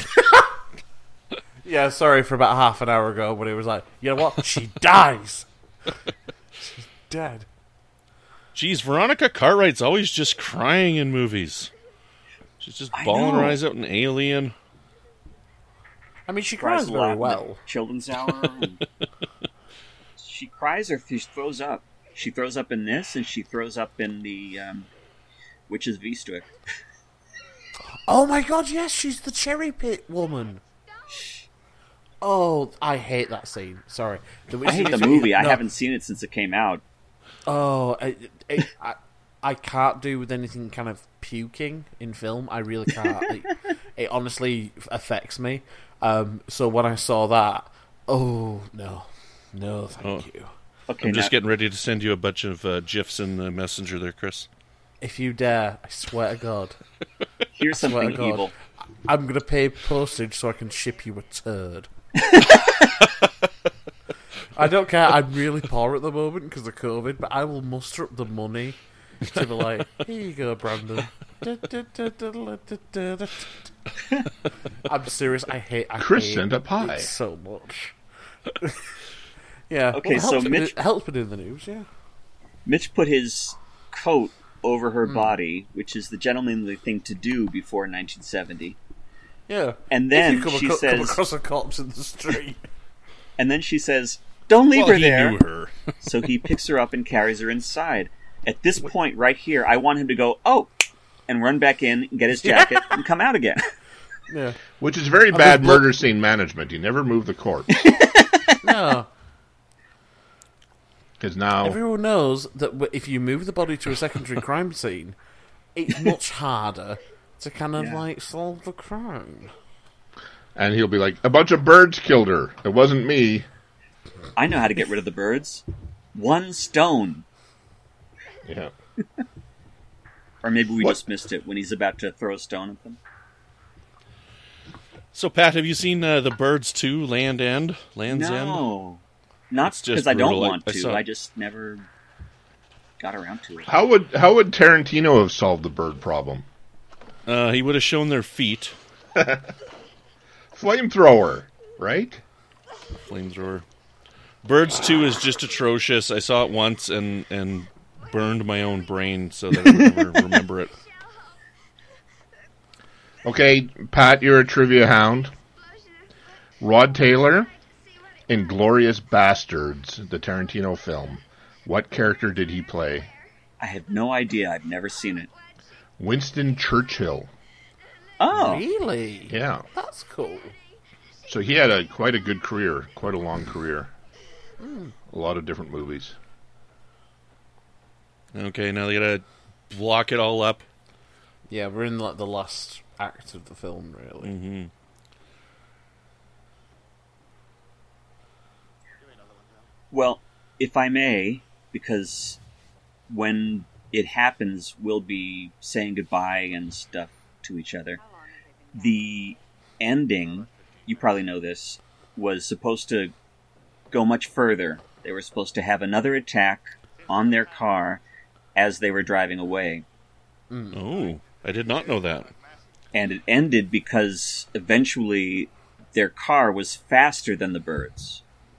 Yeah, sorry for about half an hour ago, but it was like, you know what? She dies. She's dead. Geez, Veronica Cartwright's always just crying in movies. She's just I bawling know. her eyes out in Alien. I mean, she Cries cries a lot very in the well. Children's Hour. And she cries or she throws up. She throws up in this, and she throws up in the um, Witch's V-Stick. Oh my god, yes, she's the cherry pit woman. Oh, I hate that scene. Sorry. The I hate the Witch- movie. I No. haven't seen it since it came out. Oh, it, it, I, I can't do with anything kind of puking in film. I really can't. it, it honestly affects me. Um, so when I saw that, oh no, no, thank Oh. you. Okay, I'm just now, getting ready to send you a bunch of uh, GIFs in the messenger there, Chris. If you dare, I swear to God, here's swear something to God, evil. I'm gonna pay postage so I can ship you a turd. I don't care. I'm really poor at the moment because of COVID, but I will muster up the money to be like, here you go, Brandon. I'm serious. I hate. I Chris hate sent a pie. it so much. Yeah. Okay, well, it so helps Mitch- It helps it in the news. Yeah. Mitch put his coat over her Hmm. body, which is the gentlemanly thing to do before nineteen seventy. Yeah. And then if you come, she aco- come says- across a corpse in the street. And then she says, "Don't leave Well, her he there." knew her. So he picks her up and carries her inside. At this point, right here, I want him to go, "Oh," and run back in, and get his jacket, and come out again. Yeah. Which is very I bad was look- murder scene management. You never move the corpse. No. Because now... Everyone knows that w- if you move the body to a secondary crime scene, it's much harder to kind of Yeah. like solve the crime. And he'll be like, a bunch of birds killed her. It wasn't me. I know how to get rid of the birds. One stone. Yeah. Or maybe we What? just missed it when he's about to throw a stone at them. So, Pat, have you seen uh, The Birds two, Land End? Land's End? No. Not It's just because I don't brutal. I- want I to. saw- I just never got around to it. How would how would Tarantino have solved the bird problem? Uh, he would have shown their feet. Flamethrower, right? Flamethrower. Birds two is just atrocious. I saw it once and, and burned my own brain so that I would never remember it. Okay, Pat, you're a trivia hound. Rod Taylor in Glorious Bastards, the Tarantino film. What character did he play? I have no idea. I've never seen it. Winston Churchill. Oh, Really? Yeah. That's cool. So he had a quite a good career, quite a long career. A lot of different movies. Okay, now they gotta block it all up. Yeah, we're in like the last act of the film, really. Mm-hmm. well, if I may, because when it happens, we'll be saying goodbye and stuff to each other. The ending, you probably know this, was supposed to go much further. They were supposed to have another attack on their car as they were driving away. Mm. Oh, I did not know that. And it ended because eventually their car was faster than the birds.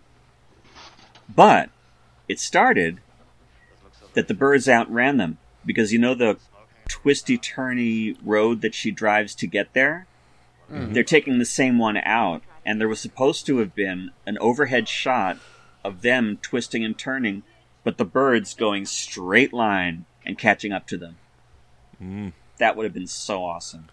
But it started that the birds outran them. Because you know the twisty-turny road that she drives to get there? Mm-hmm. They're taking the same one out. And there was supposed to have been an overhead shot of them twisting and turning, but the birds going straight line and catching up to them. Mm. That would have been so awesome.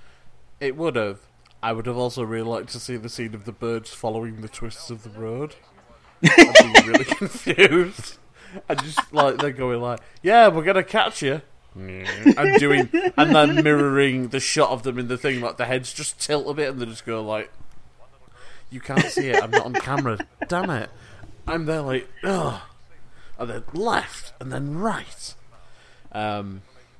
It would have. I would have also really liked to see the scene of the birds following the twists of the road. I'd be really confused. And just like they're going like, "Yeah, we're gonna catch you," and doing, and then mirroring the shot of them in the thing, like the heads just tilt a bit, and they just go like, "You can't see it. I'm not on camera. Damn it!" I'm there like, "Ugh," and then left, and then right. Um,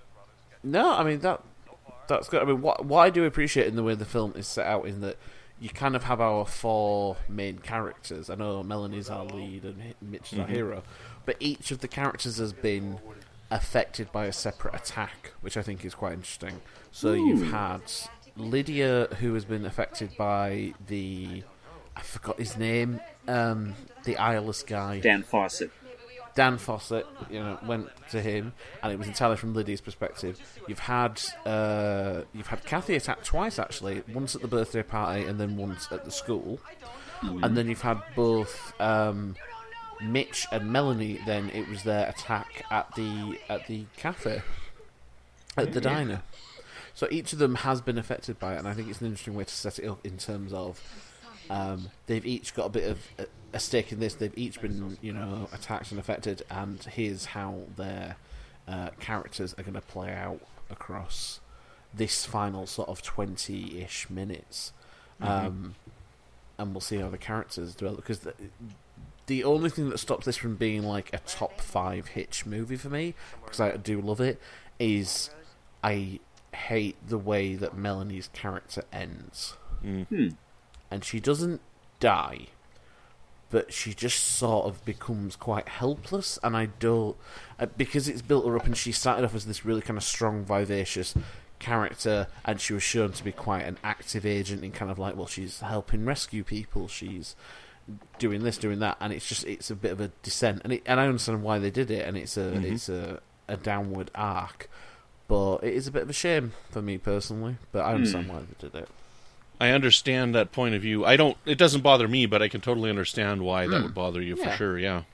no, I mean that. That's good. I mean, what what I do appreciate in the way the film is set out in that you kind of have our four main characters. I know Melanie's our lead and Mitch is our Mm-hmm. hero, but each of the characters has been affected by a separate attack, which I think is quite interesting. So Ooh. You've had Lydia, who has been affected by the, I forgot his name, um, the eyeless guy, Dan Fawcett. Dan Fawcett, you know, went to him, and it was entirely from Lydia's perspective. You've had uh, you've had Kathy attacked twice, actually. Once at the birthday party, and then once at the school. Mm-hmm. And then you've had both um, Mitch and Melanie. Then it was their attack at the at the cafe, at the yeah. diner. So each of them has been affected by it, and I think it's an interesting way to set it up in terms of um, they've each got a bit of a, a stake in this. They've each been, you know, attacked and affected, and here's how their uh, characters are going to play out across this final sort of twenty-ish minutes. Mm-hmm. Um, and we'll see how the characters develop, because the, the only thing that stops this from being like a top five Hitch movie for me, because I do love it, is I hate the way that Melanie's character ends. Mm-hmm. And she doesn't die, but she just sort of becomes quite helpless, and I don't... Uh, because it's built her up, and she started off as this really kind of strong, vivacious character, and she was shown to be quite an active agent in kind of like, well, she's helping rescue people, she's doing this, doing that, and it's just, it's a bit of a descent, and it, and I understand why they did it, and it's a mm-hmm. it's a, a downward arc, but it is a bit of a shame for me personally, but I understand mm. why they did it. I understand that point of view. I don't. It doesn't bother me, but I can totally understand why mm. that would bother you yeah. for sure. Yeah.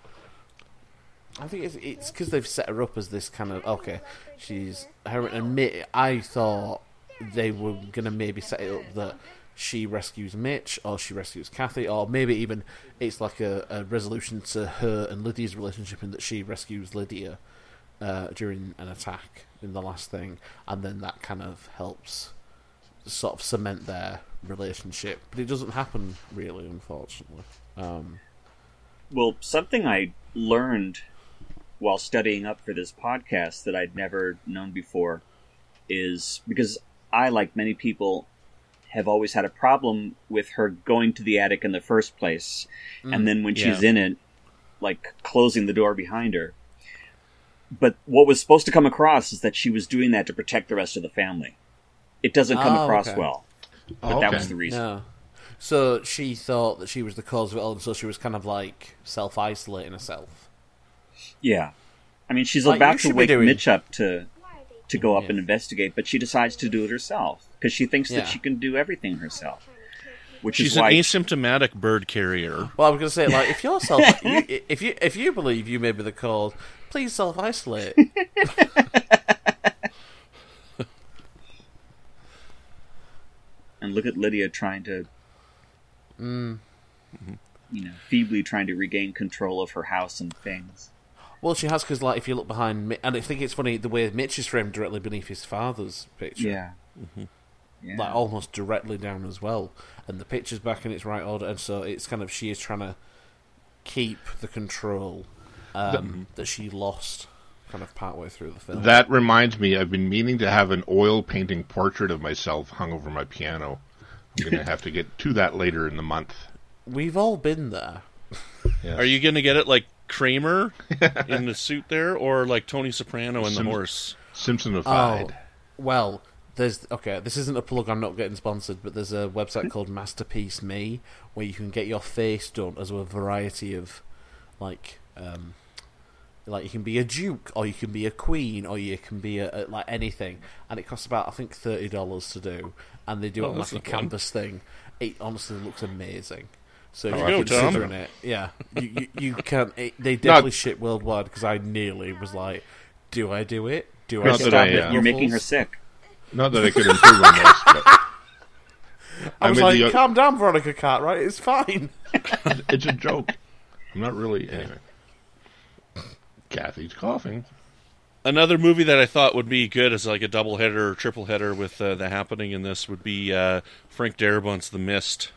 I think it's it's because they've set her up as this kind of okay. She's her admit. I thought they were gonna maybe set it up that she rescues Mitch, or she rescues Kathy, or maybe even it's like a, a resolution to her and Lydia's relationship, in that she rescues Lydia uh, during an attack in the last thing, and then that kind of helps sort of cement their relationship, but it doesn't happen really, unfortunately. Um, well, something I learned while studying up for this podcast that I'd never known before is, because I, like many people, have always had a problem with her going to the attic in the first place, mm, and then when yeah. she's in it, like closing the door behind her. But what was supposed to come across is that she was doing that to protect the rest of the family. It doesn't come oh, across okay. well, but oh, that okay. was the reason. No. So she thought that she was the cause of it all, and so she was kind of like self-isolating herself. Yeah. I mean, she's like about to wake doing... Mitch up to to go up yeah. and investigate, but she decides to do it herself, because she thinks yeah. that she can do everything herself. Which She's is why... an asymptomatic bird carrier. Well, I was going to say, like, if you're self, you, if you if you believe you may be the cause, please self-isolate. And look at Lydia trying to, mm. you know, feebly trying to regain control of her house and things. Well, she has, because, like, if you look behind, and I think it's funny the way Mitch is framed directly beneath his father's picture. Yeah. Mm-hmm. yeah. Like, almost directly down as well. And the picture's back in its right order, and so it's kind of, she is trying to keep the control. um, that she lost kind of partway through the film. That reminds me, I've been meaning to have an oil painting portrait of myself hung over my piano. I'm going to have to get to that later in the month. We've all been there. Yes. Are you going to get it like Kramer in the suit there, or like Tony Soprano in Sim- the horse? Simpsonified. Oh, well, there's okay. This isn't a plug. I'm not getting sponsored, but there's a website called Masterpiece Me where you can get your face done as a variety of, like, um, like you can be a duke, or you can be a queen, or you can be a, a like anything, and it costs about I think thirty dollars to do, and they do Oh, it on that's like a not fun. canvas thing. It honestly looks amazing. So if There you're you go, Tom. considering it, yeah, you you, you can. It, they definitely ship worldwide because I nearly was like, do I do it? Do I Not that stab I, it uh, You're making her ruffles? sick. Not that I could improve on this, but I was I'm in like, the- calm down, Veronica Cartwright. It's fine. it's a joke. I'm not really... Anyway. Kathy's coughing. Another movie that I thought would be good as like a double header or triple header with uh, the happening in this would be uh, Frank Darabont's The Mist.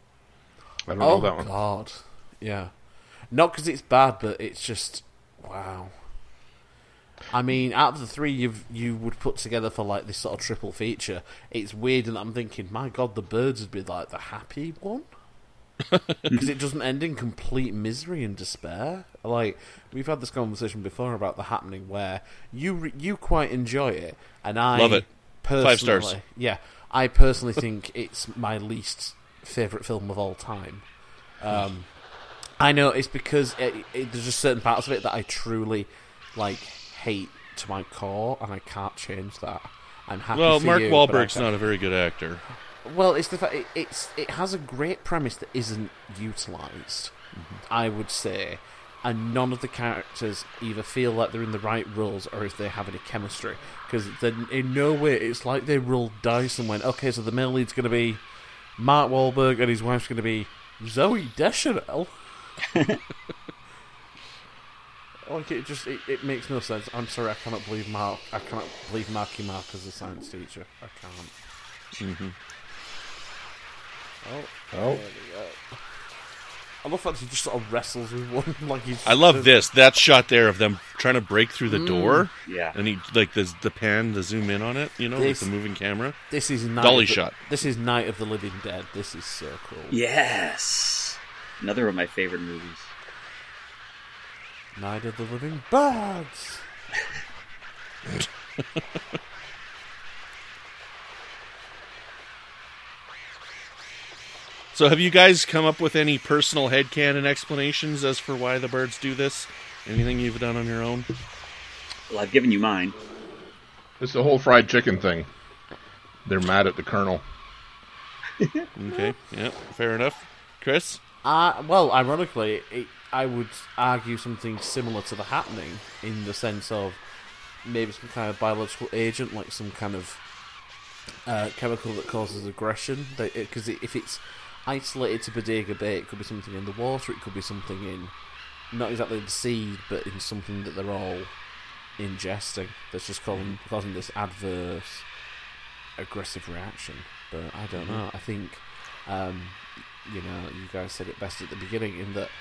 I don't Oh know that one. God, yeah. Not because it's bad, but it's just wow. I mean, out of the three you've you would put together for like this sort of triple feature, it's weird, and I'm thinking, my God, The Birds would be like the happy one because it doesn't end in complete misery and despair. Like we've had this conversation before about The Happening, where you re- you quite enjoy it, and I Love it. Personally, Five stars. Yeah, I personally think it's my least favorite film of all time. Um, I know it's because it, it, there's just certain parts of it that I truly like hate to my core, and I can't change that. I'm happy. Well, for Mark you, but I Wahlberg's can't- not a very good actor. Well, it's the fact it, it's it has a great premise that isn't utilized. I would say, and none of the characters either feel like they're in the right roles or if they have any chemistry. Because in no way it's like they rolled dice and went, okay, so the male lead's going to be Mark Wahlberg and his wife's going to be Zooey Deschanel. Like it just it, it makes no sense. I'm sorry, I cannot believe Mark. I cannot believe Marky Mark as a science teacher. I can't. Mm-hmm. Oh, Oh. there we go. I love that he just sort of wrestles with one. Like he's. I love this that shot there of them trying to break through the door, Yeah. and he like the the pan, the zoom in on it, you know, This- with the moving camera. This is Night Dolly of the, shot. This is Night of the Living Dead. This is so cool. Yes. Another of my favorite movies. Night of the Living Birds. So, have you guys come up with any personal headcanon explanations as for why the birds do this? Anything you've done on your own? Well, I've given you mine. It's the whole fried chicken thing. They're mad at the Colonel. Okay, yeah, fair enough. Chris? Uh, well, ironically, it, I would argue something similar to The Happening in the sense of maybe some kind of biological agent, like some kind of uh, chemical that causes aggression. Because if it's isolated to Bodega Bay, it could be something in the water, it could be something in, not exactly the seed, but in something that they're all ingesting that's just causing, causing this adverse, aggressive reaction. But I don't know. I think, um, you know, you guys said it best at the beginning in that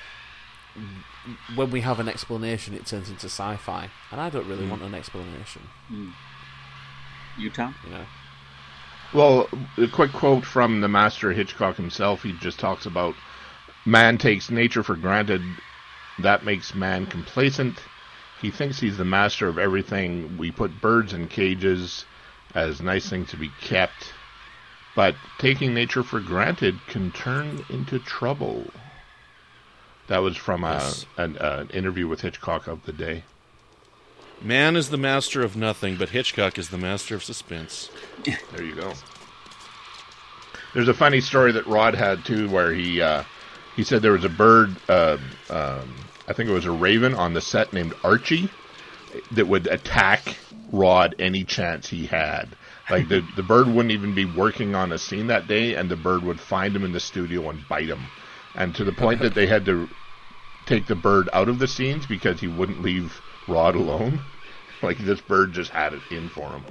when we have an explanation, it turns into sci-fi, and I don't really Mm. want an explanation. Mm. You, Tom? You know, Well, a quick quote from the master Hitchcock himself. He just talks about man takes nature for granted. That makes man complacent. He thinks he's the master of everything. We put birds in cages as nice things to be kept. But taking nature for granted can turn into trouble. That was from a, Yes. an, uh, an interview with Hitchcock of the day. Man is the master of nothing, but Hitchcock is the master of suspense. There you go. There's a funny story that Rod had too, where he uh, he said there was a bird, uh, um, I think it was a raven on the set named Archie, that would attack Rod any chance he had. Like the the bird wouldn't even be working on a scene that day, and the bird would find him in the studio and bite him, and to the point that they had to take the bird out of the scenes because he wouldn't leave Rod alone. Like this bird just had it in for him.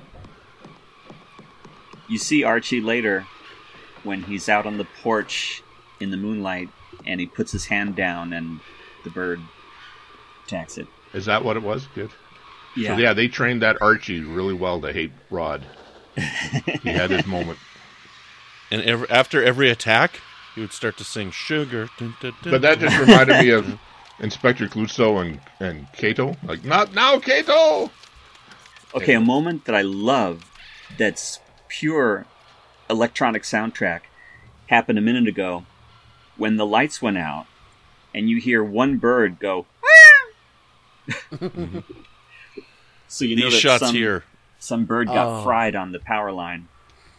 You see Archie later when he's out on the porch in the moonlight and he puts his hand down and the bird attacks it. Is that what it was? Good. Yeah. So, yeah, they trained that Archie really well to hate Rod. He had his moment. And every, after every attack, he would start to sing "Sugar." Dun, dun, dun, But that just reminded me of Inspector Clouseau and, and Kato. Like, not now, Kato! Okay, a moment that I love that's pure electronic soundtrack happened a minute ago when the lights went out and you hear one bird go, Mhm. so you know These that shots some, here. some bird got Oh. fried on the power line.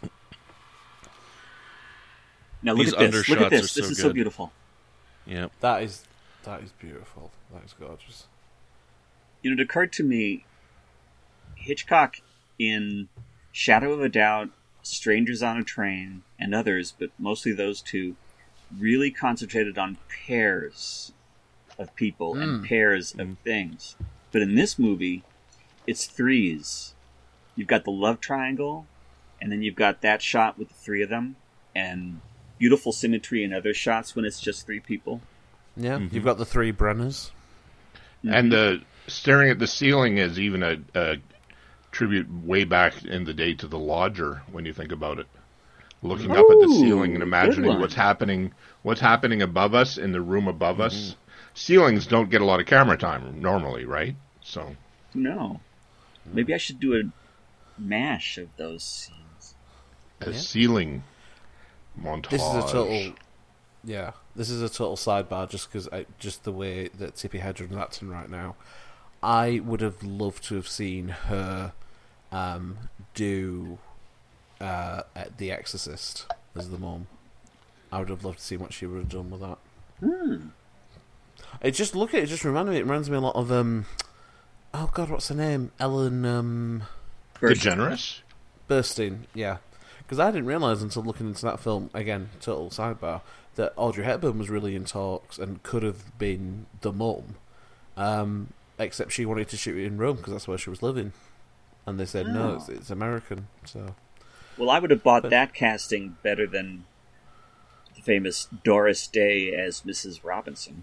Now look These at this. Look undershots at this. are This so is so good. beautiful. Yeah. That is that is beautiful. That is gorgeous. You know, it occurred to me, Hitchcock in Shadow of a Doubt, Strangers on a Train, and others, but mostly those two, really concentrated on pairs of people and pairs of things. But in this movie, it's threes. You've got the love triangle, and then you've got that shot with the three of them, and beautiful symmetry in other shots when it's just three people. Yeah, you've got the three Brenners. And the staring at the ceiling is even a, a tribute way back in the day to The Lodger, when you think about it. Looking up at the Ooh, ceiling and good imagining one. what's happening what's happening above us in the room above us. Ceilings don't get a lot of camera time normally, right? So No. Maybe I should do a mash of those scenes. a Yeah. ceiling montage. This is a total, yeah. This is a total sidebar, just because just the way that Tippi Hedren's acting right now. I would have loved to have seen her um, do uh, at The Exorcist as the mom. I would have loved to see what she would have done with that. Hmm. It just look at it. Just reminded me. It reminds me a lot of um. Oh God, what's her name? Ellen um. DeGeneres? Burstyn, yeah. Because I didn't realise until looking into that film, again, total sidebar, that Audrey Hepburn was really in talks and could have been the mum, um, except she wanted to shoot it in Rome because that's where she was living. And they said, no, Oh. it's, it's American. So Well, I would have bought But- that casting better than the famous Doris Day as Missus Robinson.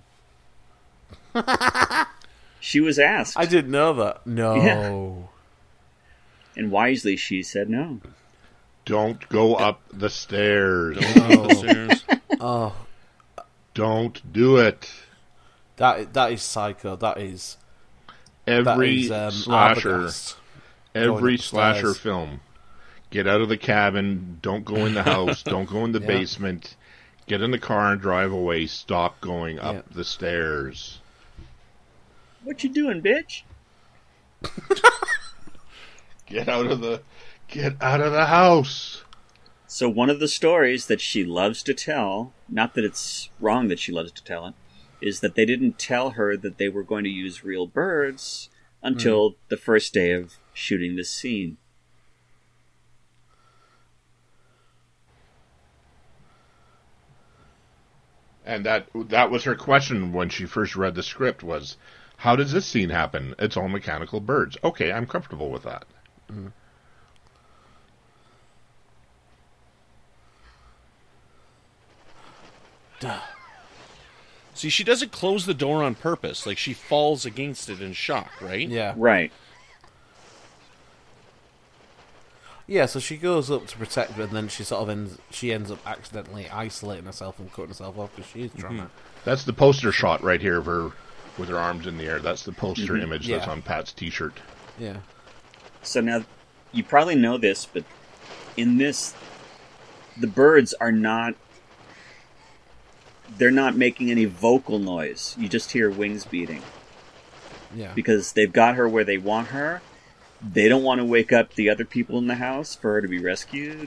She was asked, I didn't know that. No. and wisely she said no. Don't go up the stairs. No. Stairs. Oh, Don't do it. that that is psycho. That is Every that is um, slasher, Arbogast going every up the slasher stairs. film. Get out of the cabin. Don't go in the house. Don't go in the Yeah. basement. Get in the car and drive away. Stop going up Yeah. the stairs. What you doing, bitch? Get out of the get out of the house. So one of the stories that she loves to tell, not that it's wrong that she loves to tell it, is that they didn't tell her that they were going to use real birds until the first day of shooting this scene. And that that was her question when she first read the script was, how does this scene happen? It's all mechanical birds. Okay, I'm comfortable with that. See, she doesn't close the door on purpose. Like, she falls against it in shock, right? Yeah. Right. Yeah, so she goes up to protect her, and then she sort of ends. She ends up accidentally isolating herself and cutting herself off because she is trying to. That's the poster shot right here of her with her arms in the air. That's the poster image that's Yeah. on Pat's t-shirt. Yeah. So now, you probably know this, but in this, the birds are not. They're not making any vocal noise. You just hear wings beating. Yeah. Because they've got her where they want her. They don't want to wake up the other people in the house for her to be rescued.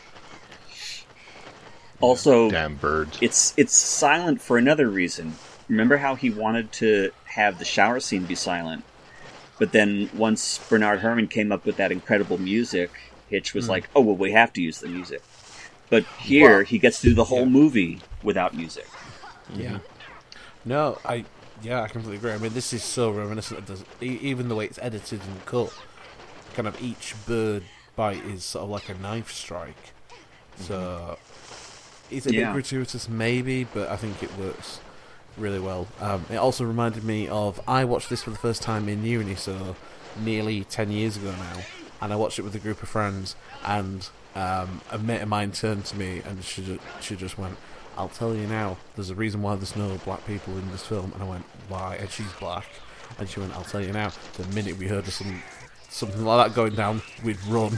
Also, Damn birds. it's it's silent for another reason. Remember how he wanted to have the shower scene be silent? But then once Bernard Herrmann came up with that incredible music, Hitch was like, oh, well, we have to use the music. But here, Well, he gets to do the whole yeah. movie without music. Yeah. No, I yeah, I completely agree. I mean, this is so reminiscent of the, e- even the way it's edited and cut. Kind of each bird bite is sort of like a knife strike. So it's a Yeah. bit gratuitous, maybe, but I think it works really well. Um, it also reminded me of, I watched this for the first time in uni, so nearly ten years ago now, and I watched it with a group of friends, and um, a mate of mine turned to me and she, ju- she just went, I'll tell you now, there's a reason why there's no black people in this film. And I went, why? And she's black. And she went, I'll tell you now, the minute we heard of some, something like that going down, we'd run.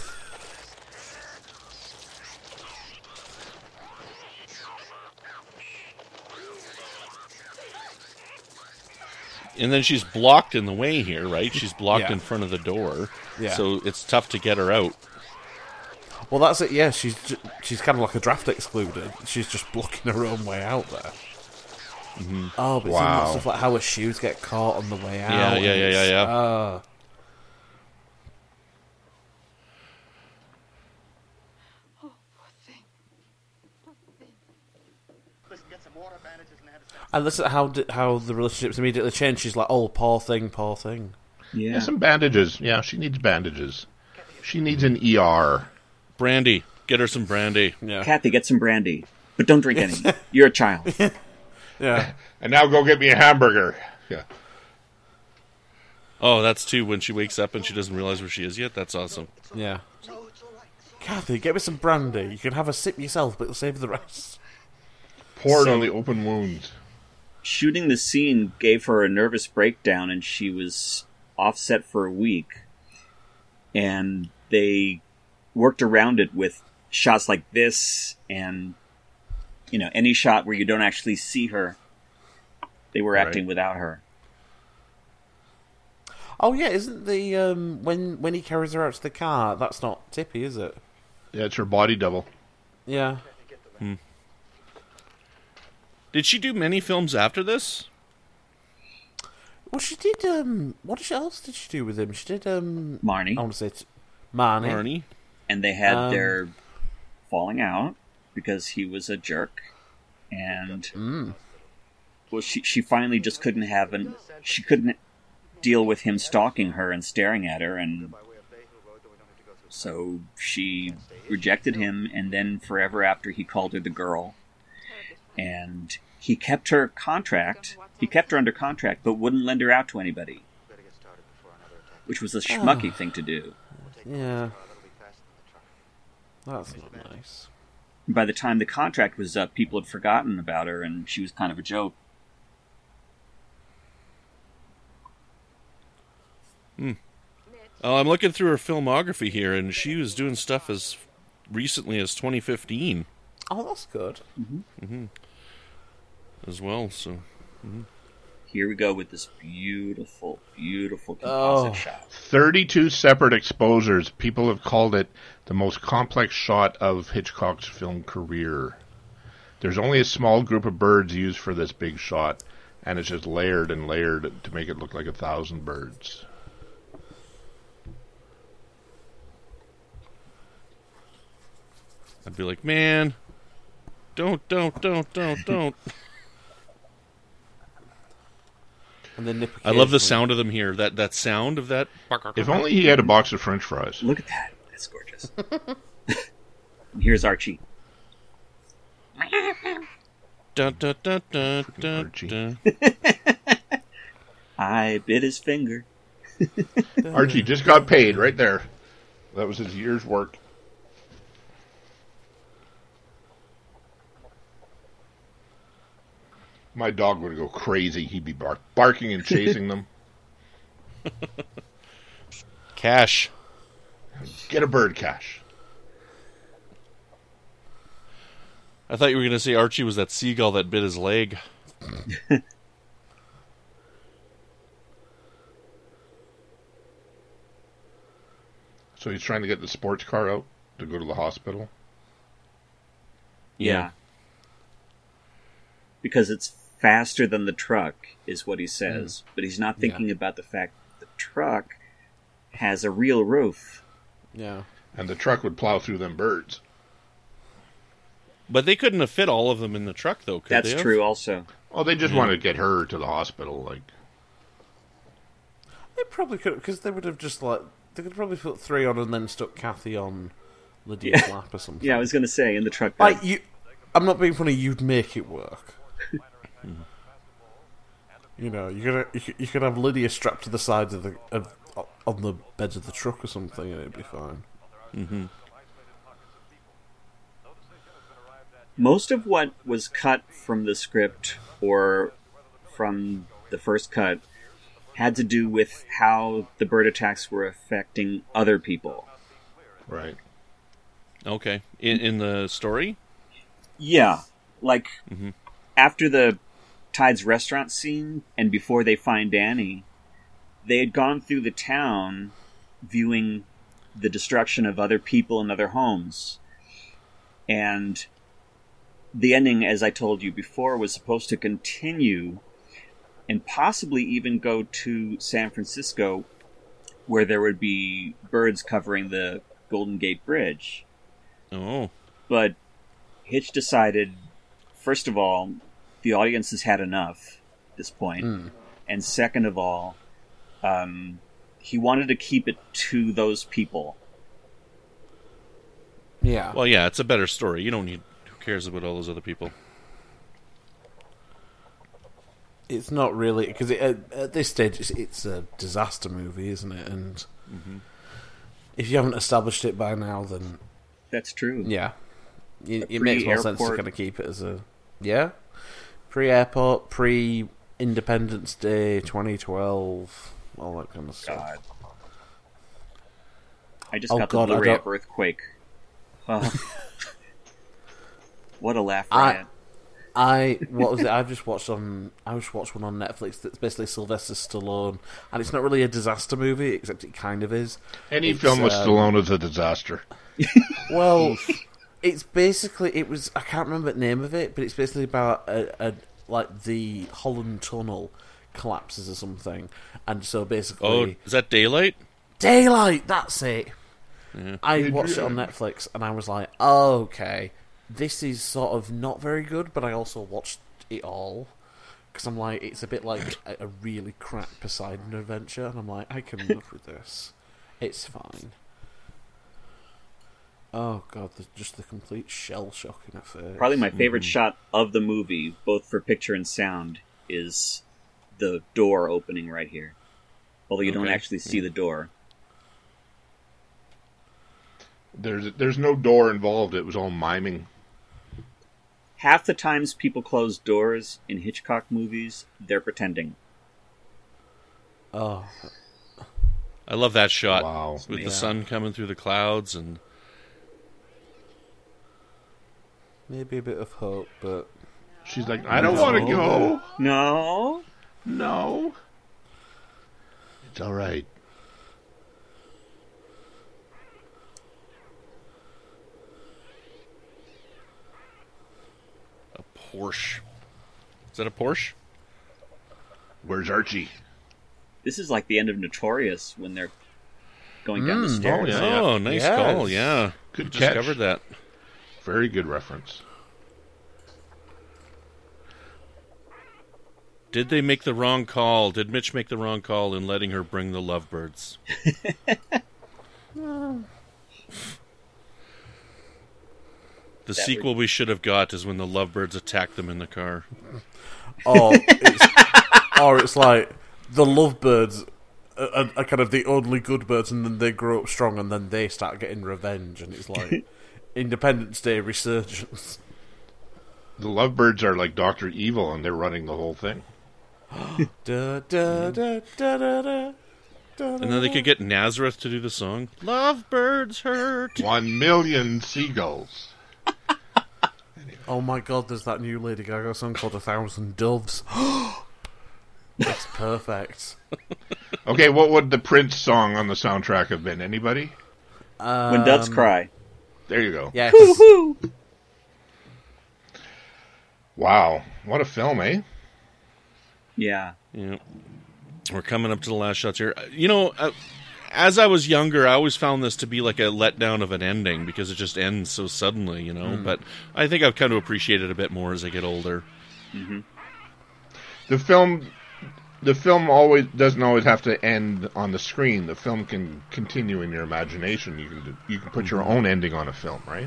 And then she's blocked in the way here, right? She's blocked Yeah. in front of the door. Yeah. So it's tough to get her out. Well, that's it, yeah, she's ju- she's kind of like a draft excluded. She's just blocking her own way out there. Mm-hmm. Oh, but it's in Wow. that stuff like how her shoes get caught on the way out. Yeah, yeah, and yeah, it's- yeah, yeah. ah. Listen, get some water, bandages, and have a sense. And listen at how di- how the relationships immediately change. She's like, oh, poor thing, poor thing. Yeah. Yeah, some bandages. Yeah, she needs bandages. She needs an E R. Brandy. Get her some brandy. Yeah. Kathy, get some brandy, but don't drink any. You're a child. Yeah. And now go get me a hamburger. Yeah. Oh, that's too when she wakes up and she doesn't realize where she is yet. That's awesome. Yeah. Kathy, get me some brandy. You can have a sip yourself, but you'll save the rest. Pour it So- on the open wounds. Shooting the scene gave her a nervous breakdown, and she was offset for a week. And they worked around it with shots like this, and you know, any shot where you don't actually see her. They were Right. acting without her. Oh yeah, isn't the um when when he carries her out to the car? That's not Tippy, is it? Yeah, it's her body double. Yeah. Did she do many films after this? Well, she did. Um, what else did she do with him? She did. Um, Marnie. I want to say t- Marnie. Marnie? And they had Um, their falling out because he was a jerk, and Mm. well, she she finally just couldn't have an she couldn't deal with him stalking her and staring at her, and so she rejected him. And then forever after, he called her the girl, and he kept her contract. He kept her under contract, but wouldn't lend her out to anybody, which was a schmucky thing to do. Yeah. That's not nice. By the time the contract was up, people had forgotten about her, and she was kind of a joke. Oh, I'm looking through her filmography here, and she was doing stuff as recently as twenty fifteen Oh, that's good. as well. So Here we go with this beautiful, beautiful composite Oh. shot. thirty-two separate exposures. People have called it the most complex shot of Hitchcock's film career. There's only a small group of birds used for this big shot, and it's just layered and layered to make it look like a thousand birds. I'd be like, man, don't, don't, don't, don't, don't. And then Nip I love the occasionally- sound of them here. That that sound of that. If only he had a box of French fries. Look at that. That's gorgeous. And here's Archie. Dun, dun, dun, dun, dun, Archie. dun. I bit his finger. Archie just got paid right there. That was his year's work. My dog would go crazy. He'd be bark- barking and chasing them. Cash. Get a bird, Cash. I thought you were going to say Archie was that seagull that bit his leg. So he's trying to get the sports car out to go to the hospital. Yeah. Because it's faster than the truck, is what he says. But he's not thinking about the fact that the truck has a real roof. Yeah. And the truck would plow through them birds. But they couldn't have fit all of them in the truck, though, could That's they have? true also. Well, they just wanted to get her to the hospital. Like, They probably could, because they would have just like they could probably put three on and then stuck Kathy on Lydia's Yeah. lap or something. Yeah, I was going to say, in the truck bed. Like you, I'm not being funny. You'd make it work. You know, you're gonna you could, you could have Lydia strapped to the sides of the of, on the beds of the truck or something, and it'd be fine. Mm-hmm. Most of what was cut from the script or from the first cut had to do with how the bird attacks were affecting other people. Right. Okay. In in the story? Yeah. Like, Mm-hmm. after the Tides restaurant scene and before they find Danny, they had gone through the town viewing the destruction of other people and other homes. And the ending, as I told you before, was supposed to continue and possibly even go to San Francisco, where there would be birds covering the Golden Gate Bridge. Oh. But Hitch decided, first of all, the audience has had enough at this point. Mm. And second of all, um, he wanted to keep it to those people. Yeah. Well, yeah, it's a better story. You don't need... Who cares about all those other people? It's not really, because it, at, at this stage it's, it's a disaster movie, isn't it? And Mm-hmm. if you haven't established it by now, then That's true. yeah, it, it makes more sense to Pre-airport. kind of keep it as a yeah, pre-airport, pre-Independence Day, twenty twelve, all that kind of stuff. God. I just Oh, got God, the I Blu-ray don't- of Earthquake. Oh. What a laugh I- riot. I what was it? I've just watched on. I just watched one on Netflix that's basically Sylvester Stallone, and it's not really a disaster movie, except it kind of is. Any It's, film with um, Stallone is a disaster. Well, it's basically it was. I can't remember the name of it, but it's basically about a, a like the Holland Tunnel collapses or something, and so basically, Oh, is that Daylight? Daylight. That's it. Yeah. I watched it on Netflix, and I was like, oh, okay, this is sort of not very good, but I also watched it all because I'm like, it's a bit like a, a really crap Poseidon adventure, and I'm like, I can live with this. It's fine. Oh god, the, just the complete shell shock in her face. Probably my favorite shot of the movie, both for picture and sound, is the door opening right here. Although you don't Okay. actually see the door. There's there's no door involved. It was all miming. Half the times people close doors in Hitchcock movies, they're pretending. Oh, I love that shot. Wow. With Yeah. the sun coming through the clouds and... maybe a bit of hope, but She's like, I don't want to go. No? No. It's all right. A Porsche. Is that a Porsche? Where's Archie? This is like the end of Notorious when they're going down the Mm, stairs. oh, yeah. Oh, nice Yes. call, yeah. Good Just catch. covered that. Very good reference. Did they make the wrong call? Did Mitch make the wrong call in letting her bring the lovebirds? The sequel we should have got is when the lovebirds attack them in the car. or it's, or it's like the lovebirds are, are, are kind of the only good birds, and then they grow up strong, and then they start getting revenge, and it's like Independence Day resurgence. The lovebirds are like Doctor Evil, and they're running the whole thing. Da, da, da, da, da, da, da, And then they could get Nazareth to do the song. Lovebirds hurt. One million seagulls. Oh my god, there's that new Lady Gaga song called A Thousand Doves. That's perfect. Okay, what would the Prince song on the soundtrack have been? Anybody? Um, When Doves Cry. There you go. Yeah, 'cause- Wow, what a film, eh? Yeah. Yeah. We're coming up to the last shots here. You know, uh, as I was younger, I always found this to be like a letdown of an ending because it just ends so suddenly, you know. But I think I've kind of appreciated it a bit more as I get older. The film, the film always doesn't always have to end on the screen. The film can continue in your imagination. You can do, you can put your own ending on a film, right?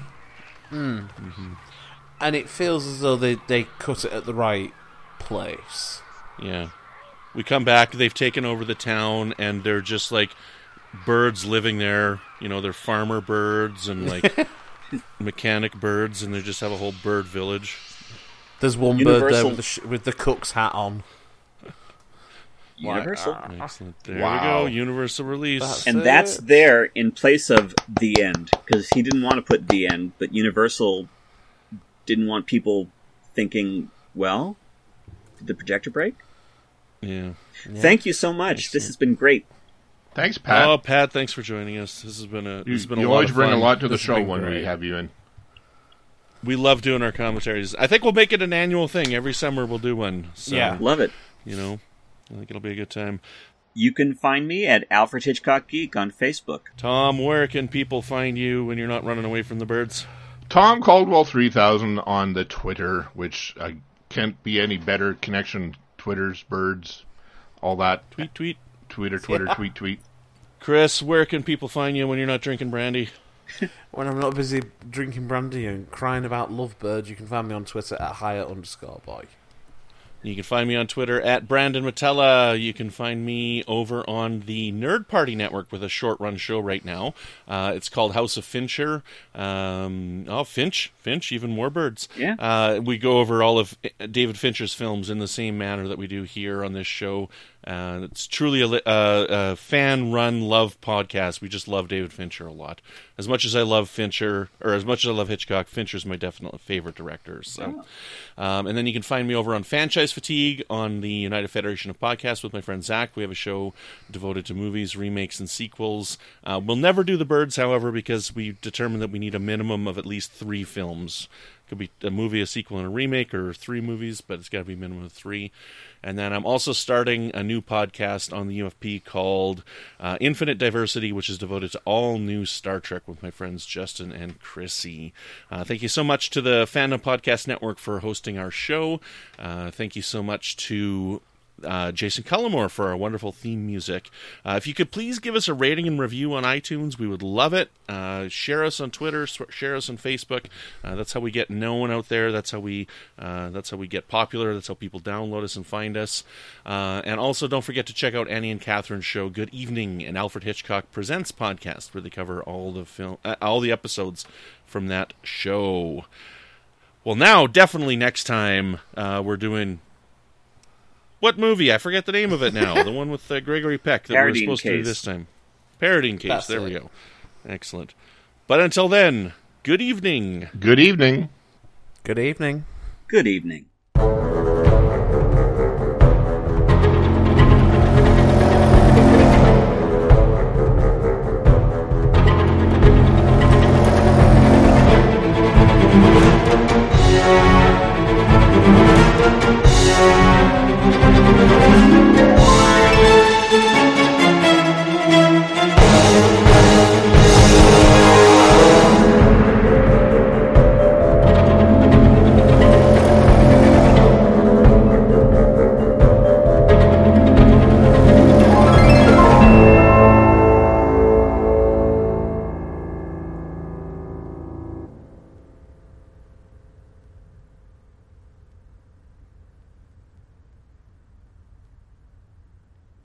and it feels as though they, they cut it at the right place. Yeah. We come back, they've taken over the town, and they're just like birds living there. You know, they're farmer birds and like mechanic birds, and they just have a whole bird village. There's one bird there Universal- with the, sh- with the cook's hat on. Universal. Excellent. There Wow. we go. Universal release. That's- And it. that's there in place of the end, because he didn't want to put the end, but Universal didn't want people thinking, well, did the projector break? Yeah. Thank you so much. This has been great. Thanks, Pat. Oh, Pat, thanks for joining us. This has been a this you has been a you lot always of bring fun. a lot to the This has show been when we great. have you in. We love doing our commentaries. I think we'll make it an annual thing. Every summer we'll do one. So, Yeah. Love it. you know, I think it'll be a good time. You can find me at Alfred Hitchcock Geek on Facebook. Tom, where can people find you when you're not running away from the birds? Tom Caldwell three thousand on the Twitter, which uh, can't be any better connection. Twitters, birds, all that. Tweet, tweet. Twitter, Twitter, tweet, tweet. Chris, where can people find you when you're not drinking brandy? When I'm not busy drinking brandy and crying about lovebirds, you can find me on Twitter at higher underscore boy. You can find me on Twitter at Brandon Matella. You can find me over on the Nerd Party Network with a short-run show right now. Uh, it's called House of Fincher. Um, oh, Finch. Finch, even more birds. Yeah. Uh, we go over all of David Fincher's films in the same manner that we do here on this show. Uh, it's truly a, li- uh, a fan-run love podcast. We just love David Fincher a lot. As much as I love Fincher, or as much as I love Hitchcock, Fincher's my definite favorite director. So, um, and then you can find me over on Franchise Fatigue on the United Federation of Podcasts with my friend Zach. We have a show devoted to movies, remakes, and sequels. Uh, we'll never do The Birds, however, because we determined that we need a minimum of at least three films. Could be a movie, a sequel, and a remake, or three movies, but it's got to be a minimum of three. And then I'm also starting a new podcast on the U F P called uh, Infinite Diversity, which is devoted to all new Star Trek with my friends Justin and Chrissy. Uh, thank you so much to the Fandom Podcast Network for hosting our show. Uh, thank you so much to Uh, Jason Cullimore for our wonderful theme music. Uh, if you could please give us a rating and review on iTunes, we would love it. Uh, share us on Twitter, sw- share us on Facebook. Uh, that's how we get known out there. That's how we uh, that's how we get popular. That's how people download us and find us. Uh, and also, don't forget to check out Annie and Catherine's show, Good Evening, an Alfred Hitchcock Presents podcast, where they cover all the film, uh, all the episodes from that show. Well, now, definitely next time, uh, we're doing. What movie? I forget the name of it now. The one with uh, Gregory Peck that Parodying we were supposed to do Case. this time. Parodying Case. That's there we it. go. Excellent. But until then, good evening. Good evening. Good evening. Good evening.